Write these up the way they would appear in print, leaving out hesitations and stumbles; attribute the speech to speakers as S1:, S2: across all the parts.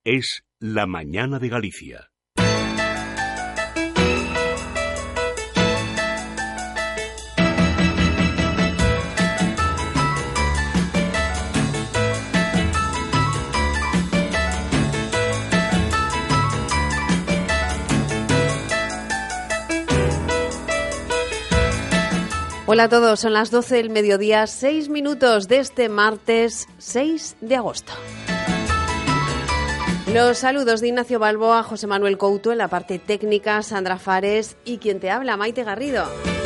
S1: es La Mañana de Galicia.
S2: Hola a todos, son las 12 del mediodía, 6 minutos de este martes 6 de agosto. Los saludos de Ignacio Balboa, José Manuel Couto en la parte técnica, Sandra Fares y quien te habla, Maite Garrido.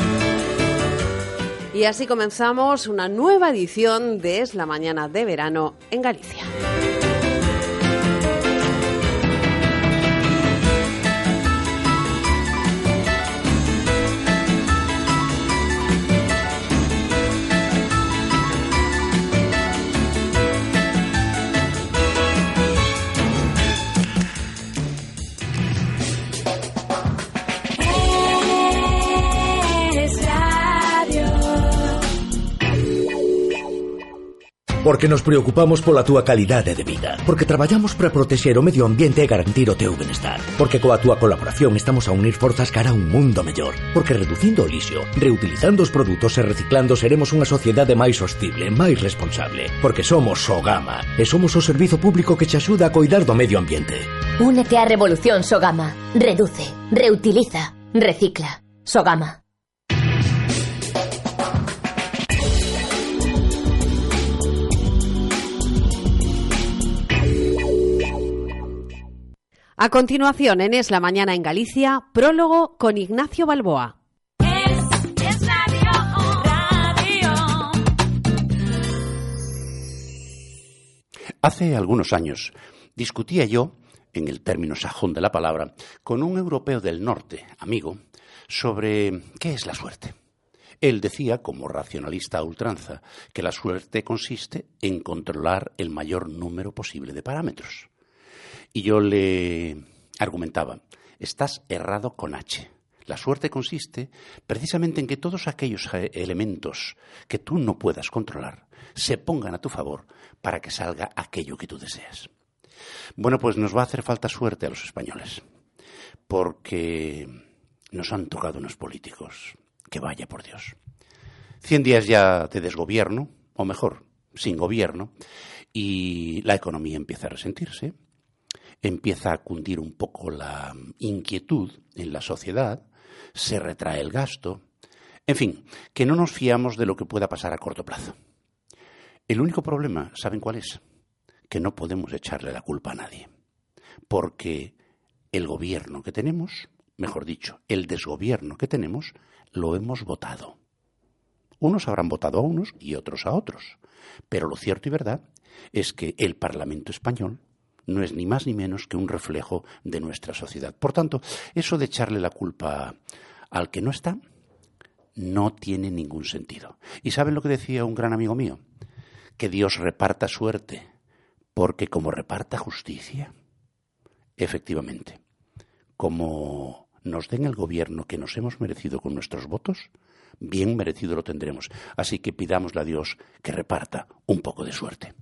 S2: Y así comenzamos una nueva edición de Es la Mañana de Verano en Galicia.
S3: Porque nos preocupamos pola túa calidade de vida. Porque traballamos para protexer o medio ambiente e garantir o teu benestar. Porque coa túa colaboración estamos a unir forzas cara a un mundo mellor. Porque reducindo o lixo, reutilizando os produtos e reciclando seremos unha sociedade máis sostible, máis responsable. Porque somos Sogama e somos o servizo público que te axuda a coidar do medio ambiente.
S4: Únete á revolución Sogama. Reduce, reutiliza, recicla. Sogama.
S2: A continuación, en Es la Mañana en Galicia, prólogo con Ignacio Balboa.
S5: Es radio.
S6: Hace algunos años discutía yo, en el término sajón de la palabra, con un europeo del norte, amigo, sobre qué es la suerte. Él decía, como racionalista a ultranza, que la suerte consiste en controlar el mayor número posible de parámetros. Y yo le argumentaba, estás errado con H. La suerte consiste precisamente en que todos aquellos elementos que tú no puedas controlar se pongan a tu favor para que salga aquello que tú deseas. Bueno, pues nos va a hacer falta suerte a los españoles, porque nos han tocado unos políticos que vaya por Dios. 100 días ya de desgobierno, o mejor, sin gobierno, y la economía empieza a resentirse. Empieza a cundir un poco la inquietud en la sociedad, se retrae el gasto, en fin, que no nos fiamos de lo que pueda pasar a corto plazo. El único problema, ¿saben cuál es? Que no podemos echarle la culpa a nadie, porque el gobierno que tenemos, mejor dicho, el desgobierno que tenemos, lo hemos votado. Unos habrán votado a unos y otros a otros, pero lo cierto y verdad es que el Parlamento español no es ni más ni menos que un reflejo de nuestra sociedad. Por tanto, eso de echarle la culpa al que no está no tiene ningún sentido. ¿Y saben lo que decía un gran amigo mío? Que Dios reparta suerte, porque como reparta justicia, efectivamente, como nos den el gobierno que nos hemos merecido con nuestros votos, bien merecido lo tendremos. Así que pidámosle a Dios que reparta un poco de suerte.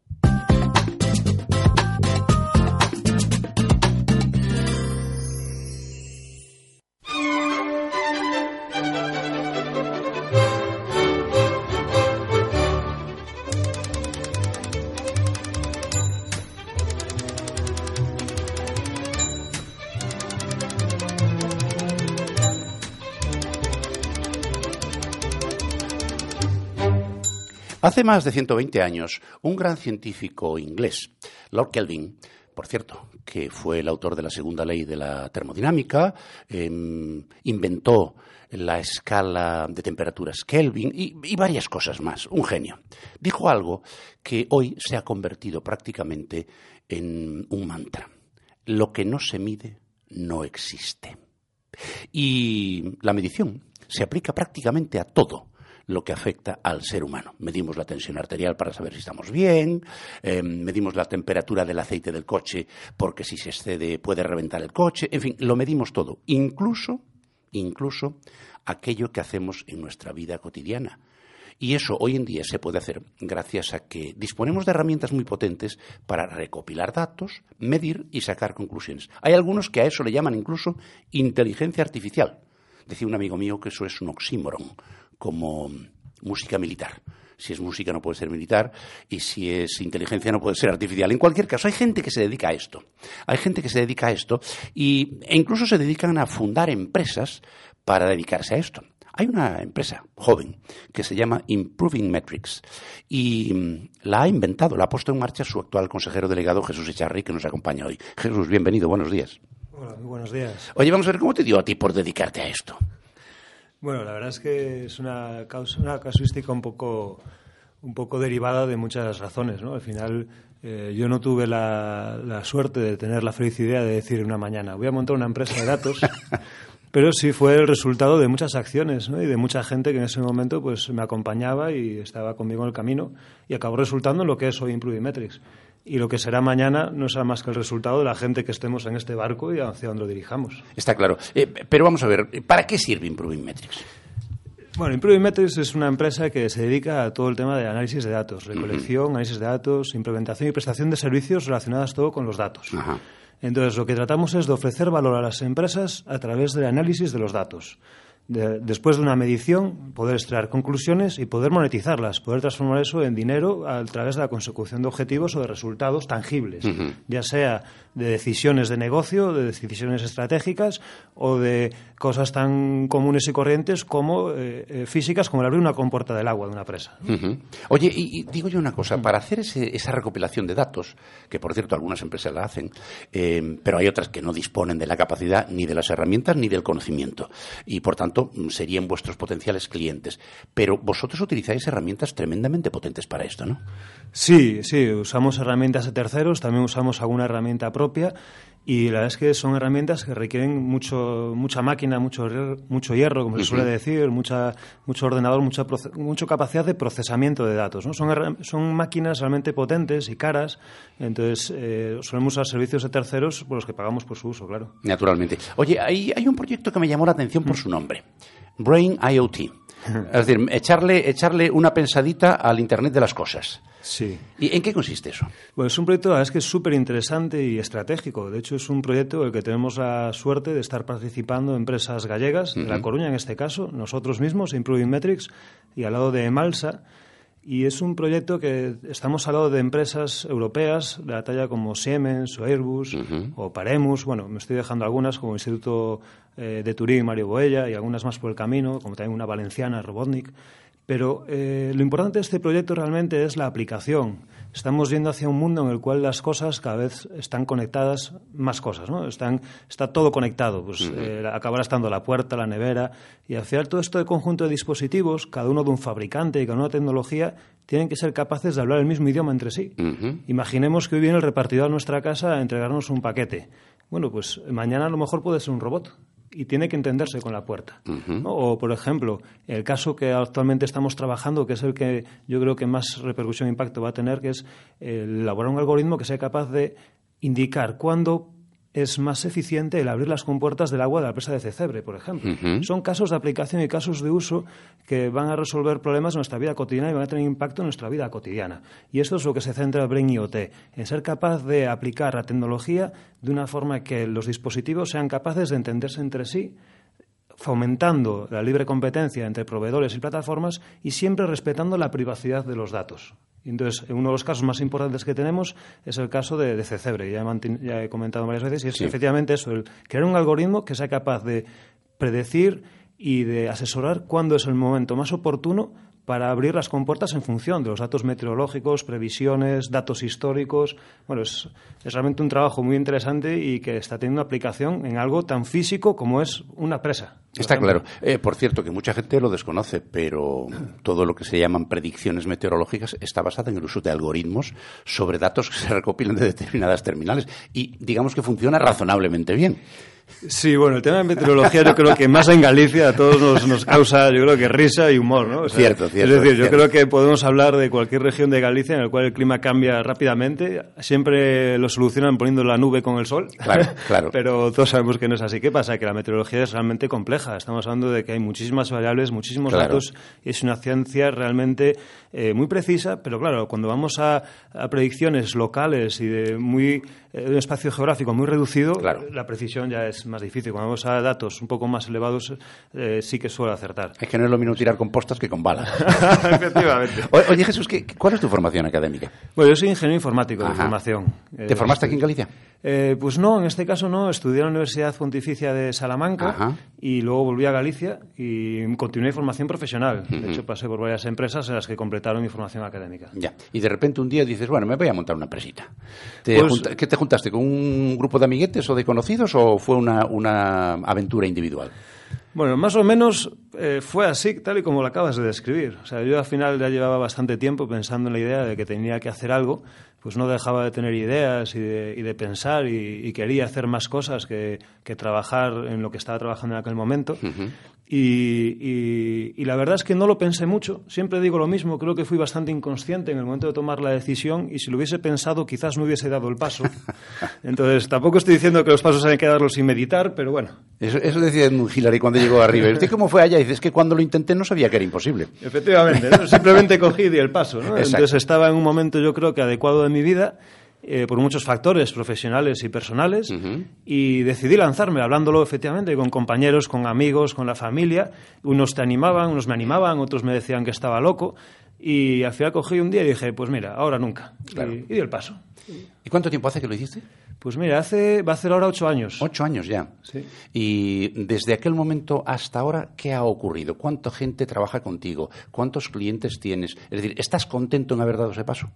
S6: Hace más de 120 años, un gran científico inglés, Lord Kelvin, por cierto, que fue el autor de la segunda ley de la termodinámica, inventó la escala de temperaturas Kelvin y varias cosas más, un genio. Dijo algo que hoy se ha convertido prácticamente en un mantra. Lo que no se mide no existe. Y la medición se aplica prácticamente a todo lo que afecta al ser humano. Medimos la tensión arterial para saber si estamos bien, medimos la temperatura del aceite del coche porque si se excede puede reventar el coche, en fin, lo medimos todo, incluso aquello que hacemos en nuestra vida cotidiana. Y eso hoy en día se puede hacer gracias a que disponemos de herramientas muy potentes para recopilar datos, medir y sacar conclusiones. Hay algunos que a eso le llaman incluso inteligencia artificial. Decía un amigo mío que eso es un oxímoron, como música militar. Si es música no puede ser militar y si es inteligencia no puede ser artificial. En cualquier caso, hay gente que se dedica a esto. Hay gente que se dedica a esto e incluso se dedican a fundar empresas para dedicarse a esto. Hay una empresa joven que se llama Improving Metrics y la ha inventado, la ha puesto en marcha su actual consejero delegado Jesús Echarri, que nos acompaña hoy. Jesús, bienvenido, buenos días.
S7: Hola, muy buenos días.
S6: Oye, vamos a ver, ¿cómo te dio a ti por dedicarte a esto?
S7: Bueno, la verdad es que es una casuística un poco derivada de muchas razones, ¿no? Al final, yo no tuve la suerte de tener la feliz idea de decir una mañana, voy a montar una empresa de datos, pero sí fue el resultado de muchas acciones, ¿no? Y de mucha gente que en ese momento pues me acompañaba y estaba conmigo en el camino y acabó resultando en lo que es hoy Improving Metrics. Y lo que será mañana no será más que el resultado de la gente que estemos en este barco y hacia donde lo dirijamos.
S6: Está claro. Pero vamos a ver, ¿para qué sirve Improving Metrics?
S7: Bueno, Improving Metrics es una empresa que se dedica a todo el tema de análisis de datos, recolección, análisis de datos, implementación y prestación de servicios relacionadas todo con los datos.
S6: Ajá.
S7: Entonces, lo que tratamos es de ofrecer valor a las empresas a través del análisis de los datos. Después de una medición, poder extraer conclusiones y poder monetizarlas, poder transformar eso en dinero a través de la consecución de objetivos o de resultados tangibles, ya sea de decisiones de negocio, de decisiones estratégicas o de cosas tan comunes y corrientes como físicas, como el abrir una compuerta del agua de una presa.
S6: Oye, y digo yo una cosa, para hacer esa recopilación de datos, que por cierto algunas empresas la hacen, pero hay otras que no disponen de la capacidad ni de las herramientas ni del conocimiento y por tanto serían vuestros potenciales clientes. Pero vosotros utilizáis herramientas tremendamente potentes para esto, ¿no?
S7: Sí, usamos herramientas de terceros, también usamos alguna herramienta propia y la verdad es que son herramientas que requieren mucha máquina, mucho hierro, como se suele decir, mucho ordenador, mucha capacidad de procesamiento de datos, ¿no? Son máquinas realmente potentes y caras, entonces solemos usar servicios de terceros por los que pagamos por su uso, claro.
S6: Naturalmente. Oye, hay un proyecto que me llamó la atención por su nombre, Brain IoT. Es decir, echarle una pensadita al Internet de las cosas.
S7: Sí.
S6: ¿Y en qué consiste eso?
S7: Bueno, es un proyecto, la verdad es que es súper interesante y estratégico. De hecho, es un proyecto en el que tenemos la suerte de estar participando empresas gallegas, de La Coruña en este caso, nosotros mismos, Improving Metrics, y al lado de Emalsa. Y es un proyecto que estamos al lado de empresas europeas de la talla como Siemens o Airbus o Paremus. Bueno, me estoy dejando algunas como Instituto de Turín, Mario Boella, y algunas más por el camino, como también una valenciana, Robotnik. Pero lo importante de este proyecto realmente es la aplicación. Estamos yendo hacia un mundo en el cual las cosas cada vez están conectadas, más cosas, ¿no? Está todo conectado. Pues acabará estando la puerta, la nevera, y al final todo esto de conjunto de dispositivos, cada uno de un fabricante y cada una tecnología, tienen que ser capaces de hablar el mismo idioma entre sí. Imaginemos que hoy viene el repartidor a nuestra casa a entregarnos un paquete. Bueno, pues mañana a lo mejor puede ser un robot y tiene que entenderse con la puerta, ¿no? O, por ejemplo, el caso que actualmente estamos trabajando, que es el que yo creo que más repercusión e impacto va a tener, que es elaborar un algoritmo que sea capaz de indicar cuándo es más eficiente el abrir las compuertas del agua de la presa de Cecebre, por ejemplo. Son casos de aplicación y casos de uso que van a resolver problemas en nuestra vida cotidiana y van a tener impacto en nuestra vida cotidiana. Y esto es lo que se centra Brain IoT, en ser capaz de aplicar la tecnología de una forma que los dispositivos sean capaces de entenderse entre sí, fomentando la libre competencia entre proveedores y plataformas y siempre respetando la privacidad de los datos. Entonces, uno de los casos más importantes que tenemos es el caso de Cecebre. Ya he comentado varias veces, y es efectivamente eso, el crear un algoritmo que sea capaz de predecir y de asesorar cuándo es el momento más oportuno para abrir las compuertas en función de los datos meteorológicos, previsiones, datos históricos. Bueno, es realmente un trabajo muy interesante y que está teniendo aplicación en algo tan físico como es una presa.
S6: Está claro. Por cierto, que mucha gente lo desconoce, pero todo lo que se llaman predicciones meteorológicas está basado en el uso de algoritmos sobre datos que se recopilan de determinadas terminales y digamos que funciona razonablemente bien.
S7: Sí, bueno, el tema de meteorología yo creo que más en Galicia a todos nos causa, yo creo que risa y humor, ¿no? O sea,
S6: Cierto.
S7: Es decir, yo creo que podemos hablar de cualquier región de Galicia en la cual el clima cambia rápidamente. Siempre lo solucionan poniendo la nube con el sol.
S6: Claro.
S7: Pero todos sabemos que no es así. ¿Qué pasa? Que la meteorología es realmente compleja. Estamos hablando de que hay muchísimas variables, muchísimos datos, y es una ciencia realmente muy precisa, pero claro, cuando vamos a predicciones locales y de un espacio geográfico muy reducido, la precisión ya es más difícil. Cuando vamos a datos un poco más elevados, sí que suele acertar.
S6: Es que no es lo mismo tirar con postas que con balas.
S7: Efectivamente.
S6: Oye, Jesús, ¿cuál es tu formación académica?
S7: Bueno, yo soy ingeniero informático de formación.
S6: ¿Te formaste aquí en Galicia?
S7: Pues no, en este caso no. Estudié en la Universidad Pontificia de Salamanca y luego volví a Galicia y continué formación profesional. De hecho, pasé por varias empresas en las que completaron mi formación académica.
S6: Ya. Y de repente un día dices, bueno, me voy a montar una empresita. ¿Qué te juntaste? ¿Con un grupo de amiguetes o de conocidos o fue una aventura individual?
S7: Bueno, más o menos fue así, tal y como lo acabas de describir. O sea, yo al final ya llevaba bastante tiempo pensando en la idea de que tenía que hacer algo, pues no dejaba de tener ideas y de pensar y quería hacer más cosas que trabajar en lo que estaba trabajando en aquel momento. Y la verdad es que no lo pensé mucho. Siempre digo lo mismo, creo que fui bastante inconsciente en el momento de tomar la decisión y si lo hubiese pensado quizás no hubiese dado el paso. Entonces, tampoco estoy diciendo que los pasos hay que darlos sin meditar, pero bueno.
S6: Eso decía Edmund Hillary cuando llegó arriba. ¿Usted cómo fue allá? Dices que cuando lo intenté no sabía que era imposible.
S7: Efectivamente, ¿no? Simplemente cogí y di el paso, ¿no? Entonces estaba en un momento, yo creo que adecuado de mi vida, por muchos factores profesionales y personales, y decidí lanzarme, hablándolo efectivamente con compañeros, con amigos, con la familia. Unos te animaban, unos me animaban, otros me decían que estaba loco, y al final cogí un día y dije, pues mira, ahora nunca, y di el paso.
S6: ¿Y cuánto tiempo hace que lo hiciste?
S7: Pues mira, va a hacer ahora 8 años.
S6: 8 años ya.
S7: Sí.
S6: Y desde aquel momento hasta ahora, ¿qué ha ocurrido? ¿Cuánta gente trabaja contigo? ¿Cuántos clientes tienes? Es decir, ¿estás contento en haber dado ese paso?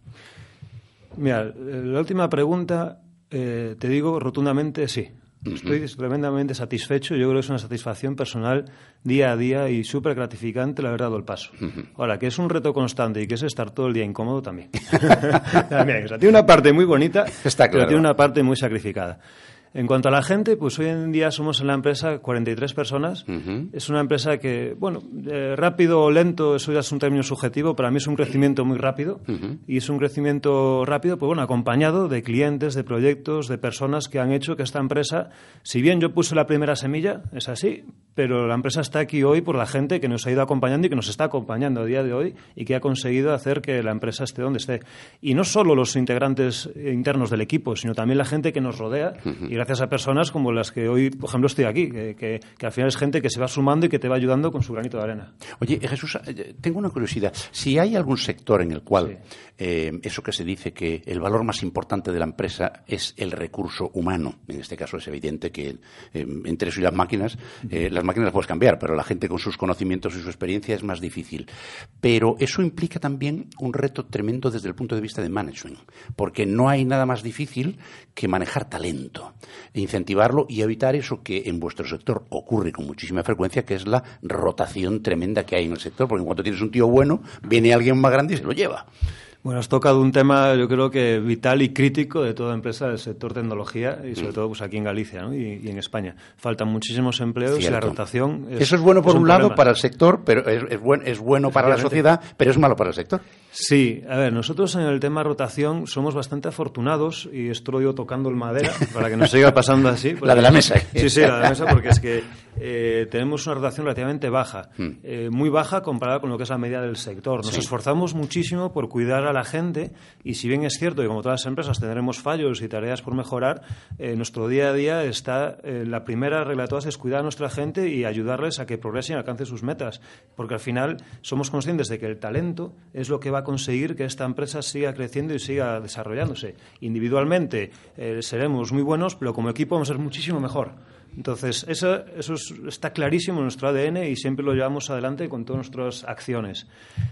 S7: Mira, la última pregunta, te digo rotundamente sí. Estoy tremendamente satisfecho. Yo creo que es una satisfacción personal día a día y súper gratificante el haber dado el paso. Ahora, que es un reto constante y que es estar todo el día incómodo también. También, o sea, tiene una parte muy bonita,
S6: está claro,
S7: pero tiene una parte muy sacrificada. En cuanto a la gente, pues hoy en día somos en la empresa 43 personas. Es una empresa que, bueno, rápido o lento, eso ya es un término subjetivo. Para mí es un crecimiento muy rápido. Y es un crecimiento rápido, pues bueno, acompañado de clientes, de proyectos, de personas que han hecho que esta empresa, si bien yo puse la primera semilla, es así, pero la empresa está aquí hoy por la gente que nos ha ido acompañando y que nos está acompañando a día de hoy y que ha conseguido hacer que la empresa esté donde esté. Y no solo los integrantes internos del equipo, sino también la gente que nos rodea y gracias a personas como las que hoy, por ejemplo, estoy aquí, que al final es gente que se va sumando y que te va ayudando con su granito de arena.
S6: Oye, Jesús, tengo una curiosidad. Si hay algún sector en el cual eso que se dice que el valor más importante de la empresa es el recurso humano, en este caso es evidente que entre eso y las máquinas las puedes cambiar, pero la gente con sus conocimientos y su experiencia es más difícil. Pero eso implica también un reto tremendo desde el punto de vista de management, porque no hay nada más difícil que manejar talento, incentivarlo y evitar eso que en vuestro sector ocurre con muchísima frecuencia, que es la rotación tremenda que hay en el sector, porque en cuanto tienes un tío bueno, viene alguien más grande y se lo lleva.
S7: Bueno, has tocado un tema, yo creo que vital y crítico de toda empresa del sector tecnología y sobre todo pues aquí en Galicia, ¿no? y en España. Faltan muchísimos empleos y la rotación
S6: eso es bueno por un lado para el sector, pero es bueno para la sociedad, pero es malo para el sector.
S7: Sí, a ver, nosotros en el tema rotación somos bastante afortunados y esto lo digo tocando el madera para que nos siga pasando así.
S6: La de la mesa.
S7: Sí, la de la mesa porque es que tenemos una rotación relativamente baja, muy baja comparada con lo que es la media del sector. Nos esforzamos muchísimo por cuidar a la gente y si bien es cierto que como todas las empresas tendremos fallos y tareas por mejorar, nuestro día a día está, la primera regla de todas es cuidar a nuestra gente y ayudarles a que progresen y alcancen sus metas, porque al final somos conscientes de que el talento es lo que va a conseguir que esta empresa siga creciendo y siga desarrollándose. Individualmente seremos muy buenos, pero como equipo vamos a ser muchísimo mejor. Entonces, eso está clarísimo en nuestro ADN y siempre lo llevamos adelante con todas nuestras acciones.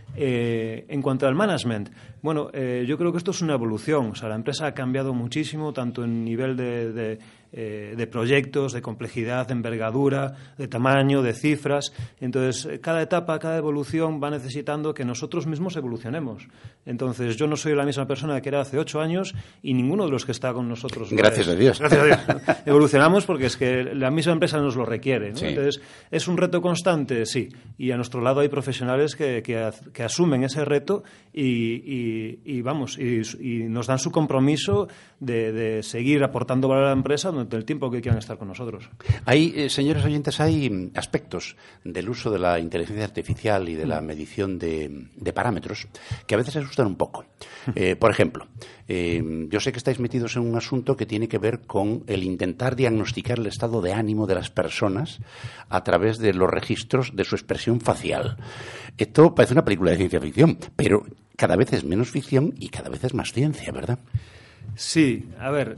S7: En cuanto al management, bueno, yo creo que esto es una evolución. O sea, la empresa ha cambiado muchísimo, tanto en nivel de proyectos, de complejidad, de envergadura, de tamaño, de cifras. Entonces, cada etapa, cada evolución va necesitando que nosotros mismos evolucionemos. Entonces, yo no soy la misma persona que era hace 8 años y ninguno de los que está con nosotros.
S6: Gracias a Dios.
S7: Gracias a Dios. Evolucionamos porque es que la misma empresa nos lo requiere, ¿no?
S6: Sí.
S7: Entonces, ¿es un reto constante? Sí. Y a nuestro lado hay profesionales que asumen ese reto y nos dan su compromiso de seguir aportando valor a la empresa durante el tiempo que quieran estar con nosotros.
S6: Hay, señores oyentes, hay aspectos del uso de la inteligencia artificial y de la medición de parámetros que a veces asustan un poco. Por ejemplo, yo sé que estáis metidos en un asunto que tiene que ver con el intentar diagnosticar el estado de ánimo de las personas a través de los registros de su expresión facial. Esto parece una película de ciencia ficción, pero cada vez es menos ficción y cada vez es más ciencia, ¿verdad?
S7: Sí, a ver,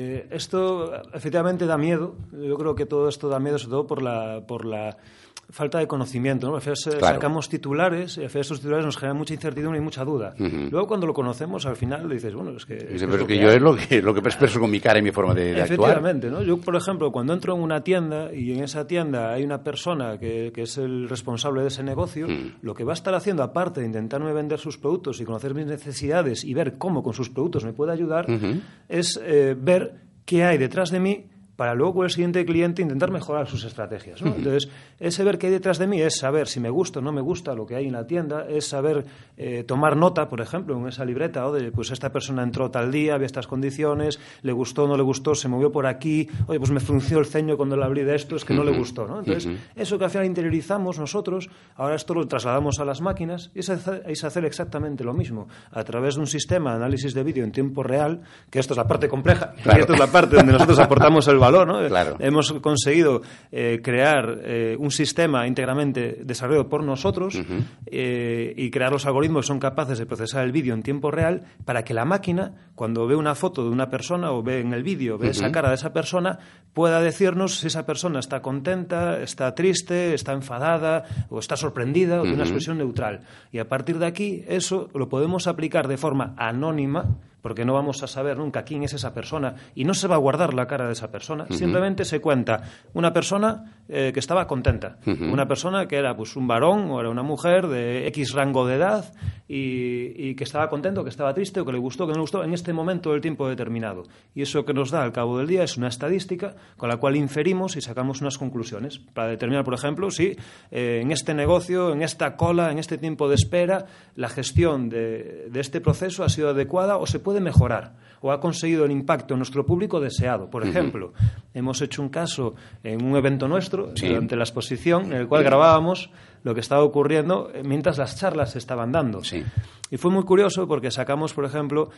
S7: esto efectivamente da miedo. Yo creo que todo esto da miedo, sobre todo por la falta de conocimiento, ¿no? Al final sacamos titulares y al final estos titulares nos generan mucha incertidumbre y mucha duda. Luego cuando lo conocemos, al final dices, bueno, es que...
S6: Pero que yo es lo que expreso con mi cara y mi forma de actuar.
S7: Efectivamente, ¿no? Yo, por ejemplo, cuando entro en una tienda y en esa tienda hay una persona que es el responsable de ese negocio, lo que va a estar haciendo, aparte de intentarme vender sus productos y conocer mis necesidades y ver cómo con sus productos me puede ayudar, es ver qué hay detrás de mí para luego con el siguiente cliente intentar mejorar sus estrategias, ¿no? Entonces, ese ver qué hay detrás de mí es saber si me gusta o no me gusta lo que hay en la tienda, es saber tomar nota, por ejemplo, en esa libreta, ¿no? De, pues esta persona entró tal día, había estas condiciones, le gustó o no le gustó, se movió por aquí, oye, pues me frunció el ceño cuando le hablé de esto, es que no le gustó, ¿no? Entonces, eso que al final interiorizamos nosotros, ahora esto lo trasladamos a las máquinas y es hacer exactamente lo mismo, a través de un sistema de análisis de vídeo en tiempo real, que esto es la parte compleja, claro. Y esto es la parte donde nosotros aportamos el valor, ¿no?
S6: Claro.
S7: Hemos conseguido crear un sistema íntegramente desarrollado por nosotros y crear los algoritmos que son capaces de procesar el vídeo en tiempo real para que la máquina, cuando ve una foto de una persona o ve en el vídeo, ve esa cara de esa persona, pueda decirnos si esa persona está contenta, está triste, está enfadada o está sorprendida o de una expresión neutral. Y a partir de aquí, eso lo podemos aplicar de forma anónima, porque no vamos a saber nunca quién es esa persona y no se va a guardar la cara de esa persona. Simplemente se cuenta una persona que estaba contenta, una persona que era pues un varón o era una mujer de X rango de edad y que estaba contento, que estaba triste o que le gustó, que no le gustó en este momento del tiempo determinado. Y eso que nos da al cabo del día es una estadística con la cual inferimos y sacamos unas conclusiones para determinar, por ejemplo, si en este negocio, en esta cola, en este tiempo de espera, la gestión de este proceso ha sido adecuada o se puede mejorar o ha conseguido el impacto en nuestro público deseado. Por ejemplo, hemos hecho un caso en un evento nuestro, durante la exposición, en el cual grabábamos lo que estaba ocurriendo mientras las charlas se estaban dando. Sí. Y fue muy curioso porque sacamos, por ejemplo,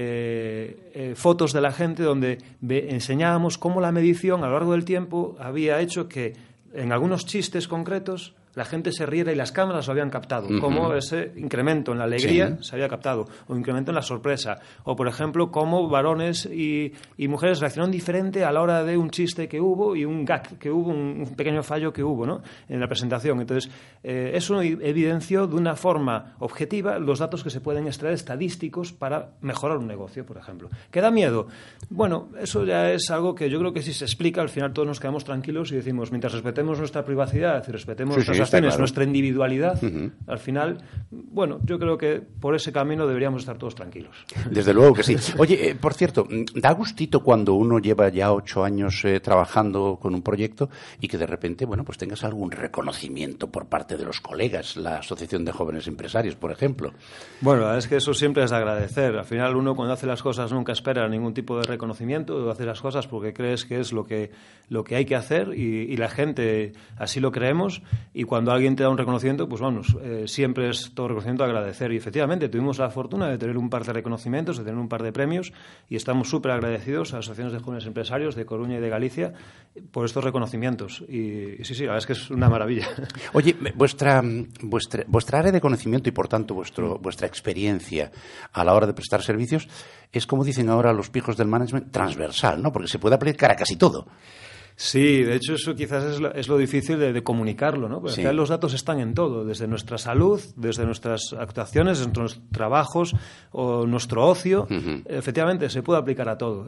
S7: fotos de la gente donde enseñábamos cómo la medición a lo largo del tiempo había hecho que en algunos chistes concretos la gente se riera y las cámaras lo habían captado, como ese incremento en la alegría se había captado, o incremento en la sorpresa, o por ejemplo, cómo varones y mujeres reaccionaron diferente a la hora de un chiste que hubo y un gag que hubo, un pequeño fallo que hubo, ¿no?, en la presentación. Entonces, eso evidenció de una forma objetiva los datos que se pueden extraer estadísticos para mejorar un negocio, por ejemplo. ¿Qué da miedo? Bueno, eso ya es algo que yo creo que si se explica, al final todos nos quedamos tranquilos y decimos, mientras respetemos nuestra privacidad y respetemos nuestras acciones, nuestra individualidad, al final, bueno, yo creo que por ese camino deberíamos estar todos tranquilos.
S6: Desde luego que sí. Oye, por cierto, da gustito cuando uno lleva ya 8 años trabajando con un proyecto y que de repente, bueno, pues tengas algún reconocimiento por parte de los colegas, la Asociación de Jóvenes Empresarios, por ejemplo.
S7: Bueno, la verdad es que eso siempre es de agradecer. Al final uno cuando hace las cosas nunca espera ningún tipo de reconocimiento, hace las cosas porque crees que es lo que hay que hacer y la gente así lo creemos, y cuando alguien te da un reconocimiento, pues vamos, siempre es todo reconocimiento a agradecer. Y efectivamente tuvimos la fortuna de tener un par de reconocimientos, de tener un par de premios, y estamos súper agradecidos a las asociaciones de jóvenes empresarios de Coruña y de Galicia por estos reconocimientos. Y sí, la verdad es que es una maravilla.
S6: Oye, vuestra área de conocimiento y por tanto vuestra experiencia a la hora de prestar servicios es, como dicen ahora los pijos del management, transversal, ¿no? Porque se puede aplicar a casi todo.
S7: Sí, de hecho eso quizás es lo difícil de comunicarlo, ¿no? Porque al final los datos están en todo, desde nuestra salud, desde nuestras actuaciones, desde nuestros trabajos o nuestro ocio. Efectivamente se puede aplicar a todo,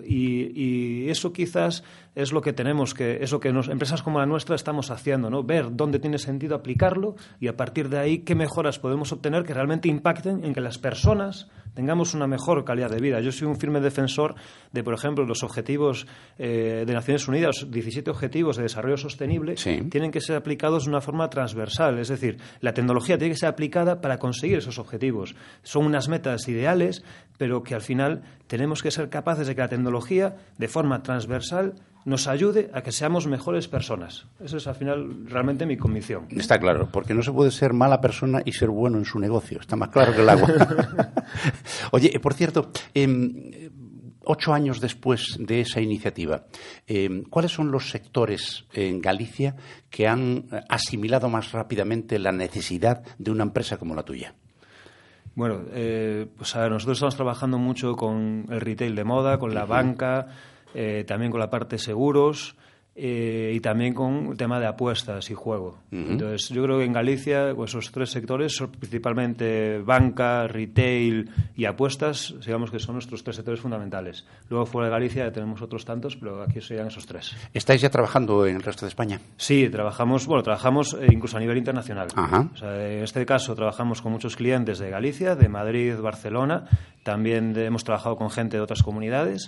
S7: y eso quizás es lo que tenemos que, eso que empresas como la nuestra estamos haciendo, ¿no? Ver dónde tiene sentido aplicarlo y a partir de ahí qué mejoras podemos obtener que realmente impacten en que las personas tengamos una mejor calidad de vida. Yo soy un firme defensor de, por ejemplo, los objetivos de Naciones Unidas, 17 objetivos de desarrollo sostenible, tienen que ser aplicados de una forma transversal. Es decir, la tecnología tiene que ser aplicada para conseguir esos objetivos. Son unas metas ideales, pero que al final tenemos que ser capaces de que la tecnología, de forma transversal, nos ayude a que seamos mejores personas. Eso es, al final, realmente mi convicción.
S6: Está claro, porque no se puede ser mala persona y ser bueno en su negocio. Está más claro que el agua. Oye, por cierto, 8 años después de esa iniciativa, ¿cuáles son los sectores en Galicia que han asimilado más rápidamente la necesidad de una empresa como la tuya?
S7: Bueno, pues a ver, nosotros estamos trabajando mucho con el retail de moda, con la banca, también con la parte seguros y también con el tema de apuestas y juego. Entonces, yo creo que en Galicia pues, esos 3 sectores, principalmente banca, retail y apuestas, digamos que son nuestros 3 sectores fundamentales. Luego, fuera de Galicia tenemos otros tantos, pero aquí serían esos 3.
S6: ¿Estáis ya trabajando en el resto de España?
S7: Sí, trabajamos incluso a nivel internacional. O sea, en este caso trabajamos con muchos clientes de Galicia, de Madrid, Barcelona. También hemos trabajado con gente de otras comunidades.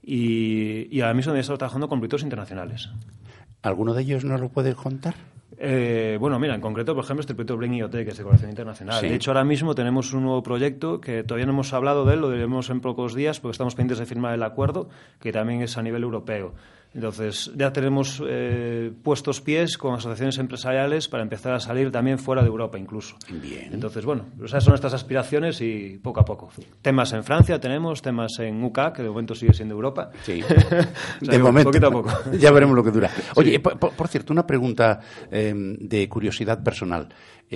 S7: Y ahora mismo estamos trabajando con proyectos internacionales.
S6: ¿Alguno de ellos nos lo puedes contar?
S7: Bueno, mira, en concreto, por ejemplo, este proyecto Bling IoT, que es de colaboración internacional. Sí. De hecho, ahora mismo tenemos un nuevo proyecto que todavía no hemos hablado de él, lo diremos en pocos días, porque estamos pendientes de firmar el acuerdo, que también es a nivel europeo. Entonces, ya tenemos puestos pies con asociaciones empresariales para empezar a salir también fuera de Europa, incluso.
S6: Bien.
S7: Entonces, bueno, esas son nuestras aspiraciones y poco a poco. Temas en Francia tenemos, temas en UK, que de momento sigue siendo Europa.
S6: Sí.
S7: O sea,
S6: de momento.
S7: Poquito a poco.
S6: Ya veremos lo que dura. Oye,
S7: Sí.
S6: por cierto, una pregunta de curiosidad personal.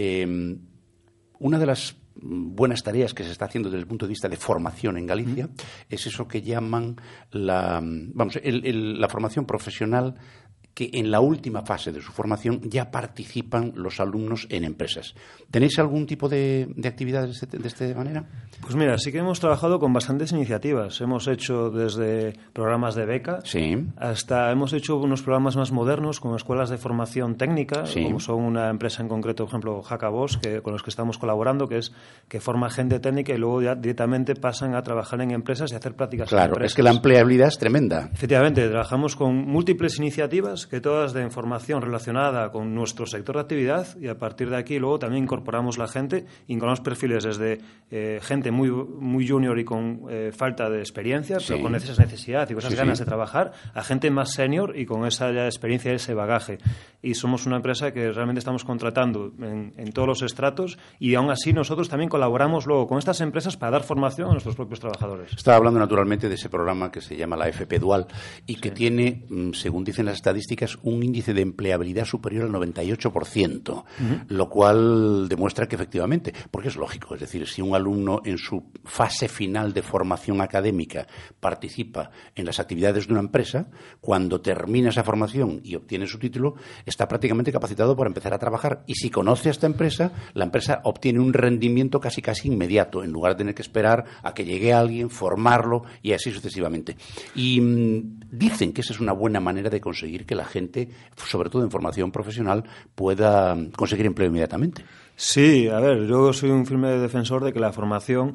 S6: Una de las buenas tareas que se está haciendo desde el punto de vista de formación en Galicia es eso que llaman la formación profesional, que en la última fase de su formación ya participan los alumnos en empresas. ¿Tenéis algún tipo de actividades de esta manera?
S7: Pues mira, sí que hemos trabajado con bastantes iniciativas. Hemos hecho desde programas de beca hasta hemos hecho unos programas más modernos con escuelas de formación técnica, como son una empresa en concreto, por ejemplo, Hackabos, con los que estamos colaborando, que forma gente técnica y luego ya directamente pasan a trabajar en empresas y hacer prácticas en empresas.
S6: Claro, es que la empleabilidad es tremenda.
S7: Efectivamente, trabajamos con múltiples iniciativas que todas de información relacionada con nuestro sector de actividad, y a partir de aquí luego también incorporamos la gente, incorporamos perfiles desde gente muy junior y con falta de experiencia, pero con esa necesidad y con esas ganas de trabajar, a gente más senior y con esa ya experiencia y ese bagaje. Y somos una empresa que realmente estamos contratando en todos los estratos, y aún así nosotros también colaboramos luego con estas empresas para dar formación a nuestros propios trabajadores.
S6: Estaba hablando naturalmente de ese programa que se llama la FP Dual y que tiene, según dicen las estadísticas, un índice de empleabilidad superior al 98%, lo cual demuestra que efectivamente, porque es lógico, es decir, si un alumno en su fase final de formación académica participa en las actividades de una empresa, cuando termina esa formación y obtiene su título, está prácticamente capacitado para empezar a trabajar. Y si conoce a esta empresa, la empresa obtiene un rendimiento casi inmediato, en lugar de tener que esperar a que llegue alguien, formarlo y así sucesivamente. Y dicen que esa es una buena manera de conseguir que la gente, sobre todo en formación profesional, pueda conseguir empleo inmediatamente.
S7: Sí, a ver, yo soy un firme defensor de que la formación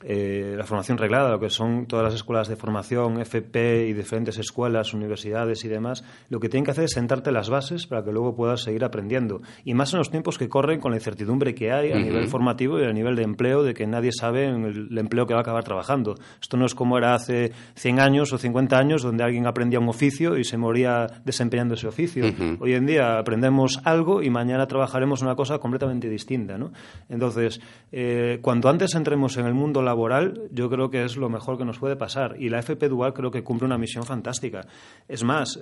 S7: reglada, lo que son todas las escuelas de formación, FP y diferentes escuelas, universidades y demás, lo que tienen que hacer es sentarte las bases para que luego puedas seguir aprendiendo. Y más en los tiempos que corren, con la incertidumbre que hay a nivel formativo y a nivel de empleo, de que nadie sabe en el empleo que va a acabar trabajando. Esto no es como era hace 100 años o 50 años, donde alguien aprendía un oficio y se moría desempeñando ese oficio. Hoy en día aprendemos algo y mañana trabajaremos una cosa completamente distinta, ¿no? Entonces, cuanto antes entremos en el mundo laboral, yo creo que es lo mejor que nos puede pasar, y la FP Dual creo que cumple una misión fantástica. Es más,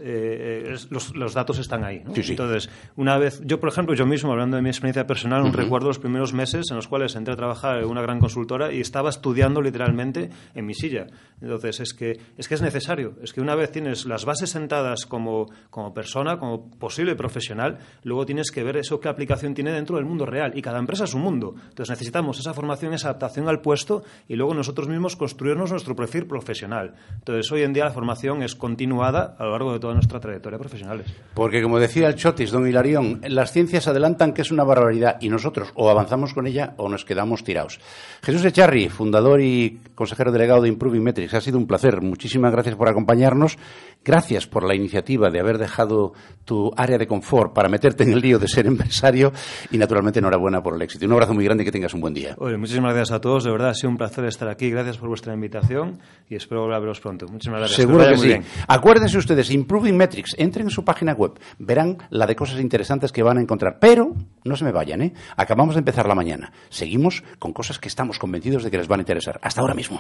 S7: los datos están ahí, ¿no? Entonces, una vez, yo por ejemplo, yo mismo, hablando de mi experiencia personal, recuerdo los primeros meses en los cuales entré a trabajar en una gran consultora y estaba estudiando literalmente en mi silla. Entonces, es que es necesario, es que una vez tienes las bases sentadas como persona, como posible profesional, luego tienes que ver eso qué aplicación tiene dentro del mundo real, y cada empresa es un mundo. Entonces necesitamos esa formación, esa adaptación al puesto, y luego nosotros mismos construirnos nuestro perfil profesional. Entonces, hoy en día la formación es continuada a lo largo de toda nuestra trayectoria profesionales.
S6: Porque, como decía el Chotis, don Hilarión, las ciencias adelantan que es una barbaridad y nosotros o avanzamos con ella o nos quedamos tirados. Jesús Echarri, fundador y consejero delegado de Improving Metrics, ha sido un placer. Muchísimas gracias por acompañarnos. Gracias por la iniciativa de haber dejado tu área de confort para meterte en el lío de ser empresario y, naturalmente, enhorabuena por el éxito. Un abrazo muy grande y que tengas un buen día.
S7: Oye, muchísimas gracias a todos. De verdad, ha sido un placer estar aquí. Gracias por vuestra invitación y espero volver a veros pronto. Muchísimas gracias.
S6: Seguro que
S7: muy
S6: sí.
S7: bien.
S6: Acuérdense ustedes, Improving Metrics, entren en su página web, verán la de cosas interesantes que van a encontrar. Pero no se me vayan, ¿eh? Acabamos de empezar la mañana. Seguimos con cosas que estamos convencidos de que les van a interesar. Hasta ahora mismo.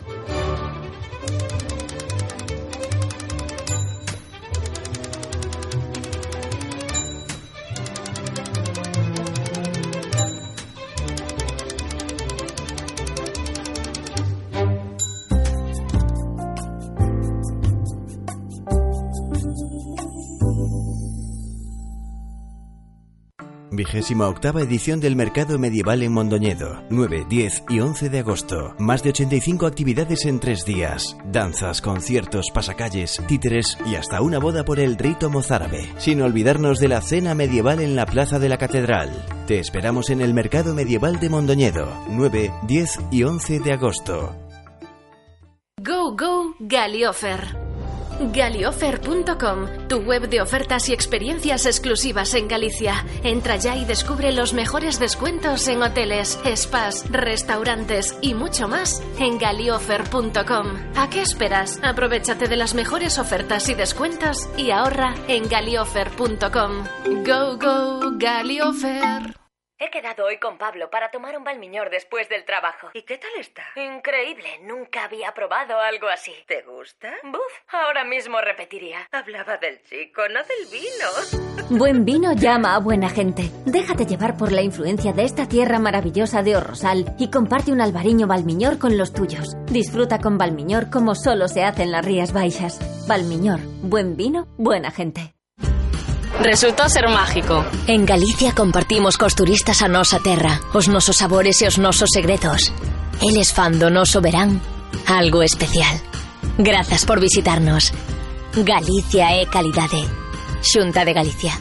S8: Vigésima octava edición del Mercado Medieval en Mondoñedo, 9, 10 y 11 de agosto. Más de 85 actividades en 3 días. Danzas, conciertos, pasacalles, títeres y hasta una boda por el rito mozárabe. Sin olvidarnos de la cena medieval en la Plaza de la Catedral. Te esperamos en el Mercado Medieval de Mondoñedo, 9, 10 y 11 de agosto.
S9: Go, go, Galiofer. Galiofer.com, tu web de ofertas y experiencias exclusivas en Galicia. Entra ya y descubre los mejores descuentos en hoteles, spas, restaurantes y mucho más en Galiofer.com. ¿A qué esperas? Aprovéchate de las mejores ofertas y descuentos y ahorra en Galiofer.com. Go, go, Galiofer.
S10: He quedado hoy con Pablo para tomar un balmiñor después del trabajo. ¿Y qué tal está? Increíble, nunca había probado algo así. ¿Te gusta? Buf, ahora mismo repetiría. Hablaba del chico, no del vino.
S4: Buen vino llama a buena gente. Déjate llevar por la influencia de esta tierra maravillosa de Orrosal y comparte un albariño Balmiñor con los tuyos. Disfruta con Balmiñor como solo se hace en las Rías Baixas. Balmiñor, buen vino, buena gente.
S9: Resultou ser mágico.
S4: En Galicia compartimos cos turistas a nosa terra, os nosos sabores e os nosos segredos. Eles fan do noso verán algo especial. Grazas por visitarnos. Galicia é calidade. Xunta de Galicia.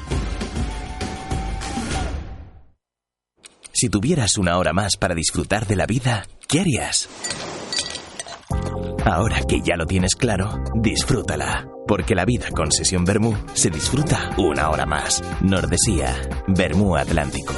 S8: Si tuvieras una hora más para disfrutar de la vida, ¿qué harías? Ahora que ya lo tienes claro, disfrútala. Porque la vida con Sesión Vermú se disfruta una hora más. Nordesía, Vermú Atlántico.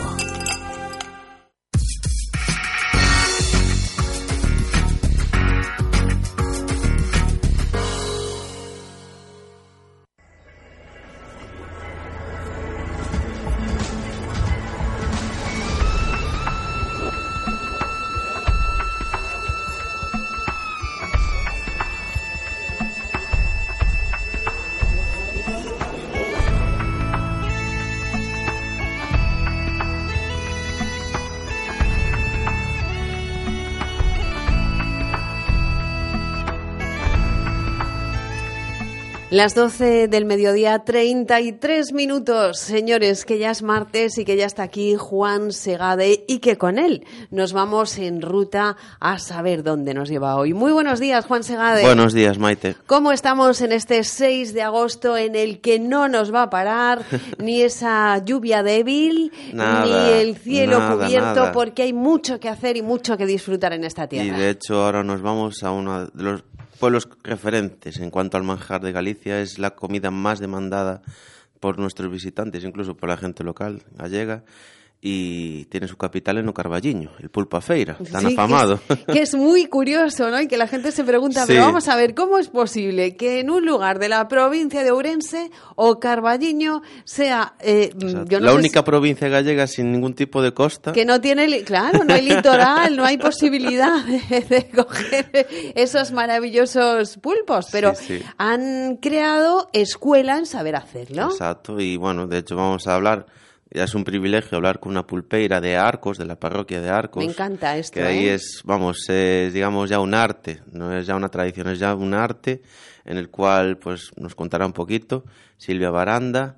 S2: Las 12 del mediodía, 33 minutos. Señores, que ya es martes y que ya está aquí Juan Segade y que con él nos vamos en ruta a saber dónde nos lleva hoy. Muy buenos días, Juan Segade.
S11: Buenos días, Maite.
S2: ¿Cómo estamos en este 6 de agosto en el que no nos va a parar ni esa lluvia débil,
S11: nada,
S2: ni el cielo cubierto,
S11: nada.
S2: Porque hay mucho que hacer y mucho que disfrutar en esta tierra?
S11: Y de hecho ahora nos vamos a uno de los pueblos referentes en cuanto al manjar de Galicia. Es la comida más demandada por nuestros visitantes, incluso por la gente local gallega, y tiene su capital en O Carballiño, el pulpo a feira, tan afamado.
S2: Que es muy curioso, ¿no? Y que la gente se pregunta,
S11: Sí.
S2: pero vamos a ver, ¿cómo es posible que en un lugar de la provincia de Ourense O Carballiño sea... yo no
S11: la
S2: sé
S11: única provincia gallega sin ningún tipo de costa.
S2: que no tiene, claro, no hay litoral, no hay posibilidad de coger esos maravillosos pulpos, pero
S11: Sí, sí.
S2: han creado escuela en saber hacerlo.
S11: Exacto, y bueno, de hecho vamos a hablar, ya es un privilegio hablar con una pulpeira de Arcos, de la parroquia de Arcos.
S2: Me encanta esto,
S11: Que ahí
S2: ¿eh?
S11: es, vamos, es digamos ya un arte, no es ya una tradición, es ya un arte en el cual pues nos contará un poquito Silvia Baranda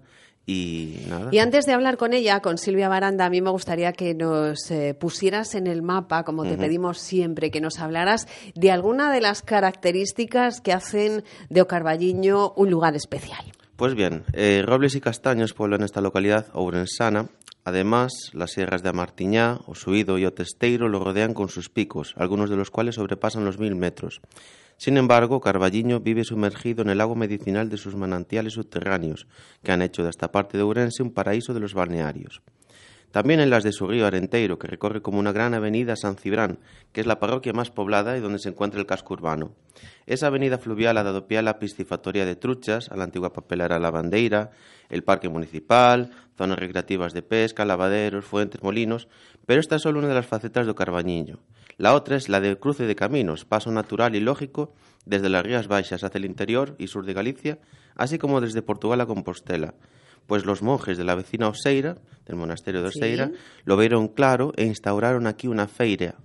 S11: Y nada.
S2: Y antes de hablar con ella, con Silvia Baranda, a mí me gustaría que nos pusieras en el mapa, como te pedimos siempre, que nos hablaras de alguna de las características que hacen de O Carballiño un lugar especial.
S11: Pues bien, robles y castaños pueblan esta localidad ourensana. Además, las sierras de Amartiñá, Osuído y Otesteiro lo rodean con sus picos, algunos de los cuales sobrepasan los 1000 metros. Sin embargo, Carballiño vive sumergido en el agua medicinal de sus manantiales subterráneos, que han hecho de esta parte de Ourense un paraíso de los balnearios. También en las de su río Arenteiro, que recorre como una gran avenida San Cibrán, que es la parroquia más poblada y donde se encuentra el casco urbano. Esa avenida fluvial ha dado pie a la piscifactoría de truchas, a la antigua papelera La Bandeira, el parque municipal, zonas recreativas de pesca, lavaderos, fuentes, molinos, pero esta es solo una de las facetas de O Carballiño. La otra es la del cruce de caminos, paso natural y lógico desde las Rías Baixas hacia el interior y sur de Galicia, así como desde Portugal a Compostela. Pues los monjes de la vecina Oseira, del monasterio de Oseira, lo vieron claro e instauraron aquí una feria.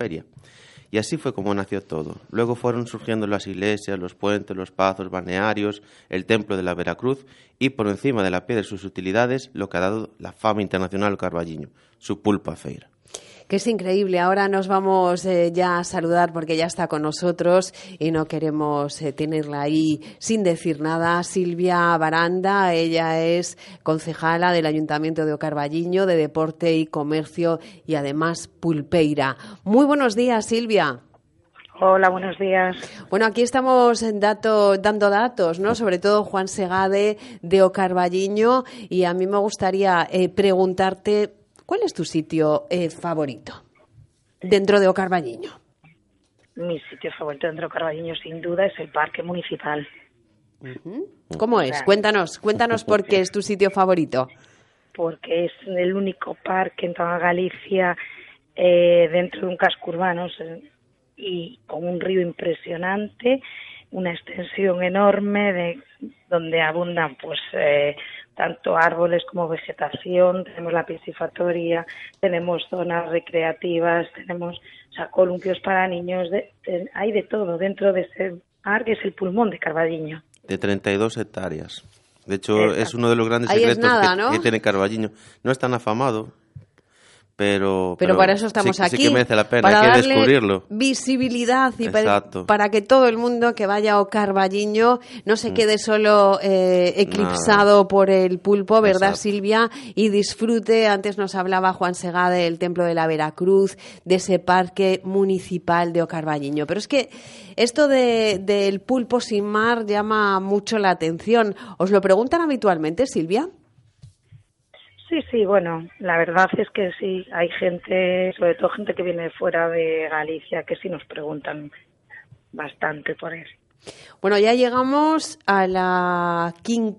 S11: Y así fue como nació todo. Luego fueron surgiendo las iglesias, los puentes, los pazos, balnearios, el templo de la Veracruz y por encima de la piedra de sus utilidades lo que ha dado la fama internacional al Carballiño, su pulpa feira.
S2: Que es increíble. Ahora nos vamos ya a saludar porque ya está con nosotros y no queremos tenerla ahí sin decir nada. Silvia Baranda, ella es concejala del Ayuntamiento de O Carballiño, de Deporte y Comercio y además pulpeira. Muy buenos días, Silvia.
S12: Hola, buenos días.
S2: Bueno, aquí estamos dando datos, ¿no? Sobre todo Juan Segade de O Carballiño, y a mí me gustaría preguntarte, ¿cuál es tu sitio favorito dentro de O Carballiño?
S12: Mi sitio favorito dentro de O Carballiño, sin duda, es el Parque Municipal.
S2: ¿Cómo es? Cuéntanos por qué es tu sitio favorito.
S12: Porque es el único parque en toda Galicia dentro de un casco urbano y con un río impresionante, una extensión enorme donde abundan pues tanto árboles como vegetación, tenemos la piscifactoría, tenemos zonas recreativas, tenemos columpios para niños, hay de todo dentro de ese parque, es el pulmón de Carballiño.
S11: De 32 hectáreas. De hecho, es uno de los grandes secretos que tiene Carballiño. No es tan afamado, pero
S2: para eso estamos aquí,
S11: sí que merece la pena,
S2: para
S11: hay que
S2: darle
S11: descubrirlo.
S2: Visibilidad y para que todo el mundo que vaya a O Carballiño no se quede solo eclipsado por el pulpo, ¿verdad, Silvia? Y disfrute. Antes nos hablaba Juan Segade del Templo de la Veracruz, de ese parque municipal de O Carballiño. Pero es que esto del pulpo sin mar llama mucho la atención. ¿Os lo preguntan habitualmente, Silvia?
S12: Sí, bueno, la verdad es que sí, hay gente, sobre todo gente que viene fuera de Galicia, que sí nos preguntan bastante por eso.
S2: Bueno, ya llegamos a la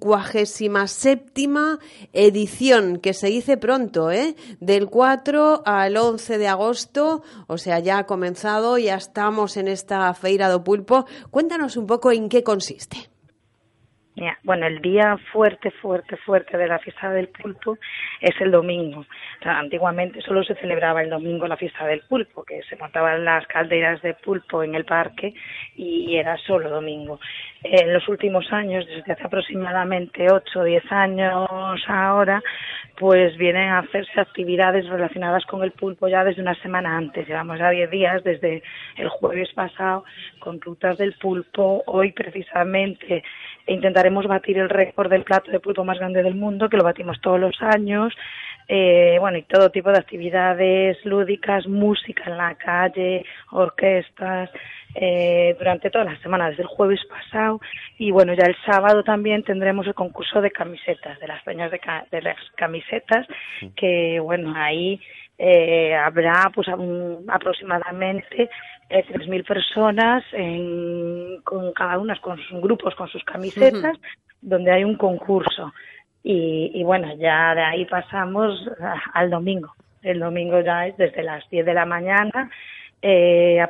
S2: 57ª edición, que se dice pronto, del 4 al 11 de agosto, o sea, ya ha comenzado, ya estamos en esta Feira do Pulpo. Cuéntanos un poco en qué consiste.
S12: Bueno, el día fuerte de la fiesta del pulpo es el domingo. O sea, antiguamente solo se celebraba el domingo la fiesta del pulpo, que se montaban las calderas de pulpo en el parque y era solo domingo. En los últimos años, desde hace aproximadamente 8 o 10 años ahora, pues vienen a hacerse actividades relacionadas con el pulpo ya desde una semana antes. Llevamos ya 10 días desde el jueves pasado con rutas del pulpo. Hoy precisamente intentaremos batir el récord del plato de pulpo más grande del mundo, que lo batimos todos los años. Y todo tipo de actividades lúdicas, música en la calle, orquestas, durante toda la semana, desde el jueves pasado. Y bueno, ya el sábado también tendremos el concurso de camisetas, de las peñas de las camisetas, que bueno, ahí habrá pues aproximadamente 3.000 personas con cada una con sus grupos, con sus camisetas, donde hay un concurso. Y bueno, ya de ahí pasamos al domingo. El domingo ya es desde las 10 de la mañana.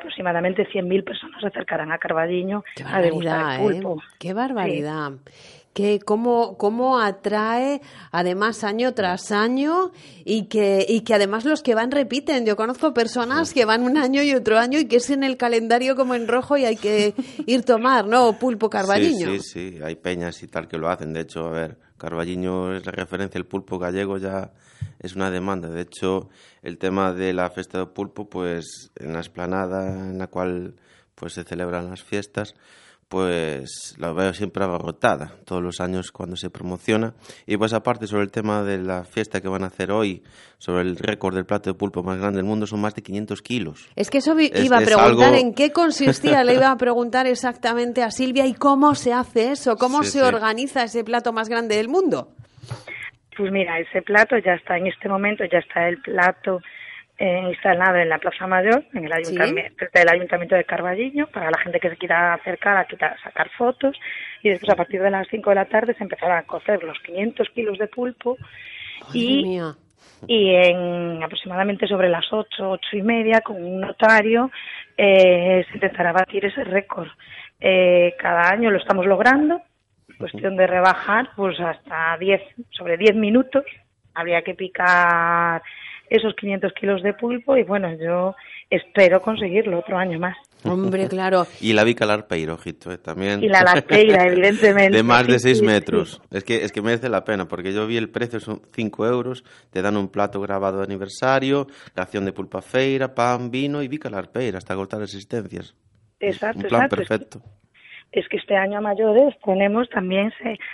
S12: Aproximadamente 100.000 personas se acercarán a Carballiño a degustar el pulpo.
S2: ¡Qué barbaridad! Sí. cómo atrae además año tras año y que además los que van repiten. Yo conozco personas que van un año y otro año y que es en el calendario como en rojo y hay que ir tomar, ¿no? Pulpo carballiño.
S11: Sí, hay peñas y tal que lo hacen. De hecho, a ver, carballiño es la referencia, el pulpo gallego ya es una demanda. De hecho, el tema de la fiesta del pulpo, pues en la explanada en la cual pues se celebran las fiestas, pues la veo siempre abarrotada todos los años cuando se promociona. Y pues aparte, sobre el tema de la fiesta que van a hacer hoy, sobre el récord del plato de pulpo más grande del mundo, son más de 500 kilos.
S2: Es que eso iba a preguntar en qué consistía, le iba a preguntar exactamente a Silvia y cómo se hace eso, cómo se organiza ese plato más grande del mundo.
S12: Pues mira, ese plato ya está en este momento, ya está el plato instalado en la Plaza Mayor, en el ayuntamiento, del Ayuntamiento de Carballiño, para la gente que se quiera acercar a sacar fotos, y después a partir de las 5 de la tarde se empezará a cocer los 500 kilos de pulpo y en aproximadamente sobre las 8:30, con un notario, se intentará batir ese récord. Cada año lo estamos logrando, cuestión de rebajar pues hasta 10 minutos, habría que picar esos 500 kilos de pulpo y bueno, yo espero conseguirlo otro año más.
S2: Hombre, claro.
S11: Y la bica larpeira, ojito, también.
S12: Y la larpeira, evidentemente.
S11: De más de 6 metros. Es que merece la pena, porque yo vi el precio, son 5 euros, te dan un plato grabado de aniversario, ración de pulpa feira, pan, vino y bica larpeira, hasta agotar existencias.
S12: Exacto,
S11: un plan
S12: exacto.
S11: perfecto.
S12: Es que este año a mayores tenemos también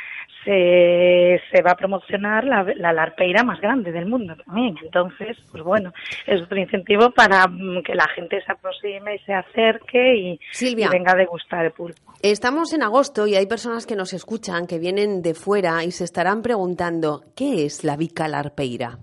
S12: se va a promocionar la larpeira más grande del mundo también. Entonces, pues bueno, es otro incentivo para que la gente se aproxime y se acerque y venga a degustar el pulpo.
S2: Estamos en agosto y hay personas que nos escuchan, que vienen de fuera y se estarán preguntando, ¿qué es la bica larpeira?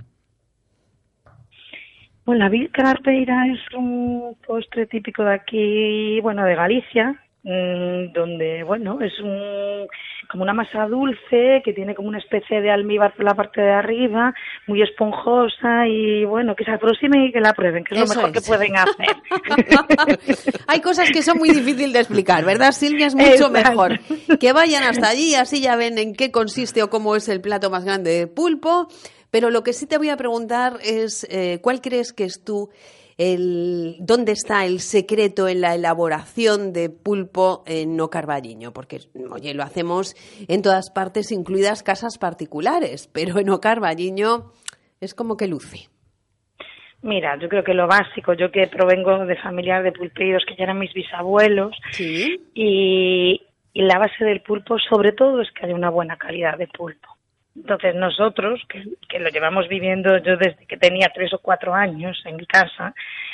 S12: Bueno, la bica larpeira es un postre típico de aquí, bueno, de Galicia, donde, bueno, es como una masa dulce que tiene como una especie de almíbar por la parte de arriba, muy esponjosa y, bueno, que se aproximen y que la prueben, que es lo mejor que pueden hacer.
S2: Hay cosas que son muy difíciles de explicar, ¿verdad, Silvia? Es mucho mejor que vayan hasta allí, así ya ven en qué consiste o cómo es el plato más grande de pulpo. Pero lo que sí te voy a preguntar es, ¿cuál crees que es dónde está el secreto en la elaboración de pulpo en No Carballiño? Porque, oye, lo hacemos en todas partes, incluidas casas particulares, pero en No Carballiño es como que luce.
S12: Mira, yo creo que lo básico, yo que provengo de familias de pulperos que ya eran mis bisabuelos, y la base del pulpo sobre todo es que haya una buena calidad de pulpo. Entonces nosotros, que lo llevamos viviendo yo desde que tenía 3 o 4 años en mi casa,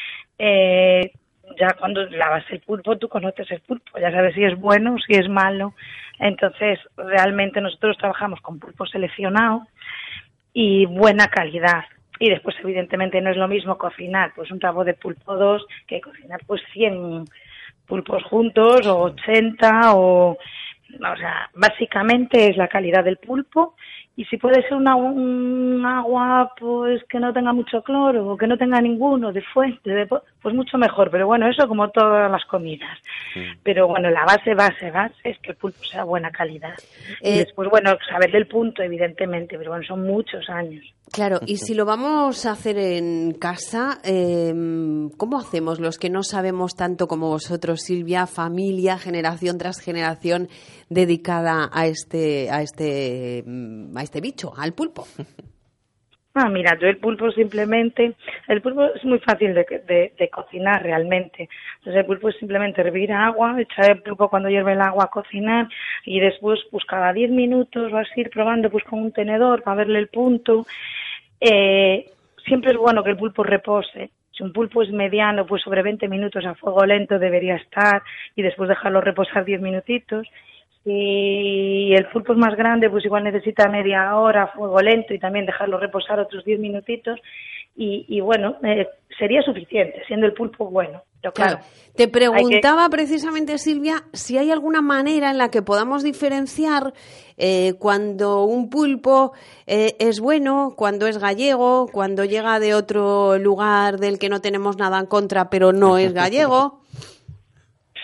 S12: ya cuando lavas el pulpo tú conoces el pulpo, ya sabes si es bueno o si es malo. Entonces realmente nosotros trabajamos con pulpo seleccionado y buena calidad. Y después evidentemente no es lo mismo cocinar pues un rabo de pulpo 2 que cocinar pues 100 pulpos juntos o 80 o sea, básicamente es la calidad del pulpo. Y si puede ser un agua pues que no tenga mucho cloro o que no tenga ninguno de fuente, pues mucho mejor. Pero bueno, eso como todas las comidas. Pero bueno, la base es que el pulpo sea buena calidad. Y después, bueno, saber del punto, evidentemente, pero bueno, son muchos años.
S2: Claro, y si lo vamos a hacer en casa, ¿cómo hacemos los que no sabemos tanto como vosotros, Silvia, familia, generación tras generación dedicada a este bicho, al pulpo?
S12: Mira, yo el pulpo es muy fácil de cocinar realmente. Entonces el pulpo es simplemente hervir agua, echar el pulpo cuando hierve el agua a cocinar y después pues cada 10 minutos vas a ir probando pues con un tenedor para verle el punto. Siempre es bueno que el pulpo repose. Si un pulpo es mediano, pues sobre 20 minutos a fuego lento debería estar y después dejarlo reposar 10 minutitos. Si el pulpo es más grande, pues igual necesita media hora a fuego lento y también dejarlo reposar otros 10 minutitos. Y bueno, sería suficiente, siendo el pulpo bueno. Pero claro,
S2: te preguntaba precisamente, Silvia, si hay alguna manera en la que podamos diferenciar cuando un pulpo es bueno, cuando es gallego, cuando llega de otro lugar del que no tenemos nada en contra, pero no es gallego.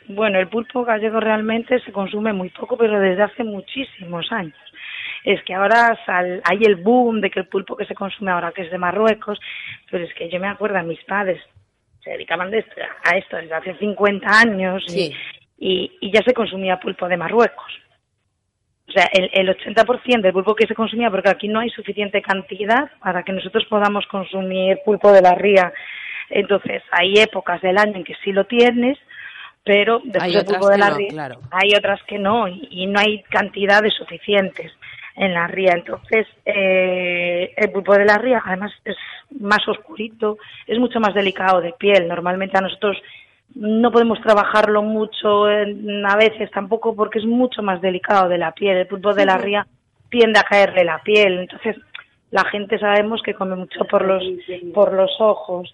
S12: Bueno, el pulpo gallego realmente se consume muy poco, pero desde hace muchísimos años. Es que ahora hay el boom de que el pulpo que se consume ahora, que es de Marruecos, pero es que yo me acuerdo, mis padres se dedicaban a esto desde hace 50 años
S2: Sí.
S12: y ya se consumía pulpo de Marruecos. O sea, el 80% del pulpo que se consumía, porque aquí no hay suficiente cantidad para que nosotros podamos consumir pulpo de la ría. Entonces, hay épocas del año en que sí lo tienes, pero después
S2: Hay
S12: del
S2: otras
S12: pulpo de
S2: que
S12: la
S2: no,
S12: ría
S2: claro.
S12: hay otras que no, y no hay cantidades suficientes en la ría. Entonces, el pulpo de la ría, además, es más oscurito, es mucho más delicado de piel. Normalmente a nosotros no podemos trabajarlo mucho, a veces tampoco, porque es mucho más delicado de la piel. El pulpo de la ría tiende a caerle la piel, entonces la gente sabemos que come mucho por los ojos.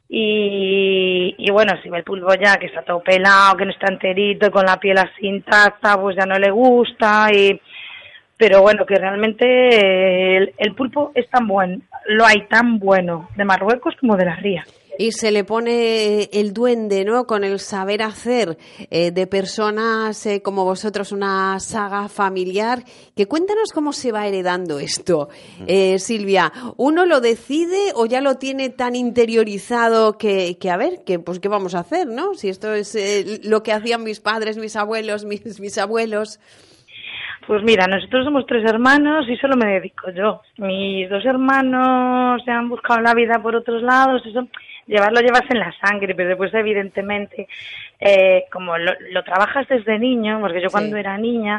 S12: Y bueno, si ve el pulpo ya que está todo pelado, que no está enterito, con la piel así intacta, pues ya no le gusta. Pero bueno, que realmente el pulpo es tan bueno, lo hay tan bueno de Marruecos como de la ría.
S2: Y se le pone el duende, ¿no? Con el saber hacer de personas como vosotros, una saga familiar. Que cuéntanos cómo se va heredando esto, Silvia. ¿Uno lo decide o ya lo tiene tan interiorizado que a ver, pues qué vamos a hacer, ¿no? Si esto es lo que hacían mis padres, mis abuelos, mis bisabuelos.
S12: Pues mira, nosotros somos 3 hermanos y solo me dedico yo. Mis 2 hermanos se han buscado la vida por otros lados, eso llevarlo llevas en la sangre, pero después evidentemente como lo trabajas desde niño, porque yo cuando era niña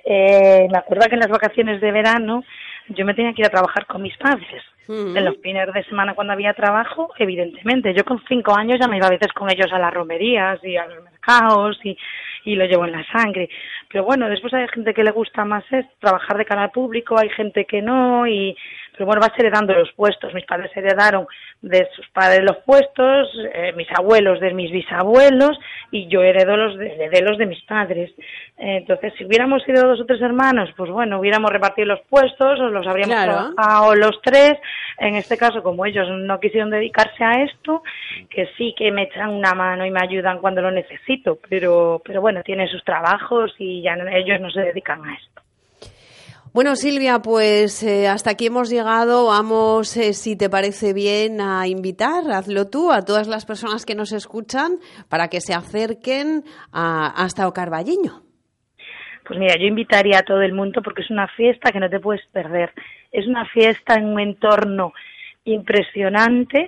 S12: me acuerdo que en las vacaciones de verano yo me tenía que ir a trabajar con mis padres. En los fines de semana cuando había trabajo, evidentemente, yo con 5 años ya me iba a veces con ellos a las romerías y a los mercados y lo llevo en la sangre. Pero bueno, después hay gente que le gusta más trabajar de cara al público, hay gente que no, pero bueno, vas heredando los puestos. Mis padres heredaron de sus padres los puestos, mis abuelos de mis bisabuelos, y yo heredo los de mis padres. Entonces, si hubiéramos sido 2 o 3 hermanos, pues bueno, hubiéramos repartido los puestos, o los habríamos trabajado los 3. En este caso, como ellos no quisieron dedicarse a esto, que sí que me echan una mano y me ayudan cuando lo necesito, pero bueno, tienen sus trabajos y ya ellos no se dedican a esto.
S2: Bueno, Silvia, pues hasta aquí hemos llegado. Vamos, si te parece bien, a invitar, hazlo tú, a todas las personas que nos escuchan para que se acerquen hasta Ocarballiño.
S12: Pues mira, yo invitaría a todo el mundo porque es una fiesta que no te puedes perder. Es una fiesta en un entorno impresionante,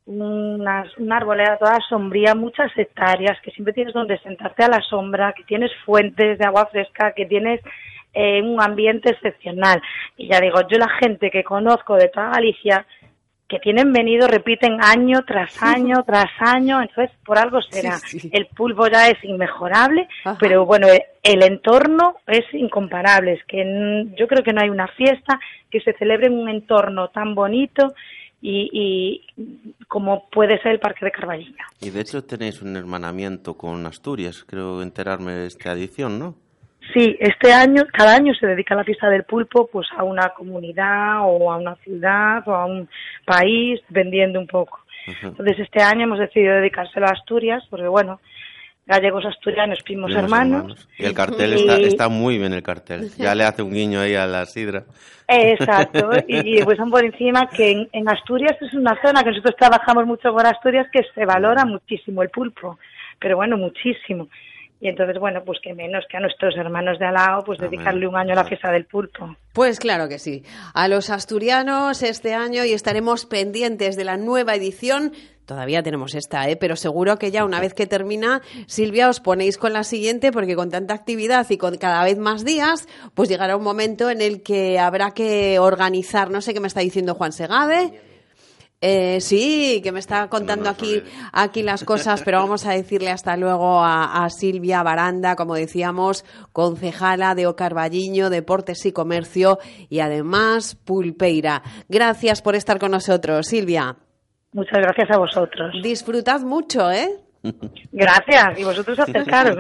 S12: una arboleda toda sombría, muchas hectáreas, que siempre tienes donde sentarte a la sombra, que tienes fuentes de agua fresca, que tienes un ambiente excepcional. Y ya digo, yo la gente que conozco de toda Galicia, que tienen venido, repiten año tras año tras año, entonces por algo será. Sí. El pulpo ya es inmejorable, pero bueno, el entorno es incomparable. Es que yo creo que no hay una fiesta que se celebre en un entorno tan bonito y como puede ser el Parque de Carballiño.
S11: Y de hecho tenéis un hermanamiento con Asturias, creo enterarme de esta edición, ¿no?
S12: Sí, cada año se dedica la fiesta del pulpo pues a una comunidad o a una ciudad o a un país, dependiendo un poco. Entonces este año hemos decidido dedicárselo a Asturias, porque bueno, gallegos asturianos, primos hermanos.
S11: Y el cartel está muy bien el cartel, ya le hace un guiño ahí a la sidra.
S12: Exacto, y pues son por encima que en Asturias es una zona que nosotros trabajamos mucho con Asturias, que se valora muchísimo el pulpo, pero bueno, muchísimo. Y entonces, bueno, pues que menos que a nuestros hermanos de al lado, pues dedicarle un año a la fiesta del pulpo.
S2: Pues claro que sí. A los asturianos este año, y estaremos pendientes de la nueva edición. Todavía tenemos esta, pero seguro que ya una vez que termina, Silvia, os ponéis con la siguiente, porque con tanta actividad y con cada vez más días, pues llegará un momento en el que habrá que organizar, no sé qué me está diciendo Juan Segade. Sí, que me está contando aquí las cosas, pero vamos a decirle hasta luego a Silvia Baranda, como decíamos, concejala de Ocarballiño, Deportes y Comercio, y además pulpeira. Gracias por estar con nosotros, Silvia.
S12: Muchas gracias a vosotros.
S2: Disfrutad mucho, ¿eh?
S12: Gracias, y vosotros acercaros.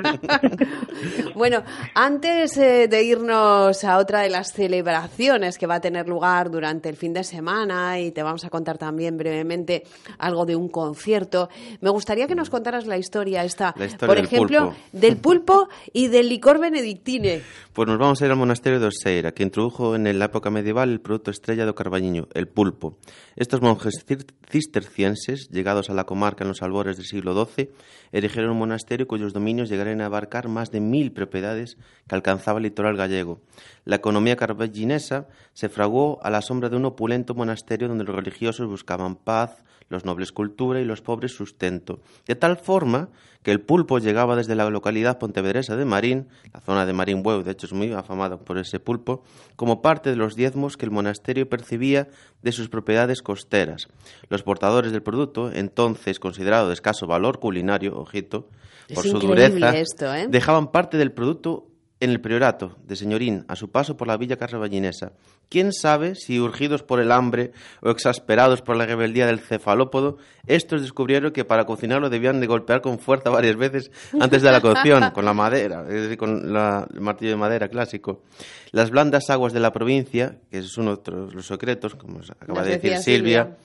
S2: Bueno, antes de irnos a otra de las celebraciones que va a tener lugar durante el fin de semana, y te vamos a contar también brevemente algo de un concierto, me gustaría que nos contaras la historia esta, por ejemplo, del pulpo y del licor benedictine.
S11: Pues nos vamos a ir al monasterio de Oseira, que introdujo en la época medieval el producto estrella do Carballiño, el pulpo. Estos monjes cistercienses, llegados a la comarca en los albores del siglo XII, erigieron un monasterio cuyos dominios llegarían a abarcar más de 1000 propiedades que alcanzaba el litoral gallego. La economía carballinesa se fraguó a la sombra de un opulento monasterio donde los religiosos buscaban paz, los nobles cultura y los pobres sustento. De tal forma que el pulpo llegaba desde la localidad pontevedresa de Marín, la zona de Marín Bueu, de hecho es muy afamada por ese pulpo, como parte de los diezmos que el monasterio percibía de sus propiedades costeras. Los portadores del producto, entonces considerado de escaso valor culinario, ojito, por su dureza, dejaban parte del producto en el priorato de Señorín, a su paso por la villa carballinesa. ¿Quién sabe si, urgidos por el hambre o exasperados por la rebeldía del cefalópodo, estos descubrieron que para cocinarlo debían de golpear con fuerza varias veces antes de la cocción, con la madera, es decir, con el martillo de madera clásico? Las blandas aguas de la provincia, que es uno de los secretos, como acaba de decir Silvia,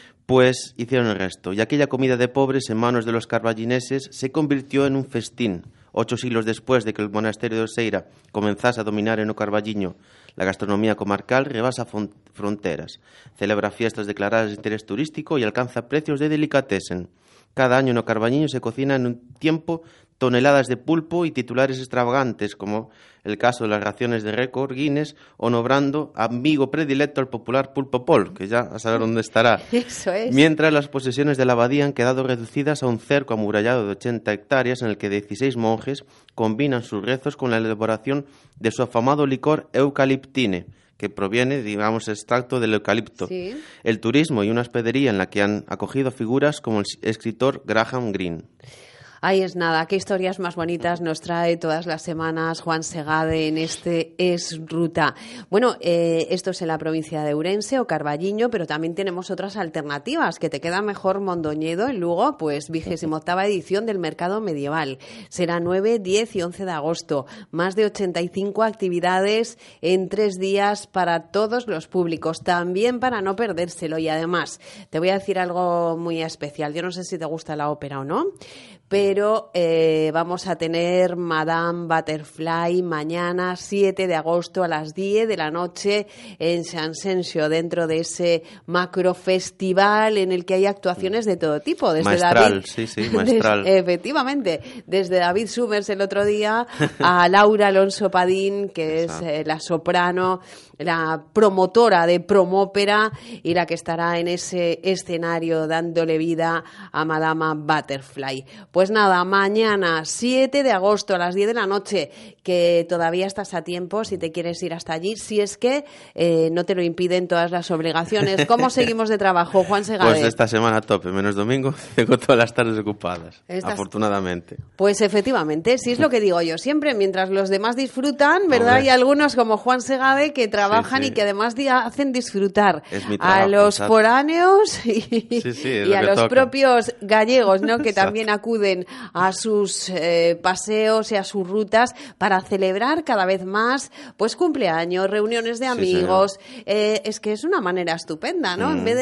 S11: pues hicieron el resto. Y aquella comida de pobres en manos de los carballineses se convirtió en un festín. 8 siglos después de que el monasterio de Oseira comenzase a dominar en o Carballiño, la gastronomía comarcal rebasa fronteras, celebra fiestas declaradas de interés turístico y alcanza precios de delicatessen. Cada año en o Carballiño se cocina en un tiempo toneladas de pulpo y titulares extravagantes, como el caso de las raciones de récord Guinness, o nombrando amigo predilecto al popular pulpo Pol, que ya a saber dónde estará.
S2: Eso es.
S11: Mientras las posesiones de la abadía han quedado reducidas a un cerco amurallado de 80 hectáreas en el que 16 monjes combinan sus rezos con la elaboración de su afamado licor eucaliptine, que proviene, digamos, extracto del eucalipto.
S2: Sí.
S11: El turismo y una hospedería en la que han acogido figuras como el escritor Graham Greene.
S2: Ahí es nada, qué historias más bonitas nos trae todas las semanas Juan Segade en este Es Ruta. Bueno, esto es en la provincia de Ourense o Carballiño, pero también tenemos otras alternativas. Que te queda mejor Mondoñedo, en Lugo, pues 28ª edición del Mercado Medieval. Será 9, 10 y 11 de agosto. Más de 85 actividades en 3 días para todos los públicos, también para no perdérselo. Y además, te voy a decir algo muy especial. Yo no sé si te gusta la ópera o no, pero vamos a tener Madame Butterfly mañana 7 de agosto a las 10 de la noche en Sanxenxo, dentro de ese macrofestival en el que hay actuaciones de todo tipo. Desde
S11: maestral, maestral.
S2: Efectivamente, desde David Summers el otro día a Laura Alonso Padín, que es la soprano, la promotora de Promópera y la que estará en ese escenario dándole vida a Madame Butterfly. Pues nada, mañana 7 de agosto a las 10 de la noche, que todavía estás a tiempo si te quieres ir hasta allí, si es que no te lo impiden todas las obligaciones. ¿Cómo seguimos de trabajo, Juan Segade?
S11: Pues esta semana a tope, menos domingo, tengo todas las tardes ocupadas, afortunadamente.
S2: Pues efectivamente, sí es lo que digo yo siempre, mientras los demás disfrutan, ¿verdad? Hay algunos como Juan Segade que trabajan y que además hacen disfrutar a los foráneos y a los propios gallegos, ¿no? Que también acuden a sus paseos y a sus rutas para celebrar cada vez más pues cumpleaños, reuniones de amigos. Es que es una manera estupenda, ¿no? En vez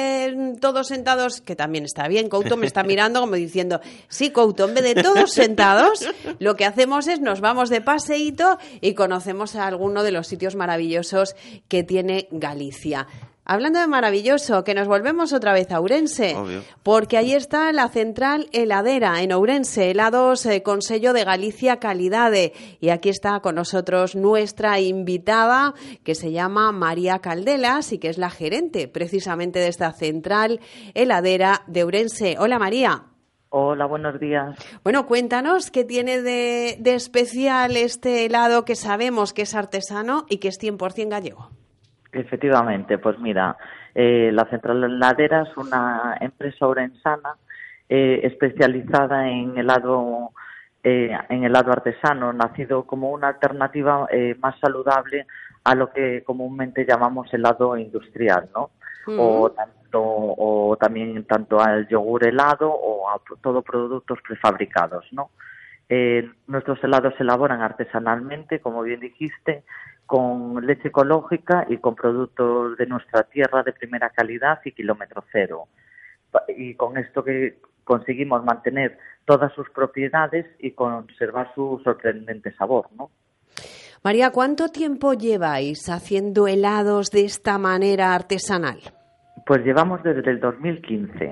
S2: de todos sentados, que también está bien, Couto me está mirando como diciendo, sí, Couto, en vez de todos sentados, lo que hacemos es nos vamos de paseíto y conocemos a alguno de los sitios maravillosos que tiene Galicia. Hablando de maravilloso, que nos volvemos otra vez a Ourense, porque ahí está la central heladera en Ourense, helados con sello de Galicia Calidade. Y aquí está con nosotros nuestra invitada, que se llama María Caldelas y que es la gerente precisamente de esta central heladera de Ourense. Hola, María.
S13: Hola, buenos días.
S2: Bueno, cuéntanos qué tiene de especial este helado que sabemos que es artesano y que es 100% gallego.
S13: Efectivamente, pues mira, la Central Heladera es una empresa orensana especializada en helado artesano, nacido como una alternativa más saludable a lo que comúnmente llamamos helado industrial, ¿no? o también tanto al yogur helado o a todo productos prefabricados, ¿no? Nuestros helados se elaboran artesanalmente, como bien dijiste, con leche ecológica y con productos de nuestra tierra de primera calidad y kilómetro cero. Y con esto que conseguimos mantener todas sus propiedades y conservar su sorprendente sabor, ¿no?
S2: María, ¿cuánto tiempo lleváis haciendo helados de esta manera artesanal?
S13: Pues llevamos desde el 2015.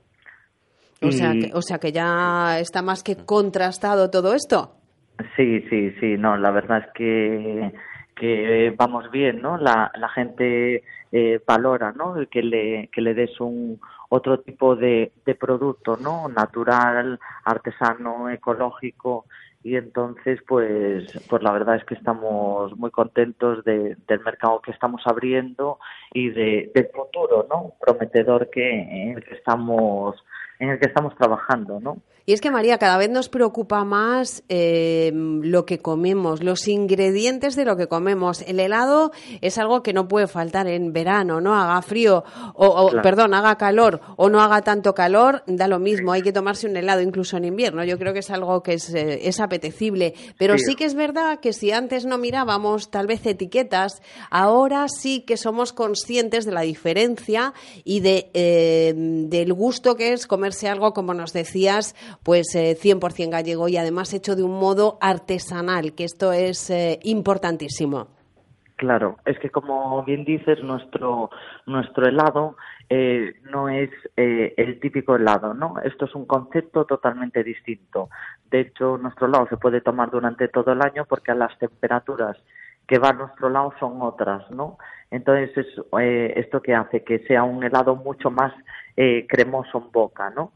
S2: O sea que ya está más que contrastado todo esto.
S13: Sí, no, la verdad es que vamos bien, ¿no? La gente valora, ¿no? Que le des otro tipo de producto, ¿no? Natural, artesano, ecológico, y entonces pues la verdad es que estamos muy contentos del mercado que estamos abriendo y del futuro, ¿no? Prometedor en el que estamos trabajando, ¿no?
S2: Y es que, María, cada vez nos preocupa más lo que comemos, los ingredientes de lo que comemos. El helado es algo que no puede faltar en verano, ¿no? Haga frío haga calor o no haga tanto calor, da lo mismo. Hay que tomarse un helado incluso en invierno. Yo creo que es algo que es apetecible. Pero sí que es verdad que si antes no mirábamos tal vez etiquetas, ahora sí que somos conscientes de la diferencia y del gusto que es comerse algo, como nos decías, pues 100% gallego y además hecho de un modo artesanal, que esto es importantísimo.
S13: Claro, es que como bien dices, nuestro helado no es el típico helado, ¿no? Esto es un concepto totalmente distinto. De hecho, nuestro helado se puede tomar durante todo el año porque a las temperaturas que va a nuestro helado son otras, ¿no? Entonces, esto que hace que sea un helado mucho más cremoso en boca, ¿no?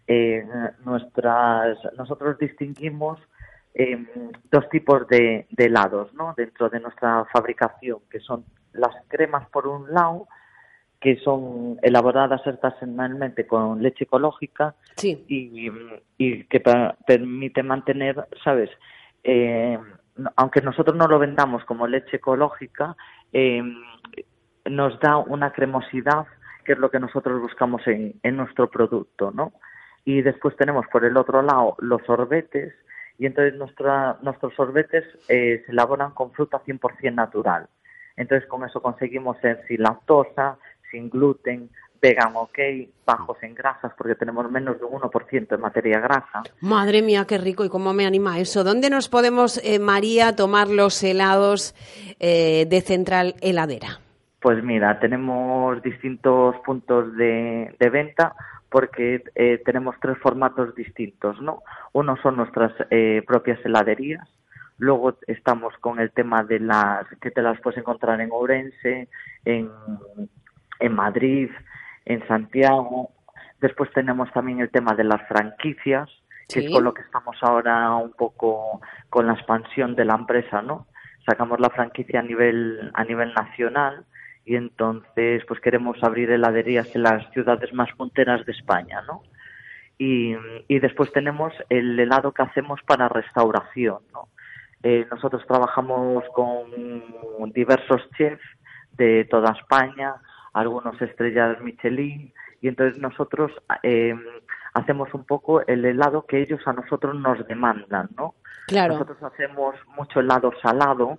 S13: Nosotros distinguimos dos tipos de helados, ¿no? Dentro de nuestra fabricación, que son las cremas por un lado, que son elaboradas artesanalmente con leche ecológica,
S2: sí,
S13: y que permite mantener, ¿sabes? Aunque nosotros no lo vendamos como leche ecológica, nos da una cremosidad que es lo que nosotros buscamos en nuestro producto, ¿no? Y después tenemos por el otro lado los sorbetes, y entonces nuestros sorbetes se elaboran con fruta 100% natural. Entonces con eso conseguimos ser sin lactosa, sin gluten, vegan bajos en grasas, porque tenemos menos de un 1% de materia grasa.
S2: Madre mía, qué rico, y cómo me anima eso. ¿Dónde nos podemos, María, tomar los helados de Central Heladera?
S13: Pues mira, tenemos distintos puntos de venta, porque tenemos 3 formatos distintos, ¿no? Uno son nuestras propias heladerías, luego estamos con el tema de que te las puedes encontrar en Ourense, en Madrid, en Santiago. Después tenemos también el tema de las franquicias, que es con lo que estamos ahora un poco con la expansión de la empresa, ¿no? Sacamos la franquicia a nivel nacional. Y entonces pues queremos abrir heladerías en las ciudades más punteras de España, ¿no? Y después tenemos el helado que hacemos para restauración, ¿no? Nosotros trabajamos con diversos chefs de toda España, algunos estrellas Michelin, y entonces nosotros hacemos un poco el helado que ellos a nosotros nos demandan, ¿no?
S2: Claro.
S13: Nosotros hacemos mucho helado salado.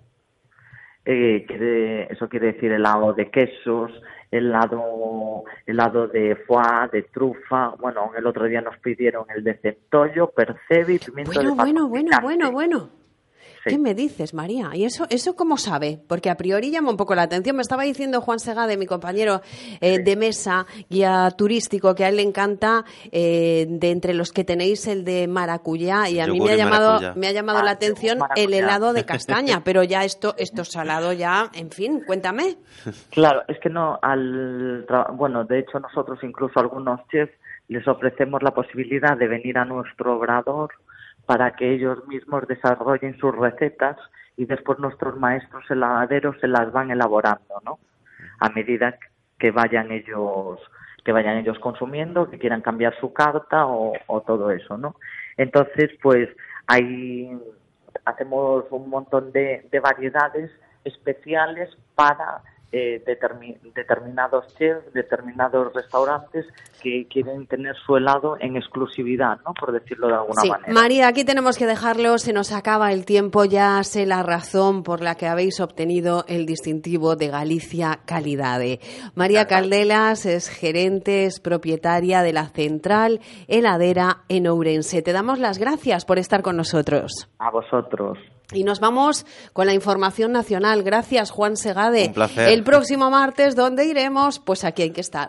S13: Eso quiere decir helado de quesos, helado de foie, de trufa. Bueno, el otro día nos pidieron el de centollo, percebe y pimiento de paso picante.
S2: Bueno. Sí. ¿Qué me dices, María? ¿Y eso cómo sabe? Porque a priori llama un poco la atención. Me estaba diciendo Juan Segade, mi compañero de mesa, guía turístico, que a él le encanta, de entre los que tenéis el de maracuyá, y a mí me ha llamado la atención el helado de castaña, pero ya esto salado ya, en fin, cuéntame.
S13: Claro, es que no, bueno, de hecho nosotros incluso a algunos chefs les ofrecemos la posibilidad de venir a nuestro obrador para que ellos mismos desarrollen sus recetas, y después nuestros maestros heladeros se las van elaborando, ¿no? A medida que vayan ellos consumiendo, que quieran cambiar su carta o todo eso, ¿no? Entonces, pues ahí hacemos un montón de variedades especiales para determinados chefs, determinados restaurantes que quieren tener su helado en exclusividad, ¿no? Por decirlo de alguna manera.
S2: María, aquí tenemos que dejarlo, se nos acaba el tiempo, ya sé la razón por la que habéis obtenido el distintivo de Galicia Calidade. María Caldelas es gerente, es propietaria de la Central Heladera en Ourense. Te damos las gracias por estar con nosotros.
S13: A vosotros.
S2: Y nos vamos con la información nacional. Gracias, Juan Segade.
S11: Un placer.
S2: El próximo martes, ¿dónde iremos? Pues aquí hay que estar.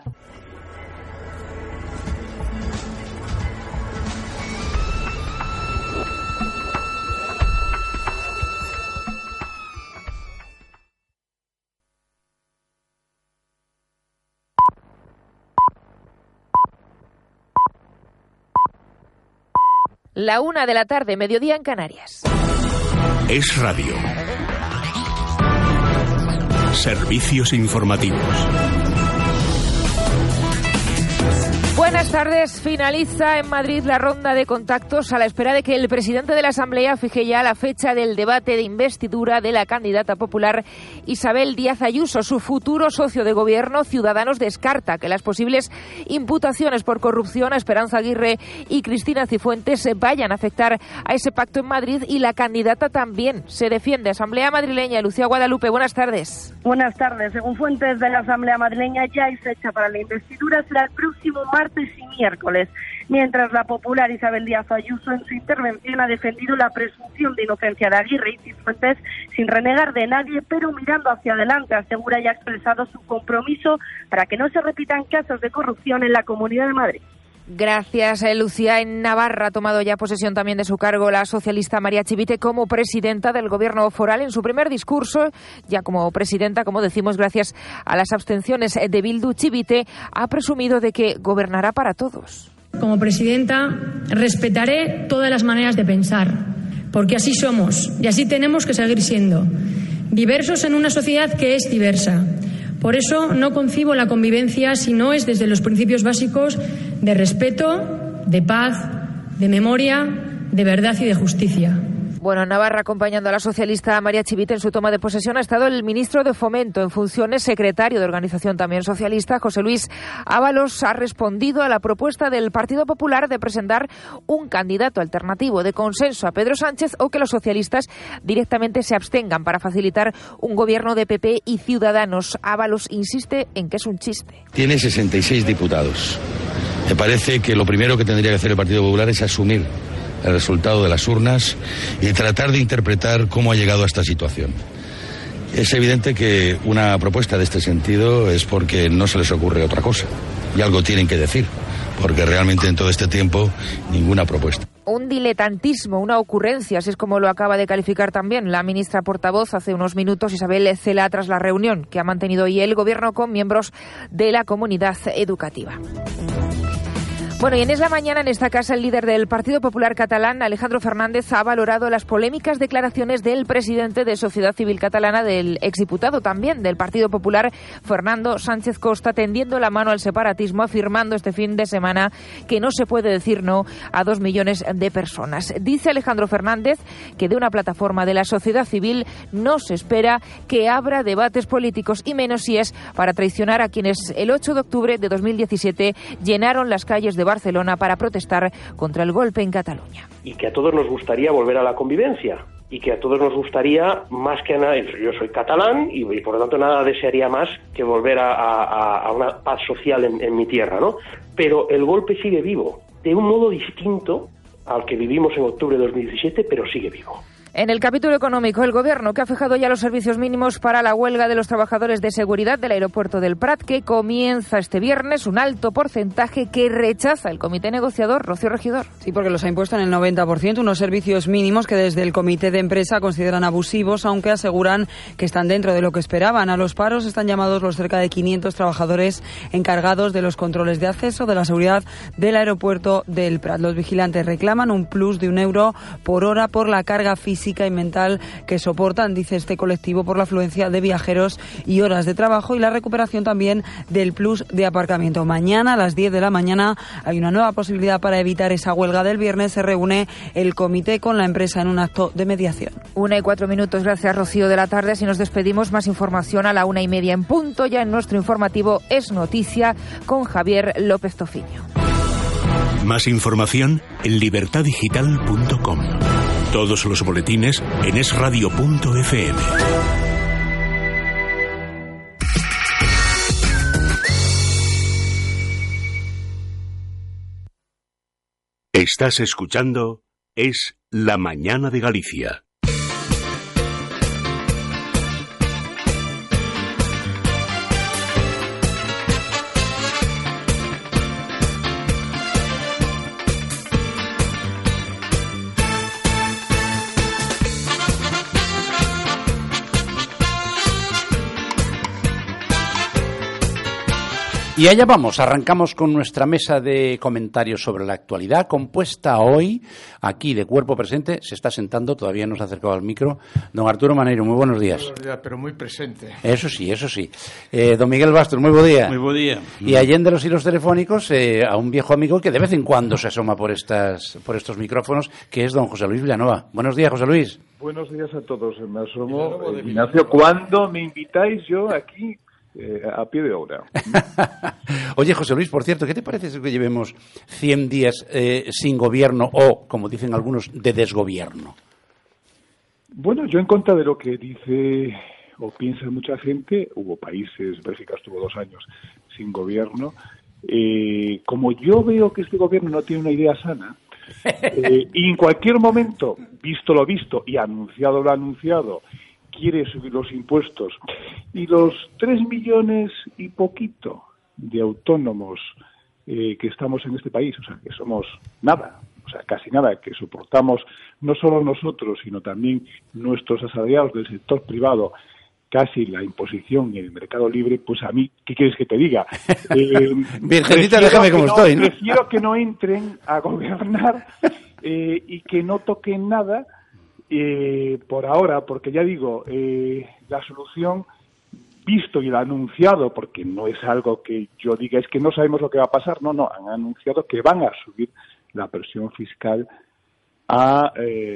S14: La 1:00 p.m, mediodía en Canarias.
S1: Es radio. Servicios informativos.
S14: Buenas tardes. Finaliza en Madrid la ronda de contactos a la espera de que el presidente de la Asamblea fije ya la fecha del debate de investidura de la candidata popular Isabel Díaz Ayuso. Su futuro socio de gobierno, Ciudadanos, descarta que las posibles imputaciones por corrupción a Esperanza Aguirre y Cristina Cifuentes vayan a afectar a ese pacto en Madrid, y la candidata también se defiende. Asamblea madrileña, Lucía Guadalupe, buenas tardes.
S15: Buenas tardes. Según fuentes de la Asamblea madrileña, ya hay fecha para la investidura, será el próximo martes y miércoles, mientras la popular Isabel Díaz Ayuso en su intervención ha defendido la presunción de inocencia de Aguirre y Cifuentes sin renegar de nadie, pero mirando hacia adelante. Asegura y ha expresado su compromiso para que no se repitan casos de corrupción en la Comunidad de Madrid.
S14: Gracias, Lucía. En Navarra ha tomado ya posesión también de su cargo la socialista María Chivite como presidenta del Gobierno foral. En su primer discurso, ya como presidenta, como decimos, gracias a las abstenciones de Bildu, Chivite ha presumido de que gobernará para todos.
S16: Como presidenta, respetaré todas las maneras de pensar, porque así somos y así tenemos que seguir siendo, diversos en una sociedad que es diversa. Por eso no concibo la convivencia si no es desde los principios básicos de respeto, de paz, de memoria, de verdad y de justicia.
S14: Bueno, en Navarra, acompañando a la socialista María Chivite en su toma de posesión, ha estado el ministro de Fomento en funciones, secretario de organización también socialista, José Luis Ábalos. Ha respondido a la propuesta del Partido Popular de presentar un candidato alternativo de consenso a Pedro Sánchez, o que los socialistas directamente se abstengan para facilitar un gobierno de PP y Ciudadanos. Ábalos insiste en que es un chiste.
S17: Tiene 66 diputados. Me parece que lo primero que tendría que hacer el Partido Popular es asumir el resultado de las urnas y tratar de interpretar cómo ha llegado a esta situación. Es evidente que una propuesta de este sentido es porque no se les ocurre otra cosa, y algo tienen que decir, porque realmente en todo este tiempo ninguna propuesta.
S14: Un diletantismo, una ocurrencia, así es como lo acaba de calificar también la ministra portavoz hace unos minutos, Isabel Cela, tras la reunión que ha mantenido hoy el Gobierno con miembros de la comunidad educativa. Bueno, y en Es la Mañana, en esta casa, el líder del Partido Popular catalán, Alejandro Fernández, ha valorado las polémicas declaraciones del presidente de Sociedad Civil Catalana, del exdiputado también del Partido Popular, Fernando Sánchez Costa, tendiendo la mano al separatismo, afirmando este fin de semana que no se puede decir no a 2 millones de personas. Dice Alejandro Fernández que de una plataforma de la sociedad civil no se espera que abra debates políticos, y menos si es para traicionar a quienes el 8 de octubre de 2017 llenaron las calles de Barcelona para protestar contra el golpe en Cataluña.
S18: Y que a todos nos gustaría volver a la convivencia, y que a todos nos gustaría, más que a nada, yo soy catalán y por lo tanto nada desearía más que volver a una paz social en mi tierra, ¿no? Pero el golpe sigue vivo, de un modo distinto al que vivimos en octubre de 2017, pero sigue vivo.
S14: En el capítulo económico, el Gobierno, que ha fijado ya los servicios mínimos para la huelga de los trabajadores de seguridad del aeropuerto del Prat, que comienza este viernes, un alto porcentaje que rechaza el comité negociador. Rocío Regidor.
S19: Sí, porque los ha impuesto en el 90%, unos servicios mínimos que desde el comité de empresa consideran abusivos, aunque aseguran que están dentro de lo que esperaban. A los paros están llamados los cerca de 500 trabajadores encargados de los controles de acceso de la seguridad del aeropuerto del Prat. Los vigilantes reclaman un plus de €1 por hora por la carga física física y mental que soportan, dice este colectivo, por la afluencia de viajeros y horas de trabajo y la recuperación también del plus de aparcamiento. Mañana a las 10 de la mañana hay una nueva posibilidad para evitar esa huelga del viernes. Se reúne el comité con la empresa en un acto de mediación.
S14: 1:04. Gracias, Rocío de la Tarde. Si nos despedimos, más información a la 1:30 en punto, ya en nuestro informativo Es Noticia con Javier López Tofiño.
S1: Más información en libertadigital.com. Todos los boletines en esradio.fm. Estás escuchando Es la Mañana de Galicia.
S6: Y allá vamos, arrancamos con nuestra mesa de comentarios sobre la actualidad, compuesta hoy, aquí de cuerpo presente, se está sentando, todavía no se ha acercado al micro, don Arturo Maneiro, muy buenos días.
S20: Buenos días, pero muy presente.
S6: Eso sí, eso sí. Don Miguel Bastos, muy buen día.
S20: Muy buen día.
S6: Y allende los hilos telefónicos, a un viejo amigo que de vez en cuando se asoma por estos micrófonos, que es don José Luis Vilanova. Buenos días, José Luis.
S21: Buenos días a todos, me asomo. Ignacio, ¿cuándo me invitáis yo aquí? A pie de obra.
S6: Oye, José Luis, por cierto, ¿qué te parece que llevemos 100 días sin gobierno o, como dicen algunos, de desgobierno?
S21: Bueno, yo en contra de lo que dice o piensa mucha gente, hubo países, Bélgica estuvo 2 años sin gobierno, como yo veo que este gobierno no tiene una idea sana, y en cualquier momento, visto lo visto y anunciado lo anunciado, quiere subir los impuestos y los 3 millones y poquito de autónomos que estamos en este país, o sea, que somos nada, o sea, casi nada, que soportamos no solo nosotros, sino también nuestros asalariados del sector privado, casi la imposición en el mercado libre, pues a mí, ¿qué quieres que te diga?
S6: Virgencita, déjame como estoy, ¿no?
S21: Prefiero que no entren a gobernar y que no toquen nada por ahora, porque ya digo, la solución, visto y lo anunciado, porque no es algo que yo diga, es que no sabemos lo que va a pasar, no, han anunciado que van a subir la presión fiscal a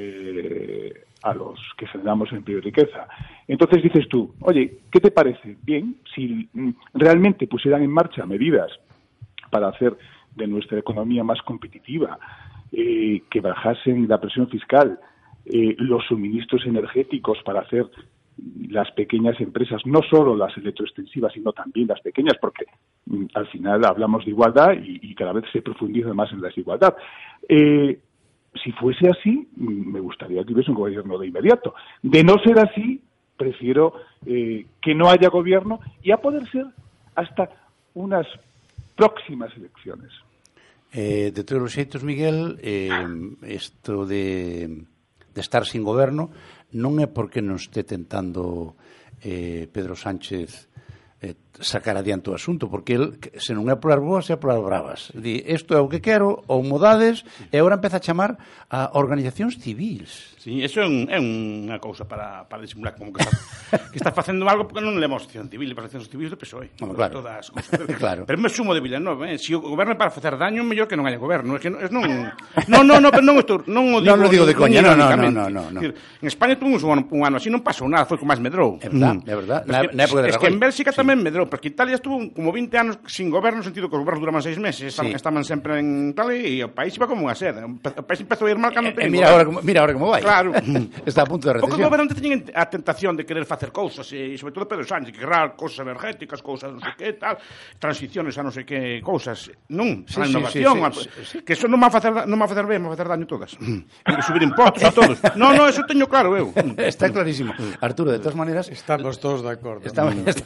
S21: los que generamos empleo y riqueza. Entonces dices tú, oye, ¿qué te parece? Bien, si realmente pusieran en marcha medidas para hacer de nuestra economía más competitiva, que bajasen la presión fiscal, los suministros energéticos para hacer las pequeñas empresas, no solo las electroextensivas, sino también las pequeñas, porque al final hablamos de igualdad y cada vez se profundiza más en la desigualdad. Si fuese así, me gustaría que hubiese un gobierno de inmediato. De no ser así, prefiero que no haya gobierno y a poder ser hasta unas próximas elecciones.
S6: De todos los xeitos, Miguel, esto de estar sin goberno non é porque non este tentando Pedro Sánchez sacar adiante o asunto, porque el, se non é polas boas, é polas bravas. Di, isto é o que quero, ou modades, e agora empeza a chamar a organizacións civils.
S20: Sí, eso é unha cousa para disimular como que está facendo algo porque non le asociación civil, para asociacións civiles do PSOE.
S6: Claro.
S20: Todas as cousas.
S6: Claro.
S20: Pero me sumo de Vilanova, se o goberno é para facer daño, mellor que non haya goberno. É que non pero non o digo.
S6: Non o digo de coña, no.
S20: En España tuvimos un ano así, non pasou nada, foi con máis medrou.
S6: É verdad. Na época de Rajoy.
S20: Es que en Bélxica tamén medrou, porque Italia estuvo como 20 anos sin goberno, no sentido que os gobernos duraban 6 meses, estaban sempre en tal, e o país iba como unha seda. O país empezou a ir mal cando ten
S6: goberno. Mira ahora como vai.
S20: Claro.
S6: Está a punto de recesión.
S20: Porque os gobernos teñen a tentación de querer facer cousas, e sobre todo Pedro Sánchez, que querrá cousas energéticas, cousas non sei que, tal, transiciones a non sei que cousas. Non, a innovación, que eso non va a facer ben, va a facer daño todas. E subir impostos a todos. No, eso teño claro eu.
S6: Está clarísimo. Arturo, de todas maneras,
S22: estamos todos de acordo.
S6: Estamos de acuerdo.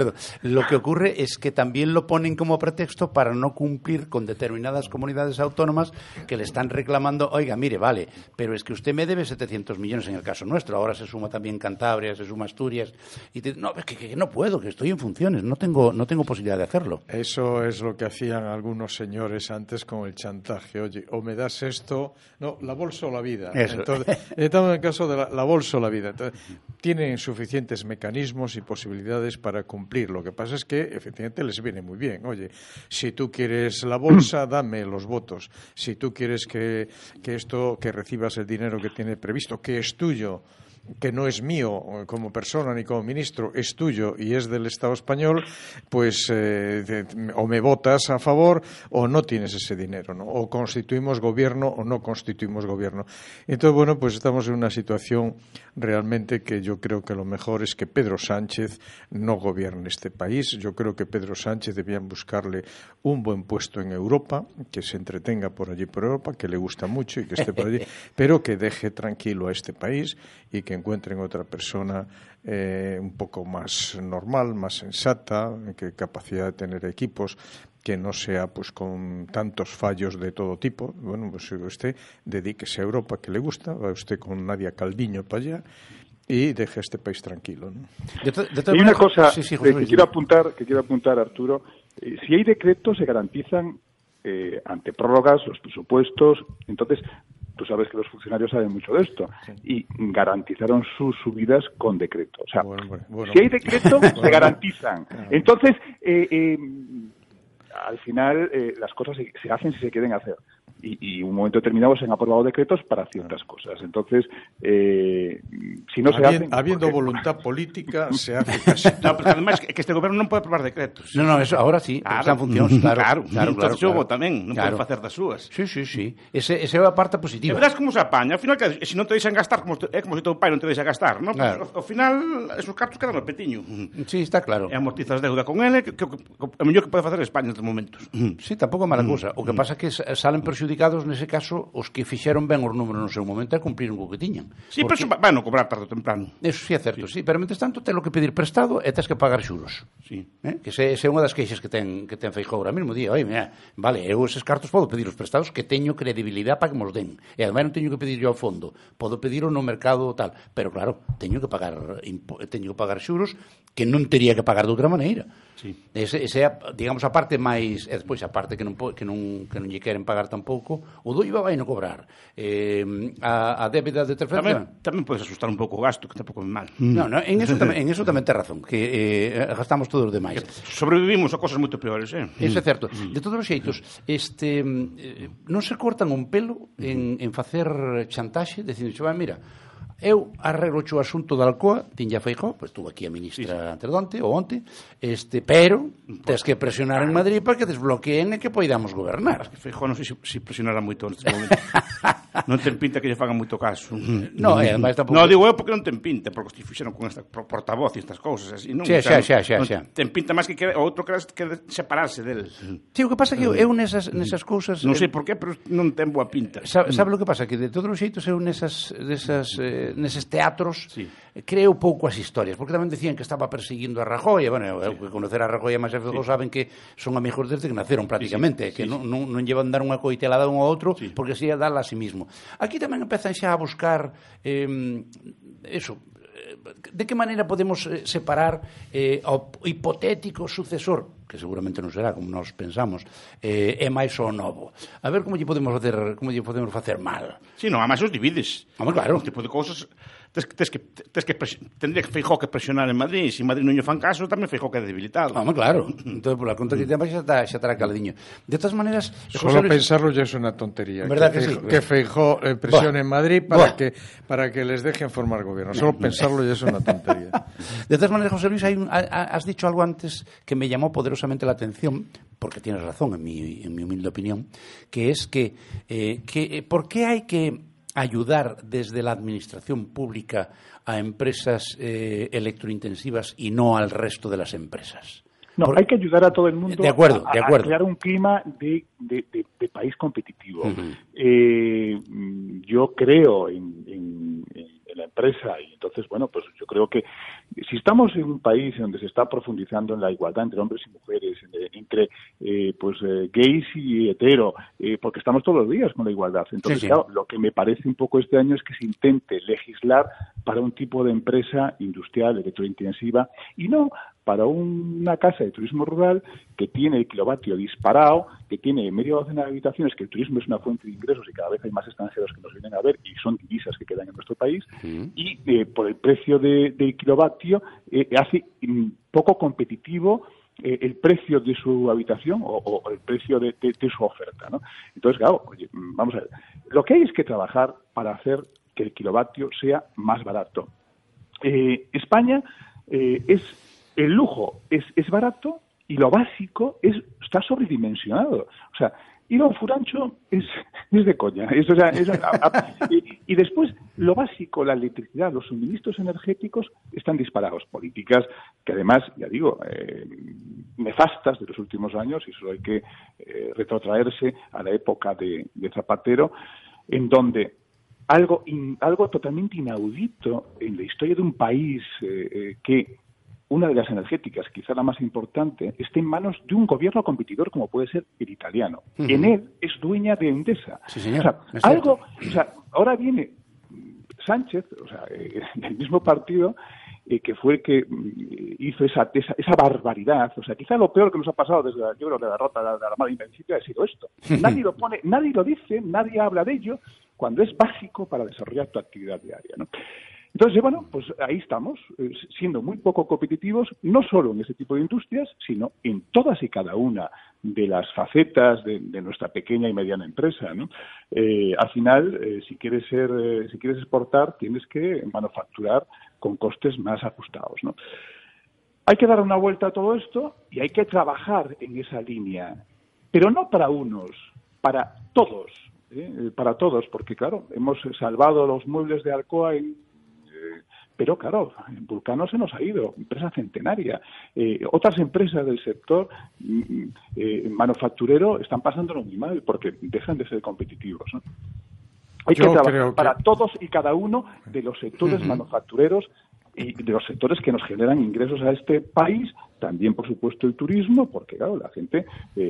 S6: acuerdo. Lo que ocurre es que también lo ponen como pretexto para no cumplir con determinadas comunidades autónomas que le están reclamando, oiga, mire, vale, pero es que usted me debe 700 millones en el caso nuestro, ahora se suma también Cantabria, se suma Asturias, y no, es que no puedo, que estoy en funciones, no tengo posibilidad de hacerlo.
S3: Eso es lo que hacían algunos señores antes con el chantaje. Oye, o me das esto, no, la bolsa o la vida.
S6: Eso.
S3: Entonces, estamos en el caso de la bolsa o la vida. Entonces, tienen suficientes mecanismos y posibilidades para cumplir. Lo que pasa es que, efectivamente, les viene muy bien. Oye, si tú quieres la bolsa, dame los votos. Si tú quieres que recibas el dinero que tiene previsto, que es tuyo, que no es mío como persona ni como ministro, es tuyo y es del Estado español, pues o me votas a favor o no tienes ese dinero, ¿no? O constituimos gobierno o no constituimos gobierno. Entonces, bueno, pues estamos en una situación realmente que yo creo que lo mejor es que Pedro Sánchez no gobierne este país. Yo creo que Pedro Sánchez debían buscarle un buen puesto en Europa, que se entretenga por allí por Europa, que le gusta mucho y que esté por allí, pero que deje tranquilo a este país y que encuentren otra persona un poco más normal, más sensata, que capacidad de tener equipos, que no sea pues con tantos fallos de todo tipo. Bueno, pues usted dedíquese a Europa, que le gusta, va usted con Nadia Calviño para allá y deje este país tranquilo, ¿no?
S21: Hay una cosa que quiero apuntar, Arturo. Si hay decretos, se garantizan ante prórrogas los presupuestos. Entonces, tú sabes que los funcionarios saben mucho de esto y garantizaron sus subidas con decreto. O sea, si hay decreto, se garantizan. Entonces, al final, las cosas se hacen si se quieren hacer. Y un momento determinado se han aprobado decretos para ciertas cosas. Entonces, si no se hacen...
S3: Habiendo voluntad política, se hace casi.
S20: No, pero además que este gobierno non pode aprobar decretos.
S6: No, eso ahora sí, están funcións, claro.
S20: Entonces, Hugo tamén non pode facer das súas.
S6: Sí. Esa é a parte positiva.
S20: E verás como se apaña. Ao final, se non te deixan gastar, é como se teu pai non te deixa gastar, non? Claro. Ao final, esos cartos quedan no petiño.
S6: Sí, está claro.
S20: E amortizas deuda con ele, que é o mellor que pode facer España nestes momentos.
S6: Sí, tampouco é mala cousa. O que pasa é que salen perxudicados nese caso os que fixeron ben os números no seu momento e cumpriron co que tiñan.
S20: Sí, pero eso van a cobrar tarde ou temprano.
S6: Eso sí é certo, sí. Pero, mentres tanto, telo que pedir prestado e tens que pagar xuros.
S20: Sí.
S6: Que ese é unha das queixas que ten Feijóo ahora mesmo. Día, vale, eu eses cartos podo pedir os prestados que teño credibilidade para que mos den. E ademais non teño que pedir yo ao fondo. Podo pedir no mercado tal. Pero, claro, teño que pagar xuros que non tería que pagar de outra maneira.
S20: Sí.
S6: Ese é, digamos, a parte máis... E despois, a parte que non lle queren pagar tampouco, o do IVA vai non cobrar. A débeda de transferencia...
S20: Tamén podes asustar un pouco o gasto, que tampouco é mal.
S6: No, en eso tamén ten razón, que gastamos todos os demais.
S20: Sobrevivimos a cosas moito peores,
S6: Eso é certo. De todos os xeitos, non se cortan un pelo en facer chantaxe, dicindo, mira, eu arreglo o asunto da Alcoa, tiña Feijóo, pois estuvo aquí a ministra antes de onte, pero tens que presionar en Madrid para que desbloqueen e que poidamos gobernar.
S20: Feijóo non sei se presionará moito neste momento. Non ten pinta que lle fagan moito caso.
S6: No, ademais tampouco...
S20: Non, digo eu porque non ten pinta, porque os fixeron con esta portavoz e estas cousas así, non?
S6: Xa.
S20: Ten pinta máis que o outro que separarse del.
S6: Sí, o que pasa é que eu nesas cousas...
S20: Non sei por qué, pero non ten boa pinta.
S6: Sabe o que pasa? Que de todos os xeitos eu neses teatros creo pouco as historias, porque tamén decían que estaba persiguindo a Rajoy, e, bueno, eu que conocer a Rajoy e máis Feijóo saben que son amigos desde que naceron prácticamente, que non llevan dar unha coitelada un ao outro, porque así é dala a sí mismo. Aquí tamén empezan xa a buscar eso, de que maneira podemos separar ao hipotético sucesor, que seguramente non será como nós pensamos, é máis o novo. A ver como lle podemos facer mal.
S20: Si, non, a máis os divides.
S6: Claro.
S20: Un tipo de cousas... Tendría que Feijóo que presionar en Madrid, e se Madrid non lle fan caso, tamén Feijóo que é debilitado.
S6: Claro. Entón, por la conta que ten, xa estará caladiño. De todas maneras...
S3: Solo pensarlo ya es una tontería.
S6: ¿Verdad que sí?
S3: Que Feijóo presione en Madrid para que les dejen formar gobierno. Solo pensarlo ya es una tontería.
S6: De todas maneras, José Luis, has dicho algo antes que me llamó poderosamente la atención, porque tienes razón en mi humilde opinión, que es que ¿por qué hay que ayudar desde la administración pública a empresas electrointensivas y no al resto de las empresas?
S21: No, hay que ayudar a todo el mundo
S6: a
S21: crear un clima de país competitivo. Yo creo en la empresa. Y entonces, bueno, pues yo creo que si estamos en un país donde se está profundizando en la igualdad entre hombres y mujeres, entre gays y hetero, porque estamos todos los días con la igualdad. Entonces,
S6: sí.
S21: Claro, lo que me parece un poco este año es que se intente legislar para un tipo de empresa industrial, electrointensiva, y no para una casa de turismo rural que tiene el kilovatio disparado, que tiene media docena de habitaciones, que el turismo es una fuente de ingresos y cada vez hay más extranjeros que nos vienen a ver y son divisas que quedan en nuestro país, y por el precio del kilovatio hace poco competitivo el precio de su habitación o el precio de su oferta, ¿no? Entonces, claro, oye, vamos a ver, lo que hay es que trabajar para hacer que el kilovatio sea más barato. España el lujo es barato y lo básico está sobredimensionado. O sea, ir a un furancho es de coña. Y después, lo básico, la electricidad, los suministros energéticos están disparados. Políticas que además, ya digo, nefastas de los últimos años, y solo hay que retrotraerse a la época de Zapatero, en donde algo totalmente inaudito en la historia de un país que una de las energéticas, quizá la más importante, esté en manos de un gobierno competidor como puede ser el italiano. En él es dueña de Endesa.
S6: Sí, señor.
S21: Ahora viene Sánchez, del mismo partido, que fue el que hizo esa barbaridad. O sea, quizá lo peor que nos ha pasado desde la derrota de la Armada Invencible ha sido esto. Nadie lo pone, nadie lo dice, nadie habla de ello, cuando es básico para desarrollar tu actividad diaria, ¿no? Entonces, bueno, pues ahí estamos, siendo muy poco competitivos, no solo en ese tipo de industrias, sino en todas y cada una de las facetas de nuestra pequeña y mediana empresa, ¿no? Al final, si quieres exportar, tienes que manufacturar con costes más ajustados, ¿no? Hay que dar una vuelta a todo esto y hay que trabajar en esa línea, pero no para unos, para todos, porque claro, hemos salvado los muebles de Alcoa pero claro, Vulcano se nos ha ido, empresa centenaria. Otras empresas del sector manufacturero están pasándolo muy mal porque dejan de ser competitivos, ¿no? Hay que trabajar para todos y cada uno de los sectores manufactureros y de los sectores que nos generan ingresos a este país, también por supuesto el turismo, porque claro, la gente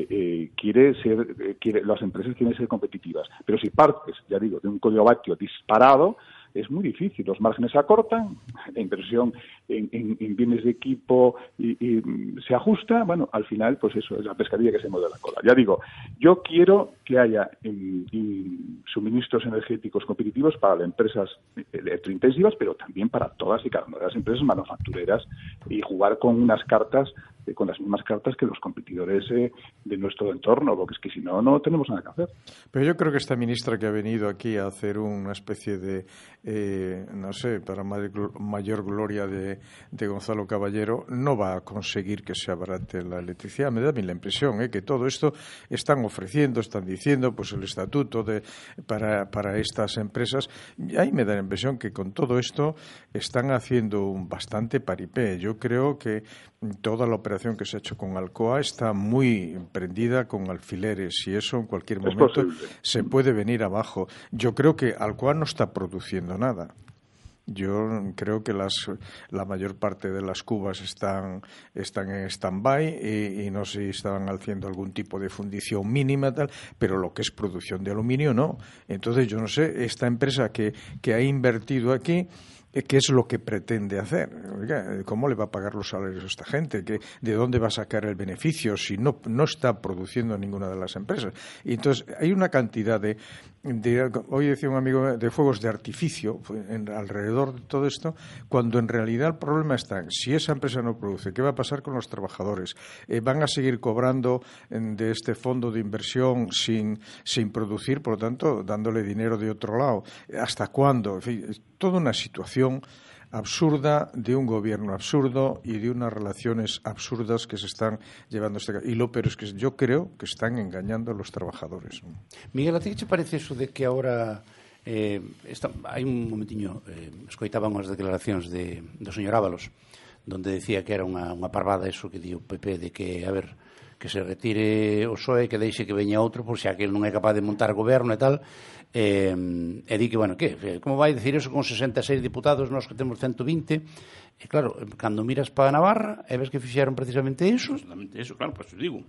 S21: las empresas quieren ser competitivas, pero si partes, ya digo, de un kilovatio disparado, es muy difícil, los márgenes se acortan, la inversión en bienes de equipo y se ajusta, bueno, al final, pues eso, es la pescadilla que se mueve la cola. Ya digo, yo quiero que haya suministros energéticos competitivos para las empresas electrointensivas, pero también para todas y cada una de las empresas manufactureras y jugar con unas cartas, con las mismas cartas que los competidores de nuestro entorno, porque es que si no, no tenemos nada que hacer.
S3: Pero yo creo que esta ministra que ha venido aquí a hacer una especie de, no sé, para mayor gloria de Gonzalo Caballero, no va a conseguir que se abarate la electricidad. Me da a mí la impresión que todo esto están diciendo, pues el estatuto para estas empresas. Y ahí me da la impresión que con todo esto están haciendo un bastante paripé. Yo creo que toda la operación que se ha hecho con Alcoa está muy prendida con alfileres y eso en cualquier momento se puede venir abajo. Yo creo que Alcoa no está produciendo nada. Yo creo que la mayor parte de las cubas están en stand-by y no sé si estaban haciendo algún tipo de fundición mínima, tal, pero lo que es producción de aluminio no. Entonces yo no sé, esta empresa que ha invertido aquí, ¿qué es lo que pretende hacer? ¿Cómo le va a pagar los salarios a esta gente? ¿De dónde va a sacar el beneficio si no está produciendo ninguna de las empresas? Y entonces hay una cantidad hoy decía un amigo, de fuegos de artificio alrededor de todo esto, cuando en realidad el problema está en si esa empresa no produce, ¿qué va a pasar con los trabajadores? ¿Van a seguir cobrando de este fondo de inversión sin producir, por lo tanto, dándole dinero de otro lado? ¿Hasta cuándo? En fin, es toda una situación absurda de un gobierno absurdo y de unas relaciones absurdas que se están llevando y lo peor es que yo creo que están engañando a los trabajadores.
S6: Miguel, a ti que te parece eso de que ahora hai un momentiño escoitábamos as declaracións do señor Ábalos donde decía que era unha parvada eso que di o PP de que, a ver, que se retire o PSOE, que deixe que veña outro, por xa que ele non é capaz de montar goberno e tal, e di que, bueno, que, como vai dicir eso con 66 diputados, nós que temos 120, e claro, cando miras para Navarra, e ves que fixeron precisamente iso.
S20: Precisamente eso, claro, pois digo.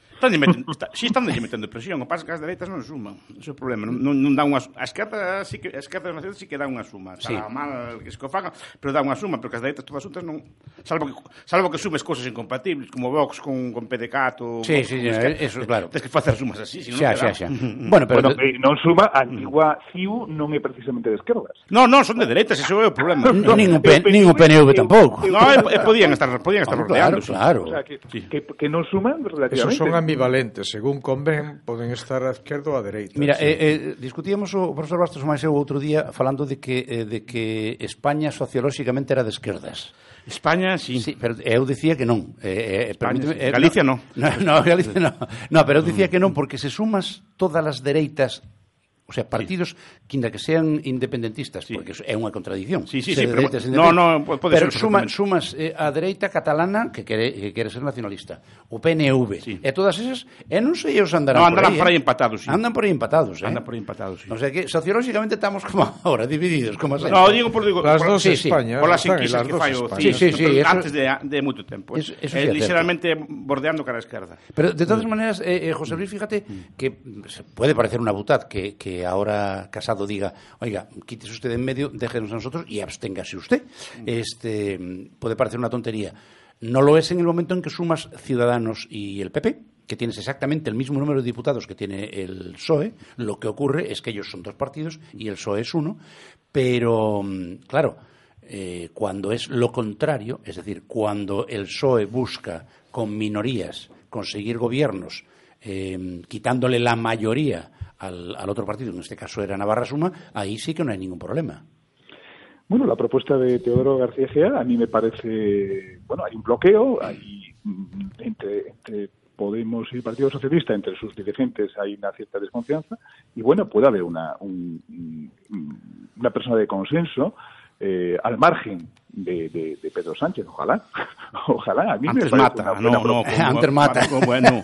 S20: Si están metendo presión, o pasa que as dereitas non suman, ese é o problema, non dá unha a esquerda sí que dá unha suma,
S6: sí.
S20: Está mal que se faga, pero dá unha suma, porque as dereitas todas xuntas non, salvo que sumes cosas incompatibles, como Vox con PDCAT ou
S6: eso, claro.
S20: Tens que facer sumas así, se non
S6: xa. Bueno, pero
S21: non suma, a antigua CIU non é precisamente de esquerdas.
S20: Non, son de dereitas, iso é o problema.
S6: Nin o PNV tampouco.
S20: No, podían estar rodeando.
S6: Claro.
S21: O sea, que non suman relativamente.
S3: Esos son ambivalentes, según convén, poden estar á esquerda ou á dereita.
S6: Mira, discutíamos o profesor Bastos máis eu outro día falando de que España sociolóxicamente era de esquerdas.
S20: España, sí.
S6: Pero eu dicía que non.
S20: Galicia non.
S6: No, Galicia non. No, pero eu dicía que non, porque se sumas todas as dereitas, o sea, partidos que sean independentistas, porque é unha contradición.
S20: Sí, pero pode
S6: ser. Pero sumas a dereita catalana que quere ser nacionalista, o PNV, e todas esas, non sei, os andarán
S20: por aí empatados, sí.
S6: Andan por aí empatados,
S20: sí.
S6: O sea que sociológicamente estamos como ahora, divididos, como sempre.
S20: No, digo
S3: las dos España.
S20: Por las enquisas que fai o
S6: CIS.
S20: Antes de moito tempo. Ligeramente bordeando cara a esquerda.
S6: Pero, de todas maneras, José Luis, fíjate que puede parecer una butad que ahora Casado diga, oiga, quítese usted en medio, déjenos a nosotros y absténgase usted. Puede parecer una tontería. No lo es en el momento en que sumas Ciudadanos y el PP, que tienes exactamente el mismo número de diputados que tiene el PSOE. Lo que ocurre es que ellos son dos partidos y el PSOE es uno, pero, claro, cuando es lo contrario, es decir, cuando el PSOE busca con minorías conseguir gobiernos, quitándole la mayoría al otro partido, en este caso era Navarra Suma, ahí sí que no hay ningún problema.
S21: Bueno, la propuesta de Teodoro García Egea a mí me parece, bueno, hay un bloqueo, hay entre Podemos y el Partido Socialista, entre sus dirigentes hay una cierta desconfianza y bueno, puede haber una persona de consenso al margen de Pedro Sánchez, ojalá, a mí
S20: antes
S21: me
S20: mata,
S21: parece
S6: antes mata.
S21: Bueno,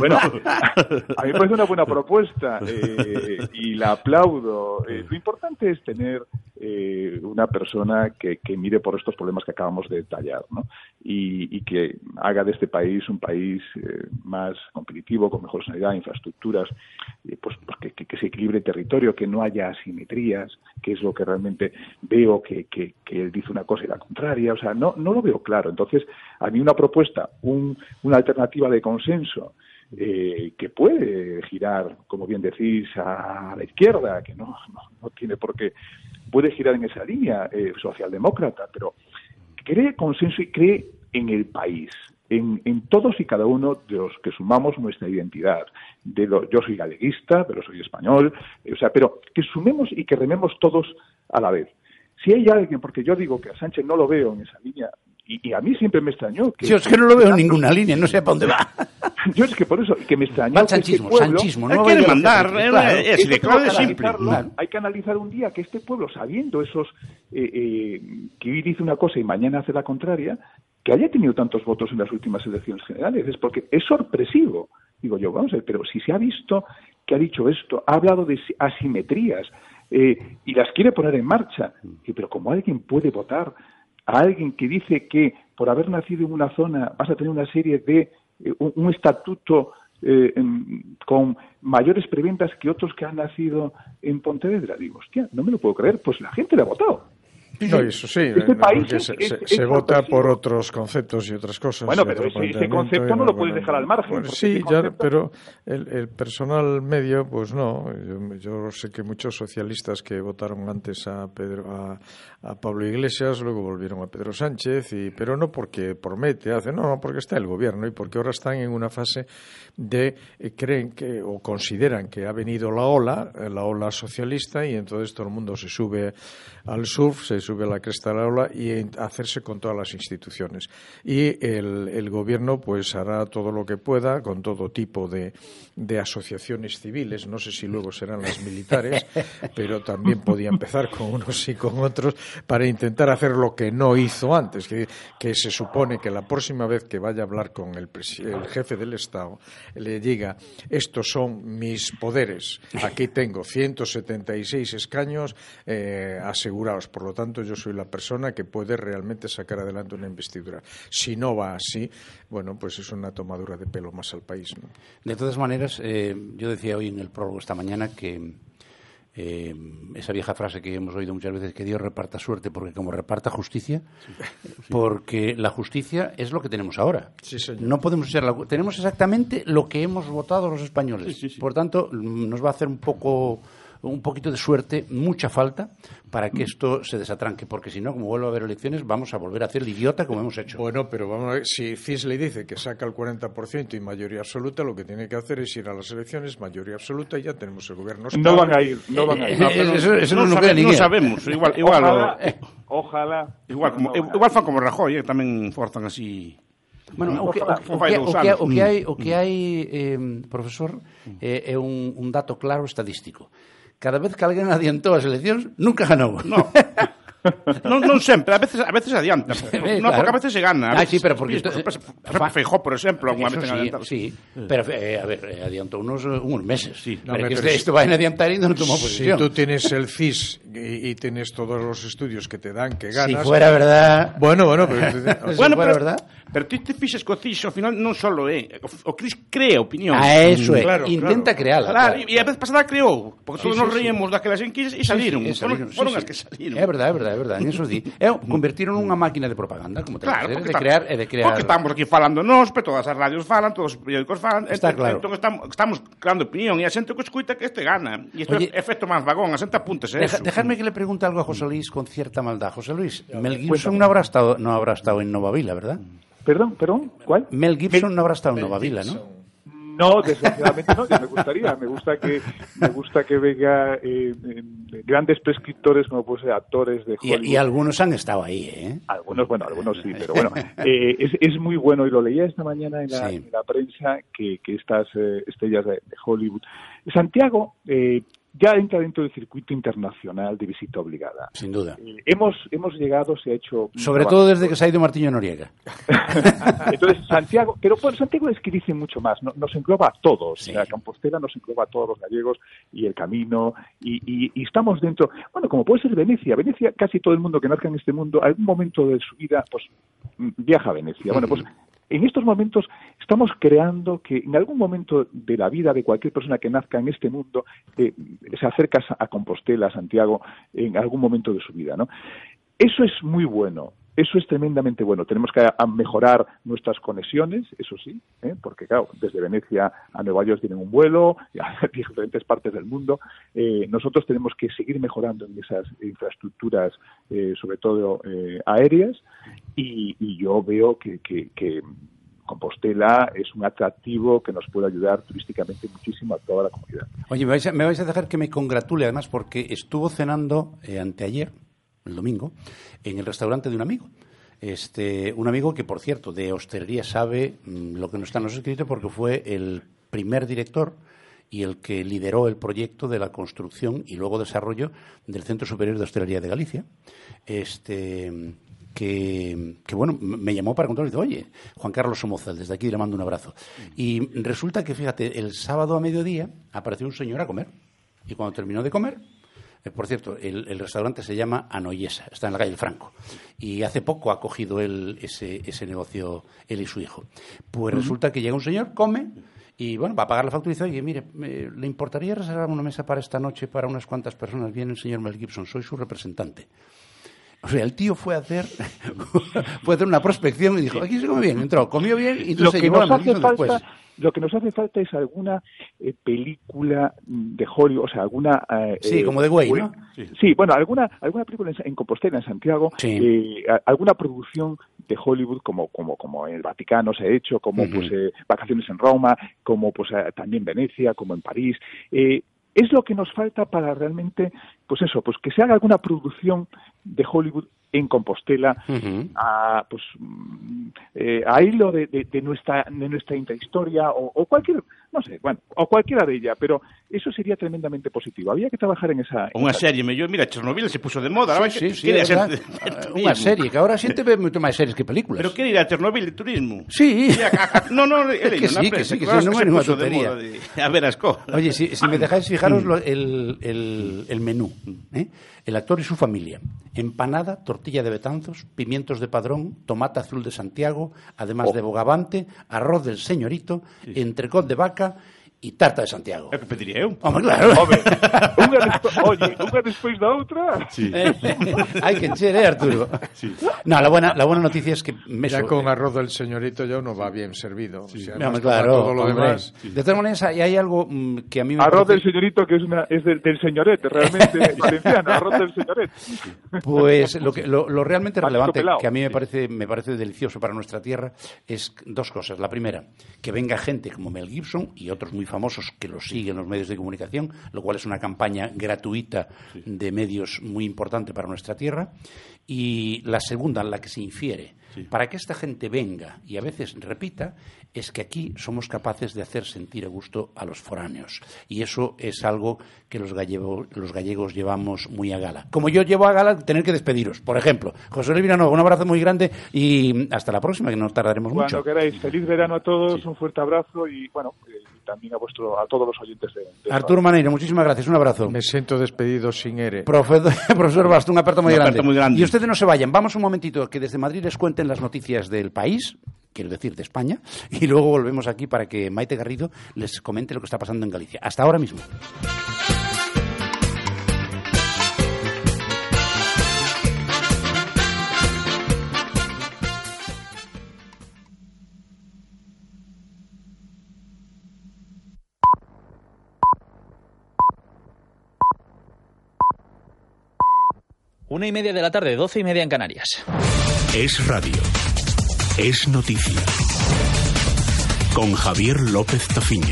S21: a mí me parece una buena propuesta y la aplaudo. Lo importante es tener una persona que mire por estos problemas que acabamos de detallar, ¿no? Y que haga de este país un país más competitivo, con mejor sanidad, infraestructuras, pues que se equilibre el territorio, que no haya asimetrías, que es lo que realmente veo que él dice una cosa y la contraria, o sea, no lo veo claro. Entonces, a mí una propuesta, una alternativa de consenso que puede girar, como bien decís, a la izquierda, que no tiene por qué, puede girar en esa línea socialdemócrata, pero cree consenso y cree en el país, en todos y cada uno de los que sumamos nuestra identidad. Yo soy galeguista, pero soy español, o sea, pero que sumemos y que rememos todos a la vez. Si hay alguien, porque yo digo que a Sánchez no lo veo en esa línea, y a mí siempre me extrañó.
S6: Yo es que no lo veo en ninguna línea, no sé para dónde va.
S21: Yo es que por eso, que me extrañó.
S6: Sanchismo,
S20: no hay que mandar,
S21: hay que analizar un día que este pueblo, sabiendo esos, que hoy dice una cosa y mañana hace la contraria, que haya tenido tantos votos en las últimas elecciones generales, es porque es sorpresivo. Digo yo, vamos a ver, pero si se ha visto que ha dicho esto, ha hablado de asimetrías, y las quiere poner en marcha. Pero ¿cómo alguien puede votar a alguien que dice que por haber nacido en una zona vas a tener una serie de un estatuto con mayores prebendas que otros que han nacido en Pontevedra? Digo, hostia, no me lo puedo creer, pues la gente le ha votado.
S3: No, eso sí, porque se vota por otros conceptos y otras cosas.
S21: Bueno, pero ese concepto no lo puedes dejar al margen.
S3: Bueno, sí, pero el personal medio, pues no. Yo sé que muchos socialistas que votaron antes a Pablo Iglesias, luego volvieron a Pedro Sánchez, pero no porque promete, no, porque está el gobierno y porque ahora están en una fase de creen que o consideran que ha venido la ola socialista y entonces todo el mundo se sube al surf, se sube a la cresta de la ola y hacerse con todas las instituciones. Y el gobierno pues hará todo lo que pueda con todo tipo de asociaciones civiles, no sé si luego serán las militares, pero también podía empezar con unos y con otros para intentar hacer lo que no hizo antes, que se supone que la próxima vez que vaya a hablar con el jefe del Estado le diga: estos son mis poderes, aquí tengo 176 escaños asegurados, por lo tanto yo soy la persona que puede realmente sacar adelante una investidura. Si no va así, bueno, pues es una tomadura de pelo más al país, ¿no?
S6: De todas maneras, yo decía hoy en el prólogo esta mañana que esa vieja frase que hemos oído muchas veces, que Dios reparta suerte porque como reparta justicia, porque la justicia es lo que tenemos ahora.
S3: Sí, señor.
S6: No podemos ser tenemos exactamente lo que hemos votado los españoles. Por tanto, nos va a hacer un poquito de suerte, mucha falta, para que esto se desatranque, porque si no, como vuelva a haber elecciones, vamos a volver a hacer el idiota como hemos hecho.
S3: Bueno, pero vamos a ver, si CIS le dice que saca el 40% y mayoría absoluta, lo que tiene que hacer es ir a las elecciones, mayoría absoluta, y ya tenemos el gobierno estable.
S21: No van a ir.
S6: Eso no
S20: sabemos. Igual,
S21: ojalá.
S20: Igual fan como Rajoy, tamén forzan así.
S6: Bueno, o que hai, profesor, é un dato claro estadístico. Cada vez que alguén adiantou as eleccións, nunca ganou.
S20: No. Non sempre, a veces adianta. No, porque a veces se gana.
S6: Sí, pero porque
S20: Feijóo, por exemplo, alguna vez adiantado.
S6: Sí, pero a ver, adiantou uns meses. Sí. Pero que isto vai adiantar e non tomou posición.
S3: Si tú tienes el CIS y tienes todos los estudios que te dan que ganas.
S6: Si fuera verdad.
S3: Bueno,
S20: pero verdad. Pero ti te fixes co CIS, ao final non só é, o CIS crea opinión.
S6: Eso é, intenta creala.
S20: Claro, e a vez pasada creou, porque todos nos reímos daquelas enquisas e saliron. Foron as que saliron.
S6: É verdade, en eso di. Convertiron nunha máquina de propaganda, como ten que ser, de crear.
S20: Porque estamos aquí falando nós, pero todas as radios falan, todos os periódicos falan.
S6: Está claro.
S20: Entón estamos creando opinión e a xente que escuita que este gana. E isto é efecto máis vagón, a xente apúntese eso.
S6: Dejadme que le pregunte algo a José Luis con cierta maldad. José Luis, Mel Gibson no habrá estado en Nova Vila, ¿verdad?
S21: Perdón, ¿cuál?
S6: Mel Gibson no habrá estado en Nova Vila, ¿no?
S21: No, desgraciadamente no, ya me gustaría. Me gusta que venga grandes prescriptores como puede ser actores de Hollywood.
S6: Y algunos han estado ahí, ¿eh?
S21: Algunos sí, pero bueno, es muy bueno, y lo leía esta mañana en la prensa, que estas estrellas de Hollywood. Santiago ya entra dentro del circuito internacional de visita obligada.
S6: Sin duda.
S21: Hemos llegado, se ha hecho...
S6: Sobre todo desde que se ha ido Martiño Noriega.
S21: Entonces, Santiago... Pero bueno, Santiago es que dice mucho más. Nos engloba a todos. Sí. O sea, Compostela nos engloba a todos los gallegos y el camino. Y estamos dentro... Bueno, como puede ser Venecia. Venecia, casi todo el mundo que nazca en este mundo, algún momento de su vida, pues viaja a Venecia. Bueno, pues... En estos momentos estamos creando que en algún momento de la vida de cualquier persona que nazca en este mundo se acerca a Compostela, a Santiago, en algún momento de su vida, ¿no? Eso es muy bueno, eso es tremendamente bueno. Tenemos que mejorar nuestras conexiones, eso sí, porque claro, desde Venecia a Nueva York tienen un vuelo, a diferentes partes del mundo. Nosotros tenemos que seguir mejorando en esas infraestructuras, sobre todo aéreas, y yo veo que Compostela es un atractivo que nos puede ayudar turísticamente muchísimo a toda la comunidad.
S6: Oye, me vais a dejar que me congratule, además, porque estuvo cenando anteayer, el domingo, en el restaurante de un amigo. Un amigo que, por cierto, de hostelería sabe lo que no está en los escritos, porque fue el primer director y el que lideró el proyecto de la construcción y luego desarrollo del Centro Superior de Hostelería de Galicia. Que bueno, me llamó para contarle, dice, oye, Juan Carlos Somoza, desde aquí le mando un abrazo. Y resulta que, fíjate, el sábado a mediodía apareció un señor a comer. Y cuando terminó de comer, por cierto, el restaurante se llama Anoyesa, está en la calle El Franco. Y hace poco ha cogido ese negocio él y su hijo. Pues resulta que llega un señor, come, y bueno, va a pagar la factura y dice, oye, mire, ¿le importaría reservar una mesa para esta noche para unas cuantas personas? Viene el señor Mel Gibson, soy su representante. O sea, el tío fue a hacer una prospección y dijo, aquí se come bien, entró, comió bien y entonces se llevó a Mel Gibson después.
S21: Lo que nos hace falta es alguna película de Hollywood, o sea, alguna...
S6: sí, como de Güey, ¿no?
S21: Sí, bueno, alguna película en Compostela, en Santiago, alguna producción de Hollywood como en el Vaticano se ha hecho, como pues Vacaciones en Roma, como pues también Venecia, como en París. es lo que nos falta para realmente, pues eso, pues que se haga alguna producción de Hollywood en Compostela, a hilo de nuestra intrahistoria o cualquier, no sé, bueno, o cualquiera de ella, pero eso sería tremendamente positivo. Había que trabajar en esa...
S20: Unha serie mellor, mira, Chernobyl se puso de moda.
S6: Sí, é verdad. Unha serie, que agora a xente ve moito máis series que películas.
S20: Pero quere ir a Chernobyl de turismo.
S6: Sí.
S20: No, que sí, que
S6: non é unha tontería.
S20: A ver as cosas.
S6: Oye, si me dejáis fijaros el menú, el actor y su familia. Empanada, tortilla de Betanzos, pimientos de Padrón, tomate azul de Santiago, además de bogavante, arroz del señorito, entrecot de vaca e tarta de Santiago.
S20: É o que pediría eu.
S6: Home, claro.
S21: Unha despois da outra.
S20: Sí.
S6: Hai que encher, Arturo. Sí. No, la buena noticia es que...
S3: Ya con arroz del señorito ya uno va bien servido. Sí. O sea,
S6: claro,
S3: todo lo demás.
S6: Sí. De todas maneras, hay algo que a mí me
S21: arroz
S6: parece...
S21: del señorito, que es del señorete, realmente, valenciano, arroz del señorete.
S6: Pues lo realmente relevante, que a mí me parece delicioso para nuestra tierra, es dos cosas. La primera, que venga gente como Mel Gibson y otros muy famosos que los siguen los medios de comunicación, lo cual es una campaña gratuita de medios muy importante para nuestra tierra. Y la segunda, en la que se infiere, para que esta gente venga y a veces repita, es que aquí somos capaces de hacer sentir a gusto a los foráneos. Y eso es algo que los gallegos llevamos muy a gala. Como yo llevo a gala tener que despediros. Por ejemplo, José Luis Villanueva, un abrazo muy grande y hasta la próxima, que no tardaremos mucho.
S21: Cuando queráis. Feliz verano a todos, un fuerte abrazo y, bueno, también a todos los oyentes de
S6: Arturo Maneiro, muchísimas gracias, un abrazo.
S3: Me siento despedido sin ERE.
S6: Profesor Basto, un aperto muy grande. Y ustedes no se vayan, vamos un momentito, que desde Madrid les cuenten las noticias del país, quiero decir de España, y luego volvemos aquí para que Maite Garrido les comente lo que está pasando en Galicia. Hasta ahora mismo.
S5: Una y media de la tarde, 12:30 en Canarias.
S1: Es radio. Es noticia. Con Javier López Tofiño.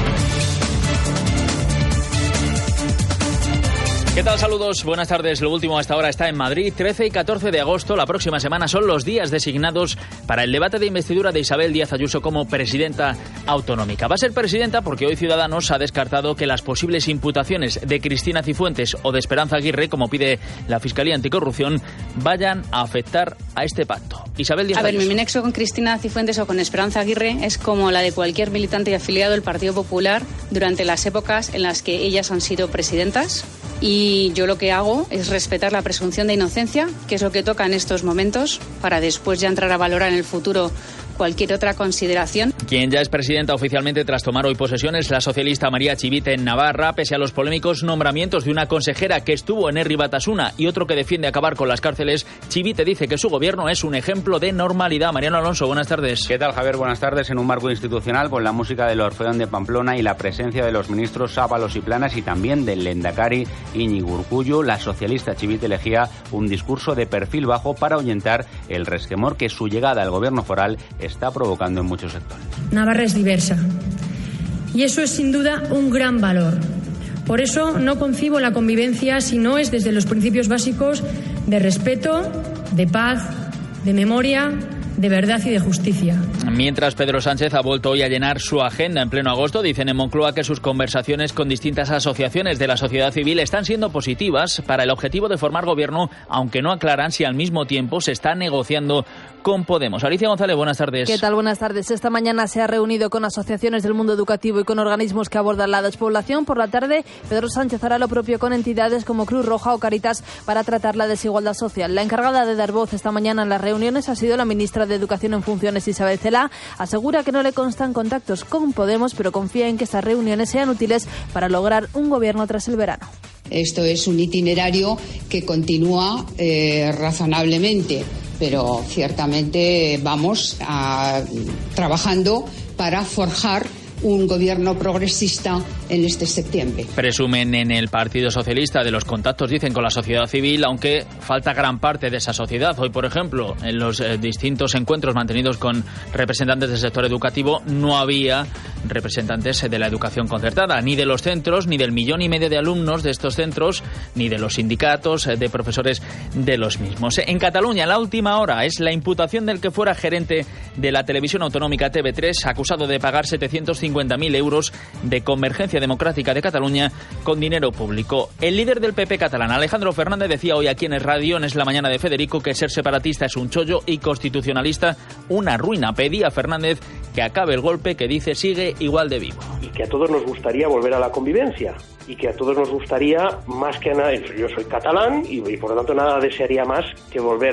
S5: ¿Qué tal? Saludos, buenas tardes. Lo último hasta ahora está en Madrid. 13 y 14 de agosto, la próxima semana, son los días designados para el debate de investidura de Isabel Díaz Ayuso como presidenta autonómica. Va a ser presidenta porque hoy Ciudadanos ha descartado que las posibles imputaciones de Cristina Cifuentes o de Esperanza Aguirre, como pide la Fiscalía Anticorrupción, vayan a afectar a este pacto. Isabel Díaz Ayuso.
S22: Mi nexo con Cristina Cifuentes o con Esperanza Aguirre es como la de cualquier militante y afiliado del Partido Popular durante las épocas en las que ellas han sido presidentas. Y yo lo que hago es respetar la presunción de inocencia, que es lo que toca en estos momentos, para después ya entrar a valorar en el futuro cualquier otra consideración.
S5: Quien ya es presidenta oficialmente tras tomar hoy posesión es la socialista María Chivite en Navarra, pese a los polémicos nombramientos de una consejera que estuvo en Herri Batasuna y otro que defiende acabar con las cárceles. Chivite dice que su gobierno es un ejemplo de normalidad. Mariano Alonso, buenas tardes.
S23: ¿Qué tal, Javier? Buenas tardes. En un marco institucional con la música del Orfeón de Pamplona y la presencia de los ministros Ábalos y Planas y también del lehendakari Íñigo Urkullu, la socialista Chivite elegía un discurso de perfil bajo para ahuyentar el resquemor que su llegada al gobierno foral está provocando en muchos sectores.
S16: Navarra es diversa y eso es sin duda un gran valor. Por eso no concibo la convivencia si no es desde los principios básicos de respeto, de paz, de memoria, de verdad y de justicia.
S5: Mientras Pedro Sánchez ha vuelto hoy a llenar su agenda en pleno agosto, dicen en Moncloa que sus conversaciones con distintas asociaciones de la sociedad civil están siendo positivas para el objetivo de formar gobierno, aunque no aclaran si al mismo tiempo se está negociando con Podemos. Alicia González, buenas tardes.
S24: ¿Qué tal? Buenas tardes. Esta mañana se ha reunido con asociaciones del mundo educativo y con organismos que abordan la despoblación. Por la tarde, Pedro Sánchez hará lo propio con entidades como Cruz Roja o Cáritas para tratar la desigualdad social. La encargada de dar voz esta mañana en las reuniones ha sido la ministra de Educación en funciones, Isabel Celaá. Asegura que no le constan contactos con Podemos, pero confía en que estas reuniones sean útiles para lograr un gobierno tras el verano.
S25: Esto es un itinerario que continúa razonablemente, pero ciertamente vamos trabajando para forjar un gobierno progresista en este septiembre.
S5: Presumen en el Partido Socialista de los contactos, dicen, con la sociedad civil, aunque falta gran parte de esa sociedad. Hoy, por ejemplo, en los distintos encuentros mantenidos con representantes del sector educativo, no había representantes de la educación concertada, ni de los centros, ni del 1,5 millones de alumnos de estos centros, ni de los sindicatos de profesores de los mismos. En Cataluña, la última hora es la imputación del que fuera gerente de la televisión autonómica TV3, acusado de pagar 750.000 euros de Convergencia Democrática de Cataluña con dinero público. El líder del PP catalán, Alejandro Fernández, decía hoy aquí en Es Radio, en Es la Mañana de Federico, que ser separatista es un chollo y constitucionalista una ruina. Pedía a Fernández que acabe el golpe, que dice sigue igual de vivo.
S18: Y que a todos nos gustaría volver a la convivencia. Y que a todos nos gustaría, más que nada, yo soy catalán y por lo tanto nada desearía más que volver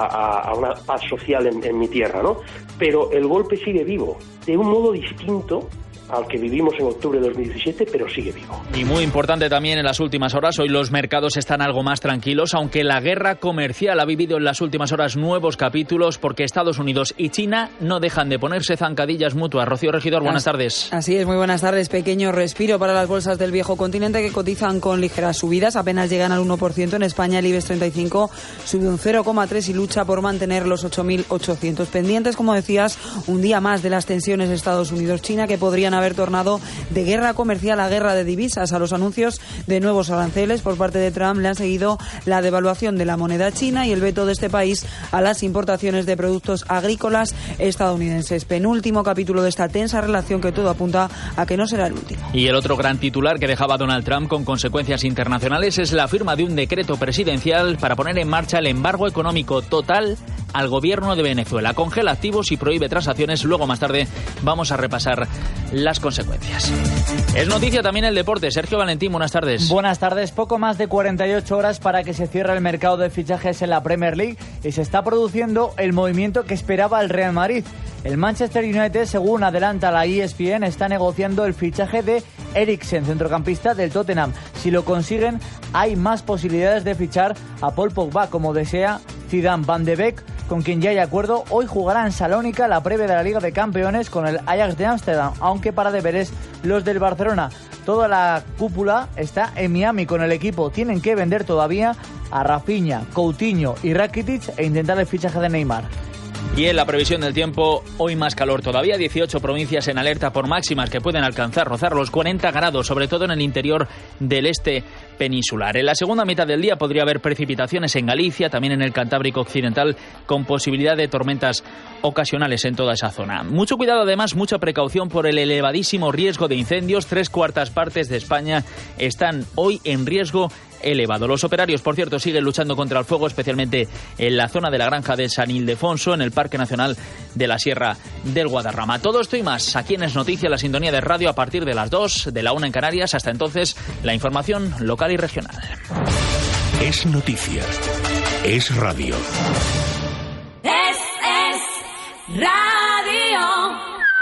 S18: a una paz social en mi tierra, ¿no? Pero el golpe sigue vivo, de un modo distinto al que vivimos en octubre de 2017, pero sigue vivo.
S5: Y muy importante también en las últimas horas, hoy los mercados están algo más tranquilos, aunque la guerra comercial ha vivido en las últimas horas nuevos capítulos, porque Estados Unidos y China no dejan de ponerse zancadillas mutuas. Rocío Regidor, buenas tardes.
S19: Así es, muy buenas tardes. Pequeño respiro para las bolsas del viejo continente, que cotizan con ligeras subidas, apenas llegan al 1%. En España el IBEX 35 sube un 0,3 y lucha por mantener los 8.800 pendientes. Como decías, un día más de las tensiones Estados Unidos-China, que podrían haber tornado de guerra comercial a guerra de divisas. A los anuncios de nuevos aranceles por parte de Trump le han seguido la devaluación de la moneda china y el veto de este país a las importaciones de productos agrícolas estadounidenses. Penúltimo capítulo de esta tensa relación que todo apunta a que no será el último.
S5: Y el otro gran titular que dejaba Donald Trump con consecuencias internacionales es la firma de un decreto presidencial para poner en marcha el embargo económico total al gobierno de Venezuela. Congela activos y prohíbe transacciones. Luego, más tarde, vamos a repasar las consecuencias. Es noticia también el deporte. Sergio Valentín, buenas tardes.
S4: Buenas tardes. Poco más de 48 horas para que se cierre el mercado de fichajes en la Premier League y se está produciendo el movimiento que esperaba el Real Madrid. El Manchester United, según adelanta la ESPN, está negociando el fichaje de Eriksen, centrocampista del Tottenham. Si lo consiguen, hay más posibilidades de fichar a Paul Pogba, como desea Zidane. Van de Beek, con quien ya hay acuerdo, hoy jugará en Salónica la previa de la Liga de Campeones con el Ajax de Ámsterdam, aunque para deberes los del Barcelona. Toda la cúpula está en Miami con el equipo. Tienen que vender todavía a Rafinha, Coutinho y Rakitic e intentar el fichaje de Neymar.
S5: Y en la previsión del tiempo, hoy más calor todavía, 18 provincias en alerta por máximas que pueden rozar los 40 grados, sobre todo en el interior del este peninsular. En la segunda mitad del día podría haber precipitaciones en Galicia, también en el Cantábrico Occidental, con posibilidad de tormentas ocasionales en toda esa zona. Mucho cuidado, además, mucha precaución por el elevadísimo riesgo de incendios. 3/4 partes de España están hoy en riesgo elevado. Los operarios, por cierto, siguen luchando contra el fuego, especialmente en la zona de la granja de San Ildefonso, en el Parque Nacional de la Sierra del Guadarrama. Todo esto y más aquí en Es Noticia, la sintonía de radio a partir de las 2, de la 1 en Canarias. Hasta entonces, la información local y regional.
S1: Es Noticia. Es Radio.
S7: Es Radio.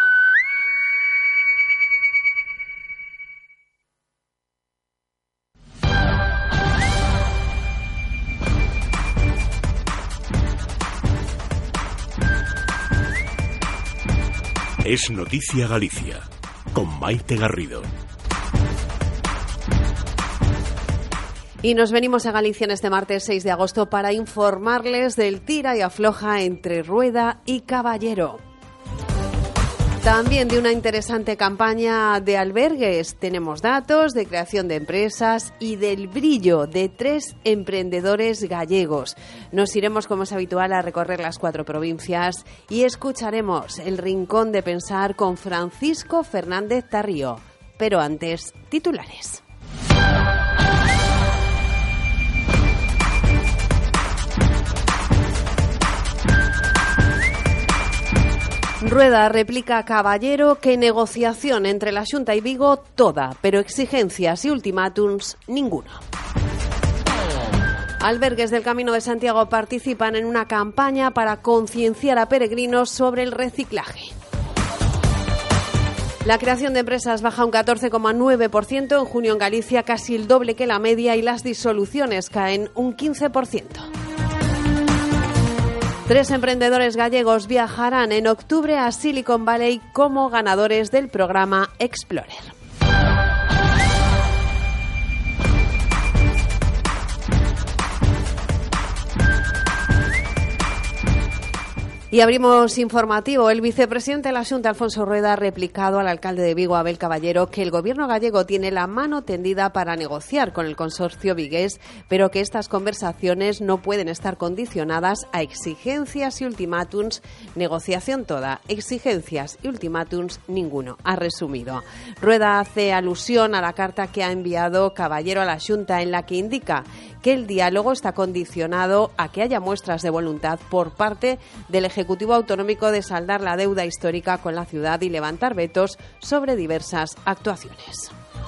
S1: Es Noticia Galicia, con Maite Garrido.
S2: Y nos venimos a Galicia en este martes 6 de agosto para informarles del tira y afloja entre Rueda y Caballero. También de una interesante campaña de albergues. Tenemos datos de creación de empresas y del brillo de 3 emprendedores gallegos. Nos iremos, como es habitual, a recorrer las 4 provincias y escucharemos el Rincón de Pensar con Francisco Fernández Tarrío. Pero antes, titulares. Rueda replica a Caballero que negociación entre la Xunta y Vigo toda, pero exigencias y ultimátums ninguno. Albergues del Camino de Santiago participan en una campaña para concienciar a peregrinos sobre el reciclaje. La creación de empresas baja un 14,9% en junio en Galicia, casi el doble que la media, y las disoluciones caen un 15%. 3 emprendedores gallegos viajarán en octubre a Silicon Valley como ganadores del programa Explorer. Y abrimos informativo. El vicepresidente de la Xunta, Alfonso Rueda, ha replicado al alcalde de Vigo, Abel Caballero, que el gobierno gallego tiene la mano tendida para negociar con el consorcio vigués, pero que estas conversaciones no pueden estar condicionadas a exigencias y ultimátums. Negociación toda, exigencias y ultimátums ninguno, ha resumido. Rueda hace alusión a la carta que ha enviado Caballero a la Xunta, en la que indica que el diálogo está condicionado a que haya muestras de voluntad por parte del Ejecutivo Autonómico de saldar la deuda histórica con la ciudad y levantar vetos sobre diversas actuaciones.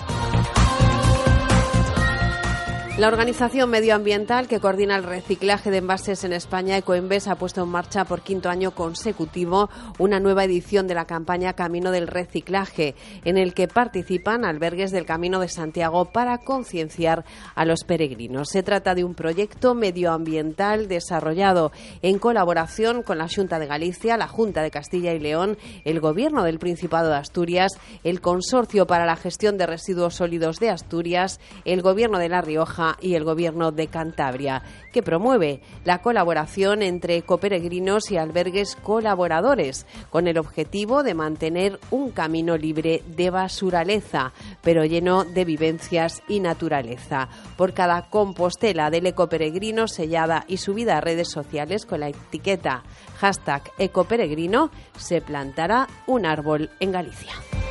S2: La organización medioambiental que coordina el reciclaje de envases en España, Ecoembes, ha puesto en marcha por quinto año consecutivo una nueva edición de la campaña Camino del Reciclaje, en el que participan albergues del Camino de Santiago para concienciar a los peregrinos. Se trata de un proyecto medioambiental desarrollado en colaboración con la Xunta de Galicia, la Junta de Castilla y León, el Gobierno del Principado de Asturias, el Consorcio para la Gestión de Residuos Sólidos de Asturias, el Gobierno de La Rioja y el Gobierno de Cantabria, que promueve la colaboración entre ecoperegrinos y albergues colaboradores, con el objetivo de mantener un camino libre de basuraleza, pero lleno de vivencias y naturaleza. Por cada compostela del ecoperegrino sellada y subida a redes sociales con la etiqueta #ecoperegrino, se plantará un árbol en Galicia.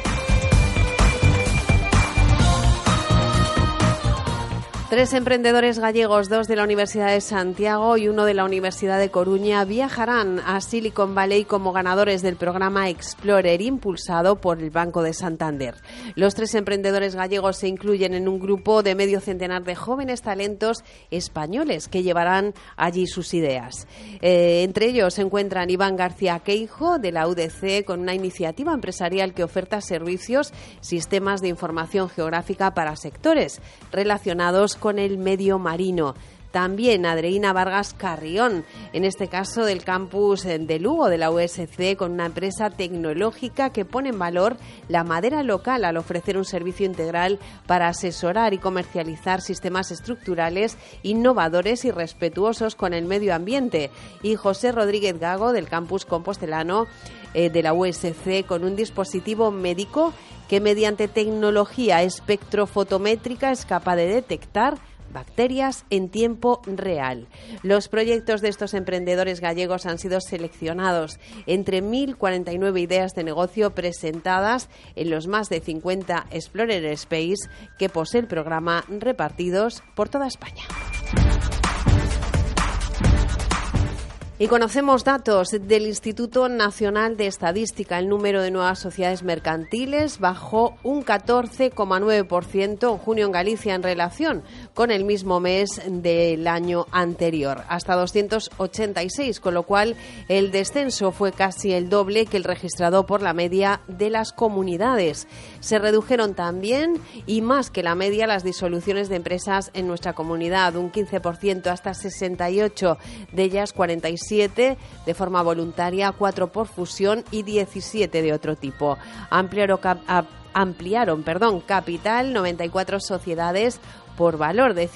S2: 3 emprendedores gallegos, 2 de la Universidad de Santiago y 1 de la Universidad de Coruña, viajarán a Silicon Valley como ganadores del programa Explorer, impulsado por el Banco de Santander. Los 3 emprendedores gallegos se incluyen en un grupo de medio centenar de jóvenes talentos españoles que llevarán allí sus ideas. Entre ellos se encuentran Iván García Queijo, de la UDC, con una iniciativa empresarial que oferta servicios, sistemas de información geográfica para sectores relacionados con el medio marino. También Adreina Vargas Carrión, en este caso del campus de Lugo, de la USC, con una empresa tecnológica que pone en valor la madera local al ofrecer un servicio integral para asesorar y comercializar sistemas estructurales innovadores y respetuosos con el medio ambiente. Y José Rodríguez Gago, del campus compostelano de la USC, con un dispositivo médico que mediante tecnología espectrofotométrica es capaz de detectar bacterias en tiempo real. Los proyectos de estos emprendedores gallegos han sido seleccionados entre 1.049 ideas de negocio presentadas en los más de 50 Explorer Space que posee el programa, repartidos por toda España. Y conocemos datos del Instituto Nacional de Estadística. El número de nuevas sociedades mercantiles bajó un 14,9% en junio en Galicia en relación con el mismo mes del año anterior, hasta 286, con lo cual el descenso fue casi el doble que el registrado por la media de las comunidades. Se redujeron también, y más que la media, las disoluciones de empresas en nuestra comunidad, un 15% hasta 68, de ellas 47 de forma voluntaria, 4 por fusión y 17 de otro tipo. Ampliaron capital 94 sociedades por valor de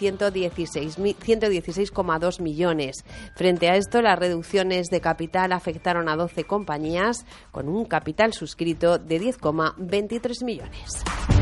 S2: 116,2 millones. Frente a esto, las reducciones de capital afectaron a 12 compañías con un capital suscrito de 10,23 millones.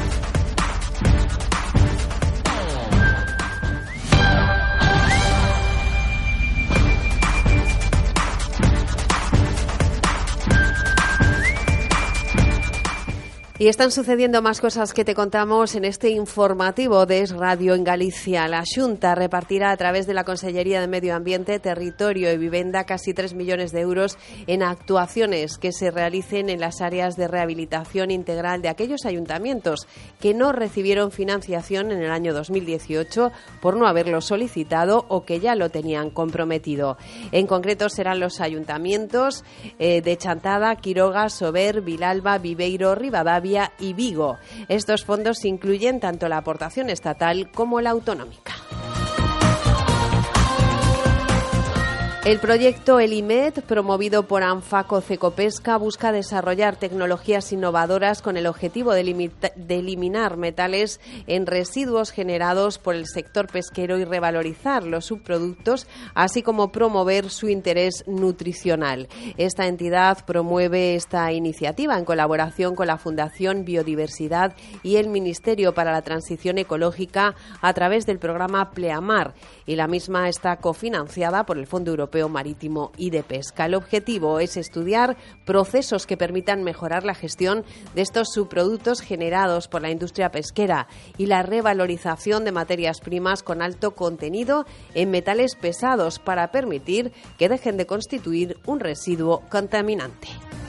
S2: Y están sucediendo más cosas que te contamos en este informativo de Es Radio en Galicia. La Xunta repartirá a través de la Consellería de Medio Ambiente, Territorio y Vivienda casi 3 millones de euros en actuaciones que se realicen en las áreas de rehabilitación integral de aquellos ayuntamientos que no recibieron financiación en el año 2018 por no haberlo solicitado o que ya lo tenían comprometido. En concreto serán los ayuntamientos de Chantada, Quiroga, Sober, Vilalba, Viveiro, Ribadavia y Vigo. Estos fondos incluyen tanto la aportación estatal como la autonómica. El proyecto Elimed, promovido por Anfaco Cecopesca, busca desarrollar tecnologías innovadoras con el objetivo de eliminar metales en residuos generados por el sector pesquero y revalorizar los subproductos, así como promover su interés nutricional. Esta entidad promueve esta iniciativa en colaboración con la Fundación Biodiversidad y el Ministerio para la Transición Ecológica a través del programa Pleamar, y la misma está cofinanciada por el Fondo Europeo Marítimo y de Pesca. El objetivo es estudiar procesos que permitan mejorar la gestión de estos subproductos generados por la industria pesquera y la revalorización de materias primas con alto contenido en metales pesados para permitir que dejen de constituir un residuo contaminante.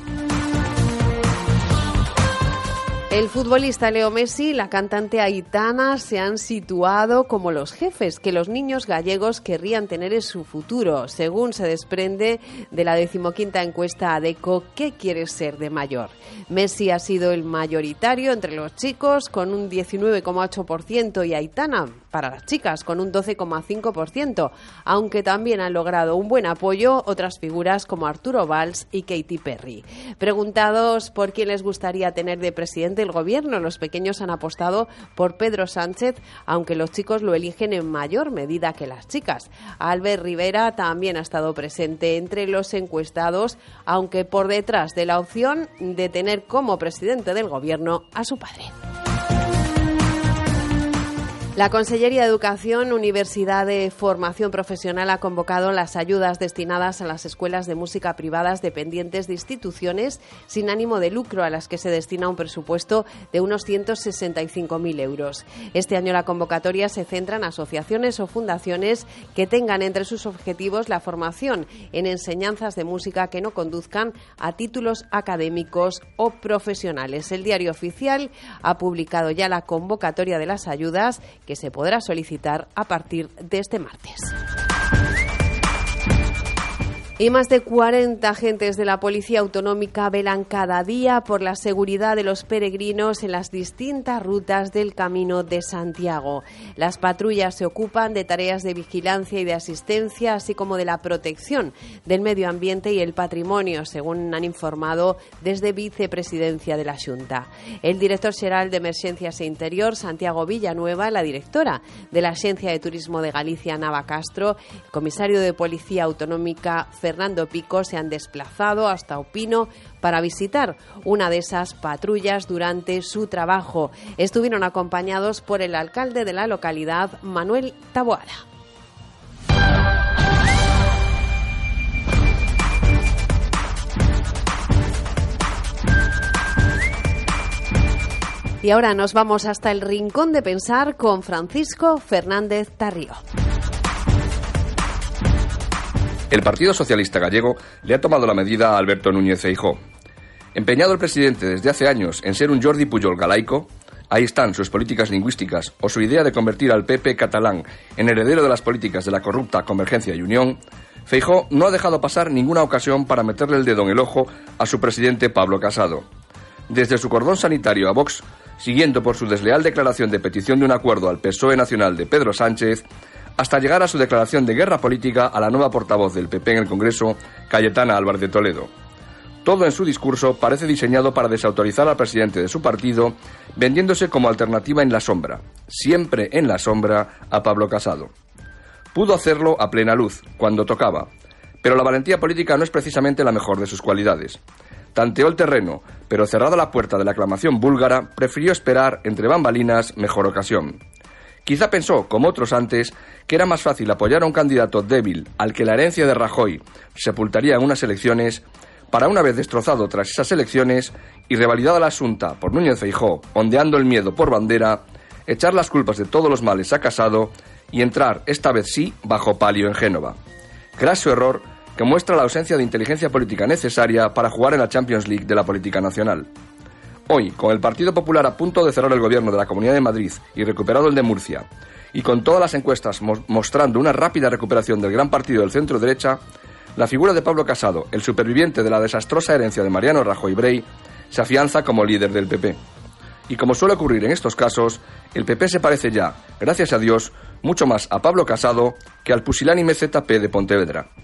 S2: El futbolista Leo Messi y la cantante Aitana se han situado como los jefes que los niños gallegos querrían tener en su futuro, según se desprende de la 15ª encuesta ADECO ¿Qué quieres ser de mayor? Messi ha sido el mayoritario entre los chicos con un 19,8% y Aitana para las chicas con un 12,5%, aunque también han logrado un buen apoyo otras figuras como Arturo Valls y Katy Perry. Preguntados por quién les gustaría tener de presidente del gobierno, los pequeños han apostado por Pedro Sánchez, aunque los chicos lo eligen en mayor medida que las chicas. Albert Rivera también ha estado presente entre los encuestados, aunque por detrás de la opción de tener como presidente del gobierno a su padre. La Consellería de Educación, Universidad de Formación Profesional ha convocado las ayudas destinadas a las escuelas de música privadas dependientes de instituciones sin ánimo de lucro, a las que se destina un presupuesto de unos 165.000 euros. Este año la convocatoria se centra en asociaciones o fundaciones que tengan entre sus objetivos la formación en enseñanzas de música que no conduzcan a títulos académicos o profesionales. El Diario Oficial ha publicado ya la convocatoria de las ayudas, que se podrá solicitar a partir de este martes. Y más de 40 agentes de la Policía Autonómica velan cada día por la seguridad de los peregrinos en las distintas rutas del Camino de Santiago. Las patrullas se ocupan de tareas de vigilancia y de asistencia, así como de la protección del medio ambiente y el patrimonio, según han informado desde Vicepresidencia de la Xunta. El director xeral de Emergencias e Interior, Santiago Villanueva, la directora de la Axencia de Turismo de Galicia, Nava Castro, el comisario de Policía Autonómica, Fernando Pico, se han desplazado hasta Opino para visitar una de esas patrullas durante su trabajo. Estuvieron acompañados por el alcalde de la localidad, Manuel Taboada. Y ahora nos vamos hasta el Rincón de Pensar con Francisco Fernández Tarrío.
S8: El Partido Socialista Gallego le ha tomado la medida a Alberto Núñez Feijóo. Empeñado el presidente desde hace años en ser un Jordi Pujol galaico, ahí están sus políticas lingüísticas o su idea de convertir al PP catalán en heredero de las políticas de la corrupta Convergencia y Unión. Feijóo no ha dejado pasar ninguna ocasión para meterle el dedo en el ojo a su presidente Pablo Casado. Desde su cordón sanitario a Vox, siguiendo por su desleal declaración de petición de un acuerdo al PSOE nacional de Pedro Sánchez, hasta llegar a su declaración de guerra política a la nueva portavoz del PP en el Congreso, Cayetana Álvarez de Toledo. Todo en su discurso parece diseñado para desautorizar al presidente de su partido, vendiéndose como alternativa en la sombra, siempre en la sombra, a Pablo Casado. Pudo hacerlo a plena luz, cuando tocaba, pero la valentía política no es precisamente la mejor de sus cualidades. Tanteó el terreno, pero cerrada la puerta de la aclamación búlgara, prefirió esperar entre bambalinas mejor ocasión. Quizá pensó, como otros antes, que era más fácil apoyar a un candidato débil al que la herencia de Rajoy sepultaría en unas elecciones, para una vez destrozado tras esas elecciones y revalidada la asunta por Núñez Feijóo, ondeando el miedo por bandera, echar las culpas de todos los males a Casado y entrar, esta vez sí, bajo palio en Génova. Craso error que muestra la ausencia de inteligencia política necesaria para jugar en la Champions League de la política nacional. Hoy, con el Partido Popular a punto de cerrar el gobierno de la Comunidad de Madrid y recuperado el de Murcia, y con todas las encuestas mostrando una rápida recuperación del gran partido del centro-derecha, la figura de Pablo Casado, el superviviente de la desastrosa herencia de Mariano Rajoy Brey, se afianza como líder del PP. Y como suele ocurrir en estos casos, el PP se parece ya, gracias a Dios, mucho más a Pablo Casado que al pusilánime ZP de Pontevedra.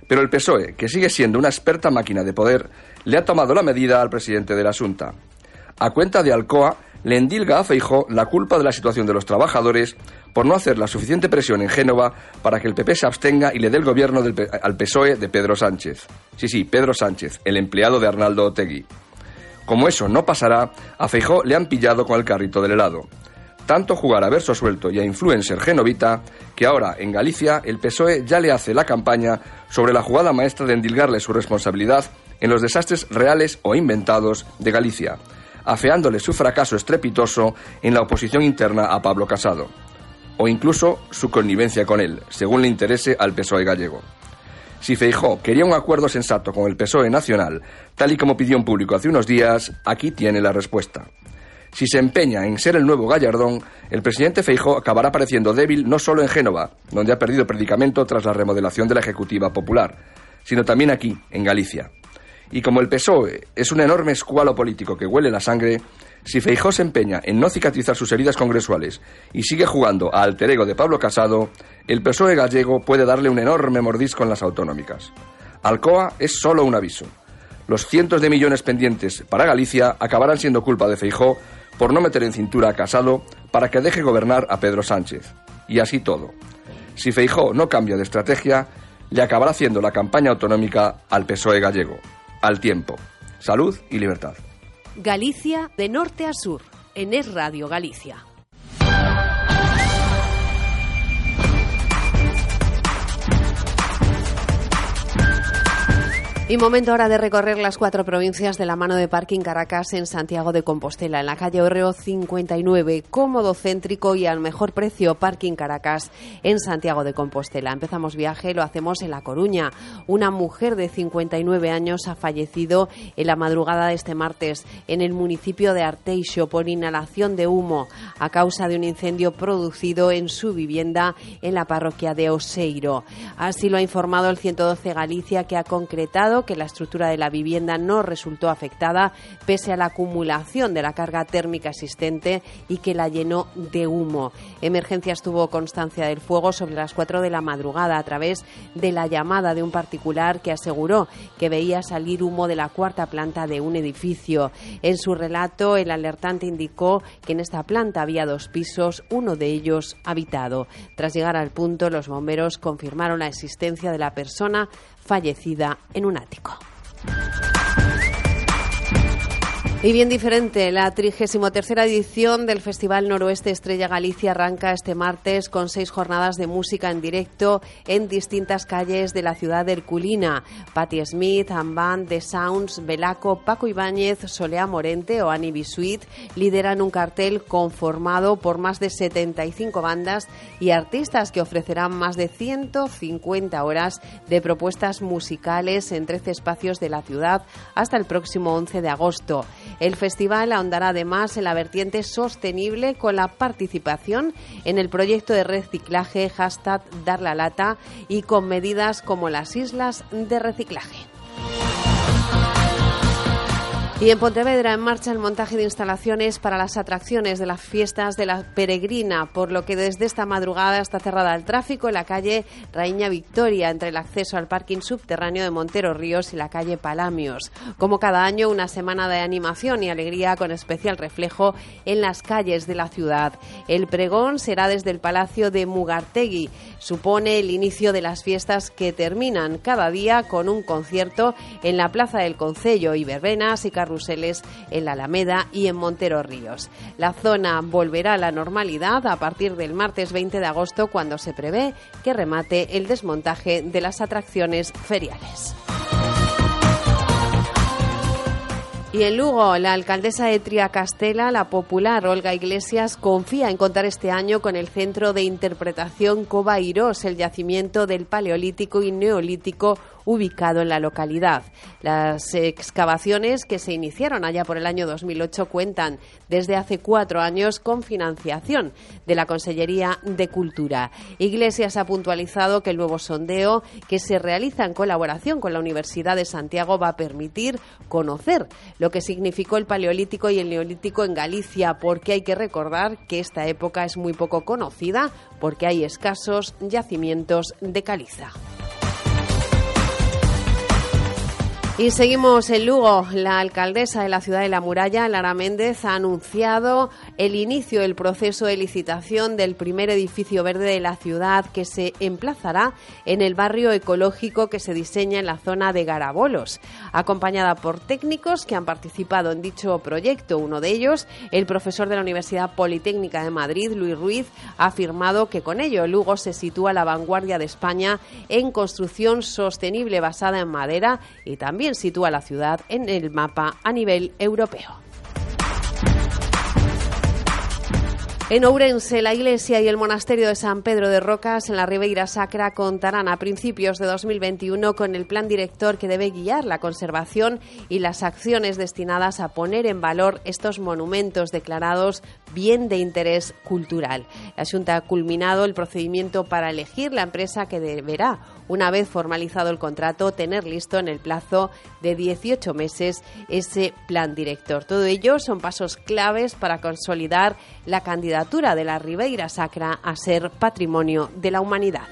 S8: Pero el PSOE, que sigue siendo una experta máquina de poder, le ha tomado la medida al presidente de la Xunta. A cuenta de Alcoa, le endilga a Feijóo la culpa de la situación de los trabajadores por no hacer la suficiente presión en Génova para que el PP se abstenga y le dé el gobierno al PSOE de Pedro Sánchez. Sí, Pedro Sánchez, el empleado de Arnaldo Otegi. Como eso no pasará, a Feijóo le han pillado con el carrito del helado. Tanto jugar a verso suelto y a influencer genovita, que ahora en Galicia el PSOE ya le hace la campaña sobre la jugada maestra de endilgarle su responsabilidad en los desastres reales o inventados de Galicia, afeándole su fracaso estrepitoso en la oposición interna a Pablo Casado, o incluso su connivencia con él, según le interese al PSOE gallego. Si Feijóo quería un acuerdo sensato con el PSOE nacional, tal y como pidió en público hace unos días, aquí tiene la respuesta. Si se empeña en ser el nuevo Gallardón, el presidente Feijóo acabará pareciendo débil no solo en Génova, donde ha perdido predicamento tras la remodelación de la Ejecutiva Popular, sino también aquí, en Galicia. Y como el PSOE es un enorme escualo político que huele la sangre, si Feijóo se empeña en no cicatrizar sus heridas congresuales y sigue jugando a alter ego de Pablo Casado, el PSOE gallego puede darle un enorme mordisco en las autonómicas. Alcoa es solo un aviso. Los cientos de millones pendientes para Galicia acabarán siendo culpa de Feijóo por no meter en cintura a Casado para que deje gobernar a Pedro Sánchez. Y así todo. Si Feijóo no cambia de estrategia, le acabará haciendo la campaña autonómica al PSOE gallego. Al tiempo. Salud y libertad.
S2: Galicia de norte a sur, en Es Radio Galicia. Y momento ahora de recorrer las 4 provincias de la mano de Parking Caracas en Santiago de Compostela, en la calle Orreo 59, cómodo, céntrico y al mejor precio. Parking Caracas en Santiago de Compostela. Empezamos viaje, lo hacemos en La Coruña. Una mujer de 59 años ha fallecido en la madrugada de este martes en el municipio de Arteixo por inhalación de humo a causa de un incendio producido en su vivienda en la parroquia de Oseiro. Así lo ha informado el 112 Galicia, que ha concretado que la estructura de la vivienda no resultó afectada pese a la acumulación de la carga térmica existente y que la llenó de humo. Emergencias tuvo constancia del fuego sobre las 4 de la madrugada a través de la llamada de un particular que aseguró que veía salir humo de la 4ª planta de un edificio. En su relato, el alertante indicó que en esta planta había 2 pisos, uno de ellos habitado. Tras llegar al punto, los bomberos confirmaron la existencia de la persona fallecida en un ático. Y bien diferente, la 33ª edición del Festival Noroeste Estrella Galicia arranca este martes con 6 jornadas de música en directo en distintas calles de la ciudad de Herculina. Patti Smith, Amband, The Sounds, Belaco, Paco Ibáñez, Solea Morente o Annie Bisuit lideran un cartel conformado por más de 75 bandas y artistas que ofrecerán más de 150 horas de propuestas musicales en 13 espacios de la ciudad hasta el próximo 11 de agosto. El festival ahondará además en la vertiente sostenible con la participación en el proyecto de reciclaje #DarLaLata y con medidas como las islas de reciclaje. Y en Pontevedra, en marcha el montaje de instalaciones para las atracciones de las fiestas de la Peregrina, por lo que desde esta madrugada está cerrada al tráfico en la calle Raíña Victoria, entre el acceso al parking subterráneo de Montero Ríos y la calle Palamios. Como cada año, una semana de animación y alegría con especial reflejo en las calles de la ciudad. El pregón será desde el Palacio de Mugartegui. Supone el inicio de las fiestas que terminan cada día con un concierto en la Plaza del Concello y verbenas y carruseles en la Alameda y en Montero Ríos. La zona volverá a la normalidad a partir del martes 20 de agosto, cuando se prevé que remate el desmontaje de las atracciones feriales. Y en Lugo, la alcaldesa de Triacastela, la popular Olga Iglesias, confía en contar este año con el Centro de Interpretación Cova Irós, el yacimiento del Paleolítico y Neolítico ubicado en la localidad. Las excavaciones, que se iniciaron allá por el año 2008, cuentan desde hace 4 años con financiación de la Consellería de Cultura. Iglesias ha puntualizado que el nuevo sondeo, que se realiza en colaboración con la Universidad de Santiago, va a permitir conocer lo que significó el Paleolítico y el Neolítico en Galicia, porque hay que recordar que esta época es muy poco conocida porque hay escasos yacimientos de caliza. Y seguimos en Lugo. La alcaldesa de la ciudad de La Muralla, Lara Méndez, ha anunciado el inicio del proceso de licitación del primer edificio verde de la ciudad, que se emplazará en el barrio ecológico que se diseña en la zona de Garabolos, acompañada por técnicos que han participado en dicho proyecto. Uno de ellos, el profesor de la Universidad Politécnica de Madrid, Luis Ruiz, ha afirmado que con ello Lugo se sitúa a la vanguardia de España en construcción sostenible basada en madera y también sitúa la ciudad en el mapa a nivel europeo. En Ourense, la iglesia y el monasterio de San Pedro de Rocas, en la Ribeira Sacra, contarán a principios de 2021 con el plan director que debe guiar la conservación y las acciones destinadas a poner en valor estos monumentos declarados bien de interés cultural. La Xunta ha culminado el procedimiento para elegir la empresa que deberá, una vez formalizado el contrato, tener listo en el plazo de 18 meses ese plan director. Todo ello son pasos claves para consolidar la candidatura de la Ribeira Sacra a ser Patrimonio de la Humanidad.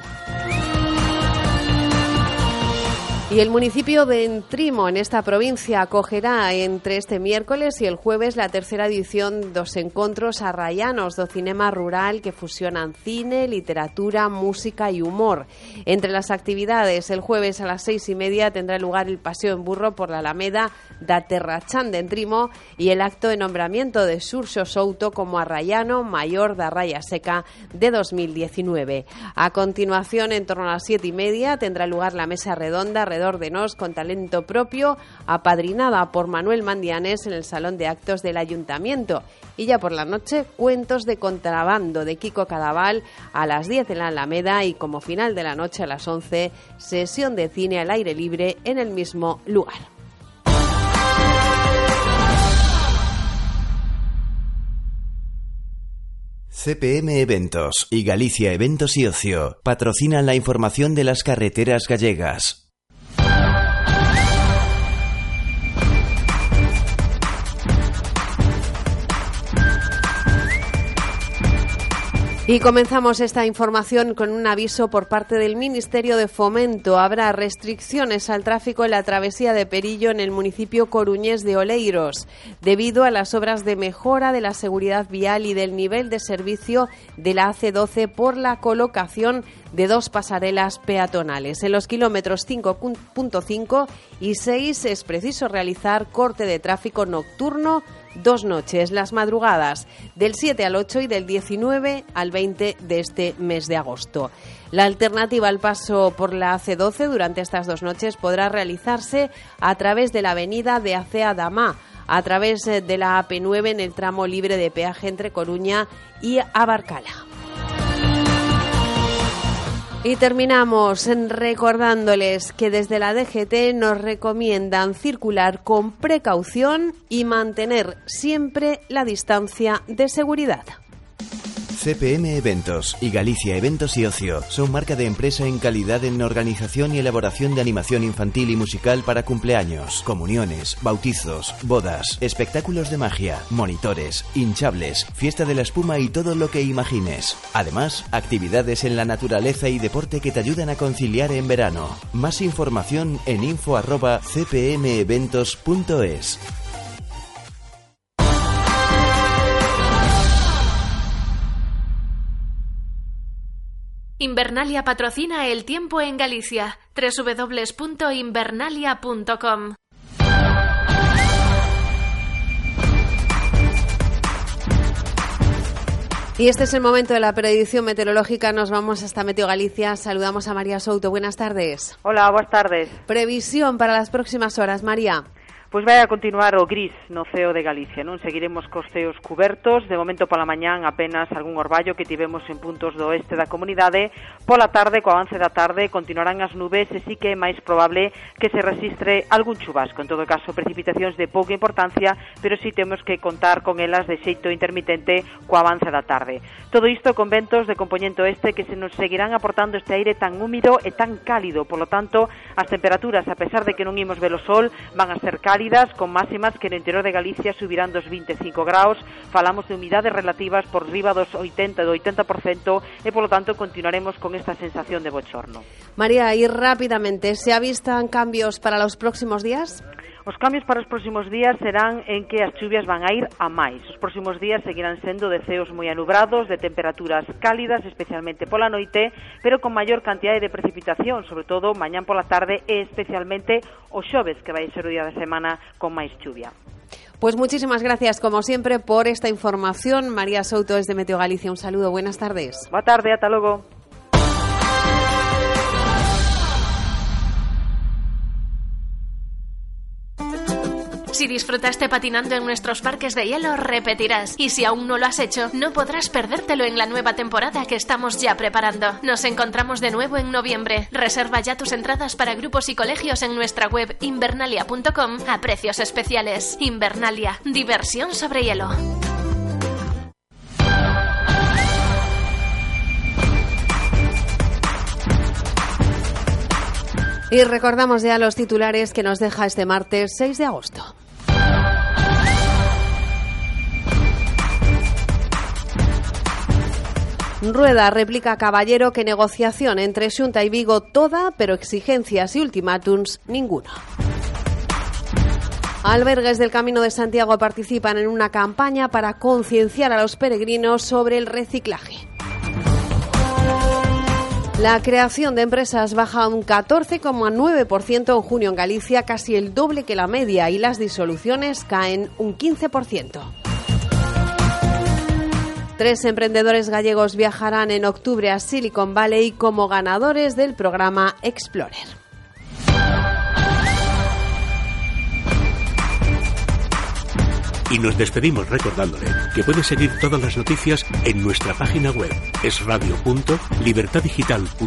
S2: Y el municipio de Entrimo, en esta provincia, acogerá entre este miércoles y el jueves la tercera edición dos encontros arraianos do cinema rural que fusionan cine, literatura, música y humor. Entre las actividades, el jueves a las 6:30 tendrá lugar el paseo en burro por la Alameda da Terrachán de Entrimo y el acto de nombramiento de Xurxo Souto como arraiano mayor da Raya Seca de 2019. A continuación, en torno a las 7:30, tendrá lugar la mesa redonda de Nos con talento propio, apadrinada por Manuel Mandianes en el Salón de Actos del Ayuntamiento. Y ya por la noche, cuentos de contrabando de Kiko Cadaval a las 10 en la Alameda y como final de la noche a las 11, sesión de cine al aire libre en el mismo lugar.
S9: CPM Eventos y Galicia Eventos y Ocio patrocinan la información de las carreteras gallegas.
S2: Y comenzamos esta información con un aviso por parte del Ministerio de Fomento. Habrá restricciones al tráfico en la travesía de Perillo en el municipio coruñés de Oleiros, debido a las obras de mejora de la seguridad vial y del nivel de servicio de la AC12 por la colocación de dos pasarelas peatonales. En los kilómetros 5.5 y 6 es preciso realizar corte de tráfico nocturno 2 noches, las madrugadas del 7 al 8 y del 19 al 20 de este mes de agosto. La alternativa al paso por la AC12 durante estas 2 noches podrá realizarse a través de la avenida de Acea Damá, a través de la AP9 en el tramo libre de peaje entre Coruña y Abarcala. Y terminamos recordándoles que desde la DGT nos recomiendan circular con precaución y mantener siempre la distancia de seguridad.
S9: CPM Eventos y Galicia Eventos y Ocio son marca de empresa en calidad en organización y elaboración de animación infantil y musical para cumpleaños, comuniones, bautizos, bodas, espectáculos de magia, monitores, hinchables, fiesta de la espuma y todo lo que imagines. Además, actividades en la naturaleza y deporte que te ayudan a conciliar en verano. Más información en info@cpmeventos.es.
S10: Invernalia patrocina el tiempo en Galicia. www.invernalia.com.
S2: Y este es el momento de la predicción meteorológica. Nos vamos hasta Meteo Galicia. Saludamos a María Souto. Buenas tardes.
S11: Hola, buenas tardes.
S2: Previsión para las próximas horas, María.
S11: Pois vai a continuar o gris no ceo de Galicia, non? Seguiremos cos ceos cubertos, de momento pola mañán apenas algún orballo que tivemos en puntos do oeste da comunidade. Pola tarde, co avance da tarde, continuarán as nubes e sí que é máis probable que se resistre algún chubasco. En todo caso, precipitacións de pouca importancia, pero sí temos que contar con elas de xeito intermitente co avance da tarde. Todo isto con ventos de compoñente oeste que se nos seguirán aportando este aire tan húmido e tan cálido, por lo tanto, As temperaturas, a pesar de que non imos ver o sol, van a ser cálidas, con máximas que no interior de Galicia subirán dos 25 graus. Falamos de humidades relativas por riba dos 80% e, polo tanto, continuaremos con esta sensación de bochorno.
S2: María, y rápidamente, ¿se avistan cambios para los próximos días?
S11: Os cambios para os próximos días serán en que as chuvias van a ir a máis. Os próximos días seguirán sendo de ceos moi anubrados, de temperaturas cálidas, especialmente pola noite, pero con maior cantidade de precipitación, sobre todo mañán pola tarde e especialmente o xoves, que vai ser o día de semana con máis chuvia.
S2: Pues muchísimas gracias, como siempre, por esta información. María Souto, desde Meteo Galicia, un saludo, buenas tardes.
S11: Boa tarde, ata logo.
S10: Si disfrutaste patinando en nuestros parques de hielo, repetirás. Y si aún no lo has hecho, no podrás perdértelo en la nueva temporada que estamos ya preparando. Nos encontramos de nuevo en noviembre. Reserva ya tus entradas para grupos y colegios en nuestra web invernalia.com a precios especiales. Invernalia, diversión sobre hielo.
S2: Y recordamos ya los titulares que nos deja este martes 6 de agosto. Rueda replica Caballero que negociación entre Xunta y Vigo toda, pero exigencias y ultimátums ninguno. Albergues del Camino de Santiago participan en una campaña para concienciar a los peregrinos sobre el reciclaje. La creación de empresas baja un 14,9% en junio en Galicia, casi el doble que la media, y las disoluciones caen un 15%. 3 emprendedores gallegos viajarán en octubre a Silicon Valley como ganadores del programa Explorer.
S1: Y nos despedimos recordándole que puede seguir todas las noticias en nuestra página web esradio.libertadigital.es.